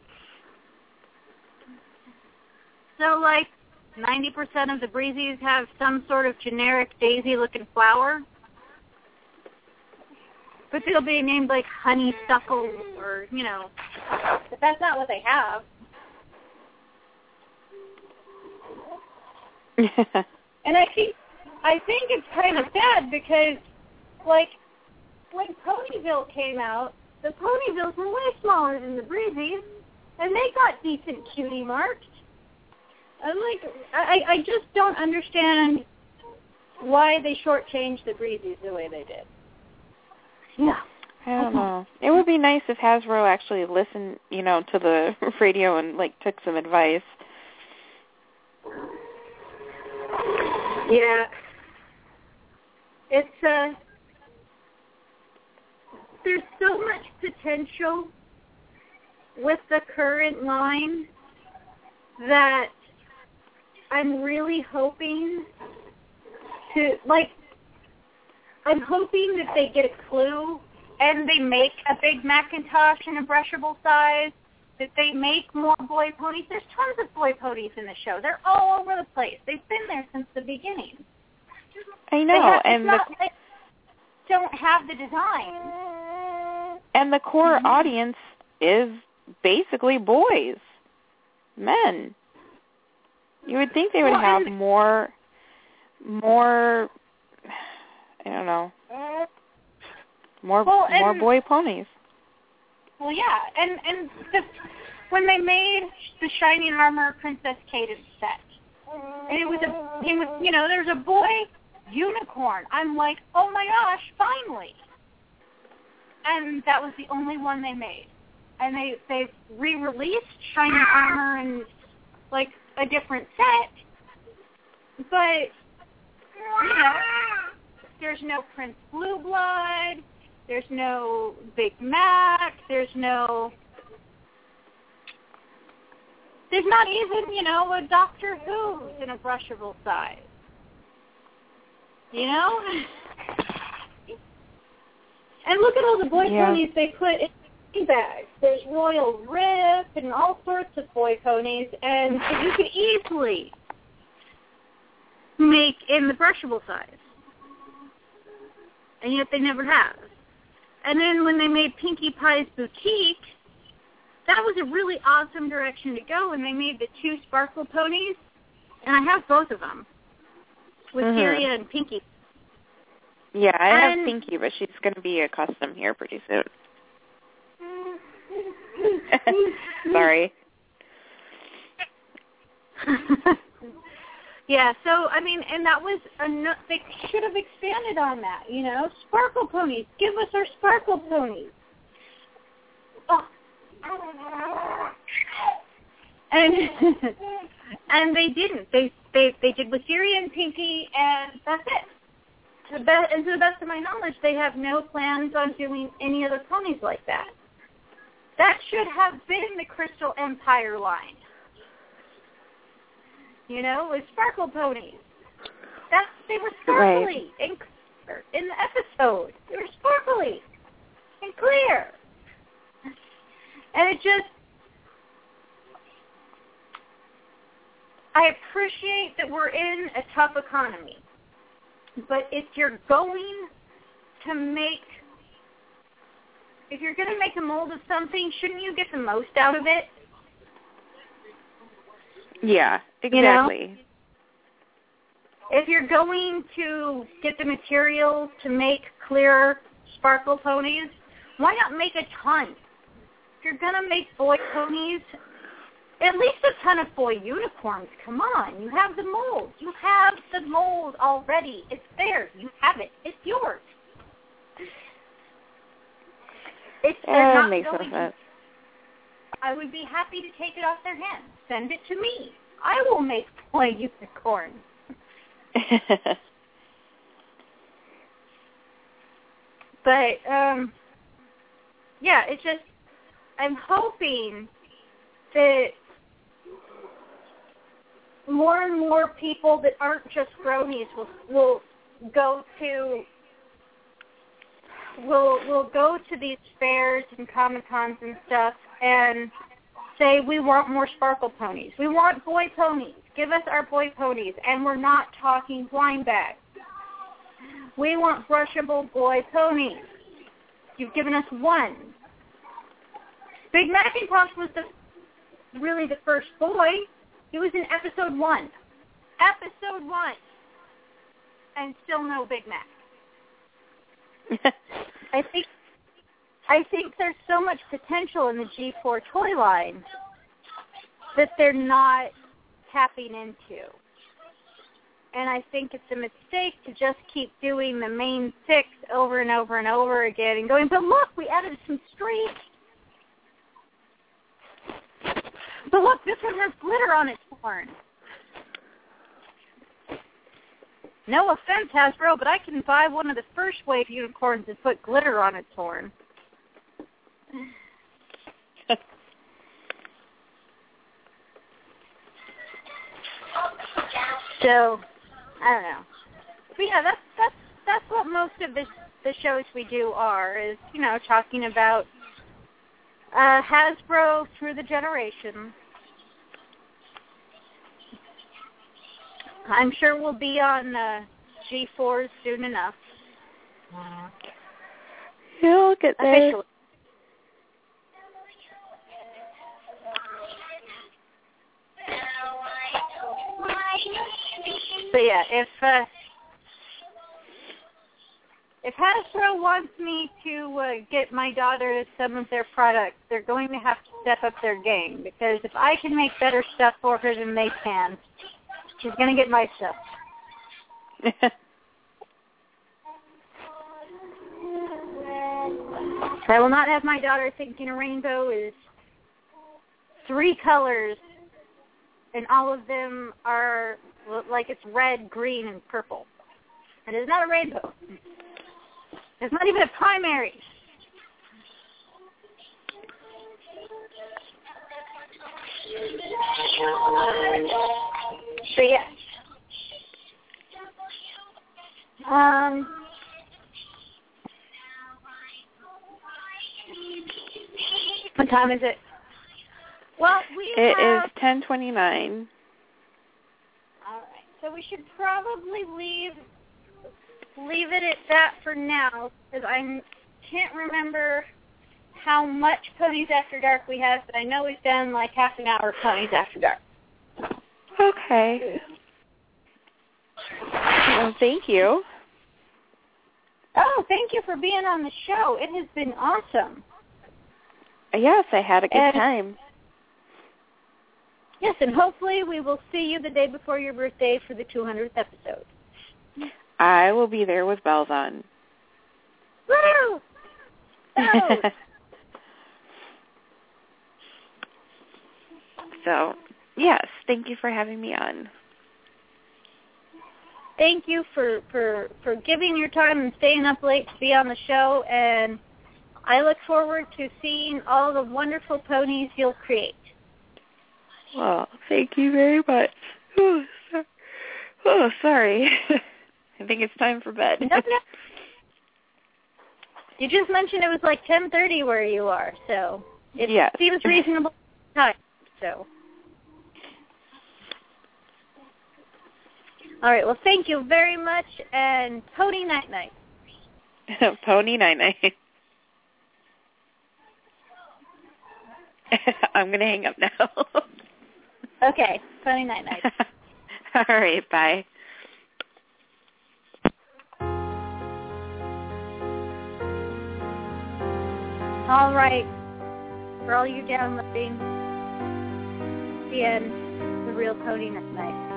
So, 90% of the Breezies have some sort of generic daisy-looking flower. But they'll be named honeysuckle or, but that's not what they have. And I think it's kind of sad because, when Ponyville came out, the Ponyvilles were way smaller than the Breezies, and they got decent cutie marks. I just don't understand why they shortchanged the Breezies the way they did. No. I don't know. It would be nice if Hasbro actually listened, to the radio and, took some advice. Yeah. It's, there's so much potential with the current line that I'm really hoping to, I'm hoping that they get a clue and they make a big Macintosh in a brushable size, that they make more boy ponies. There's tons of boy ponies in the show. They're all over the place. They've been there since the beginning. I know. They don't have the design. And the core audience is basically boys, men. You would think they would have more, I don't know, more boy ponies. Well, yeah, and when they made the Shining Armor Princess Cadance set, and it was there's a boy unicorn. I'm like, oh my gosh, finally! And that was the only one they made. And they've re-released Shining Armor and a different set, but there's no Prince Blue Blood, there's no Big Mac, there's not even, a Doctor Who's in a brushable size. And look at all the boy ponies they put bags. There's Royal Rip and all sorts of boy ponies, and you could easily make in the brushable size. And yet they never have. And then when they made Pinkie Pie's Boutique, that was a really awesome direction to go, and they made the 2 sparkle ponies, and I have both of them, with Syria and Pinkie. Yeah, I have Pinkie, but she's going to be a custom here pretty soon. Sorry. Yeah, so, I mean, and that was, they should have expanded on that, you know? Sparkle ponies. Give us our sparkle ponies. Oh. And they didn't. They did Wisteria and Pinkie, and that's it. And to the best of my knowledge, they have no plans on doing any other ponies like that. That should have been the Crystal Empire line. You know, with sparkle ponies. They were sparkly and clear in the episode. They were sparkly and clear. And it just, I appreciate that we're in a tough economy. But if you're going to make a mold of something, shouldn't you get the most out of it? Yeah, exactly. You know? If you're going to get the materials to make clear sparkle ponies, why not make a ton? If you're going to make boy ponies, at least a ton of boy unicorns. Come on, you have the mold. You have the mold already. It's there. You have it. It's yours. That makes no sense. I would be happy to take it off their hands. Send it to me. I will make boy unicorns. But, yeah, it's just, I'm hoping that more and more people that aren't just bronies will go to these fairs and Comic-Cons and stuff and say, we want more sparkle ponies. We want boy ponies. Give us our boy ponies. And we're not talking blind bags. We want brushable boy ponies. You've given us one. Big Macintosh was really the first boy. He was in episode 1. Episode 1. And still no Big Mac. I think there's so much potential in the G4 toy line that they're not tapping into. And I think it's a mistake to just keep doing the main 6 over and over and over again and going, but look, we added some streaks. But look, this one has glitter on its horn. No offense, Hasbro, but I can buy one of the first wave unicorns and put glitter on its horn. So, I don't know. But yeah, that's what most of the shows we do are, is, you know, talking about Hasbro through the generations. I'm sure we'll be on G4s soon enough. Yeah, we'll get there. Officially. But yeah, if Hasbro wants me to get my daughter some of their products, they're going to have to step up their game, because if I can make better stuff for her than they can, she's going to get my stuff. I will not have my daughter thinking a rainbow is 3 colors and all of them are like it's red, green, and purple. It is not a rainbow. It's not even a primary. So yeah. What time is it? Well, It is 10:29. All right, so we should probably leave it at that for now, because I can't remember how much Ponies After Dark we have, but I know we've done like half an hour of Ponies After Dark. Okay. Well, thank you. Oh, thank you for being on the show. It has been awesome. Yes, I had a good time. Yes, and hopefully we will see you the day before your birthday for the 200th episode. I will be there with bells on. Woo! Oh. So, yes, thank you for having me on. Thank you for giving your time and staying up late to be on the show, and I look forward to seeing all the wonderful ponies you'll create. Well, thank you very much. Oh, sorry. I think it's time for bed. No. You just mentioned it was like 10:30 where you are, so it seems reasonable time. So, all right. Well, thank you very much, and Pony Night Night. Pony Night Night. I'm gonna hang up now. Okay, Pony Night Night. All right, bye. All right, for all you downloading, the end, the real Pony Night Night.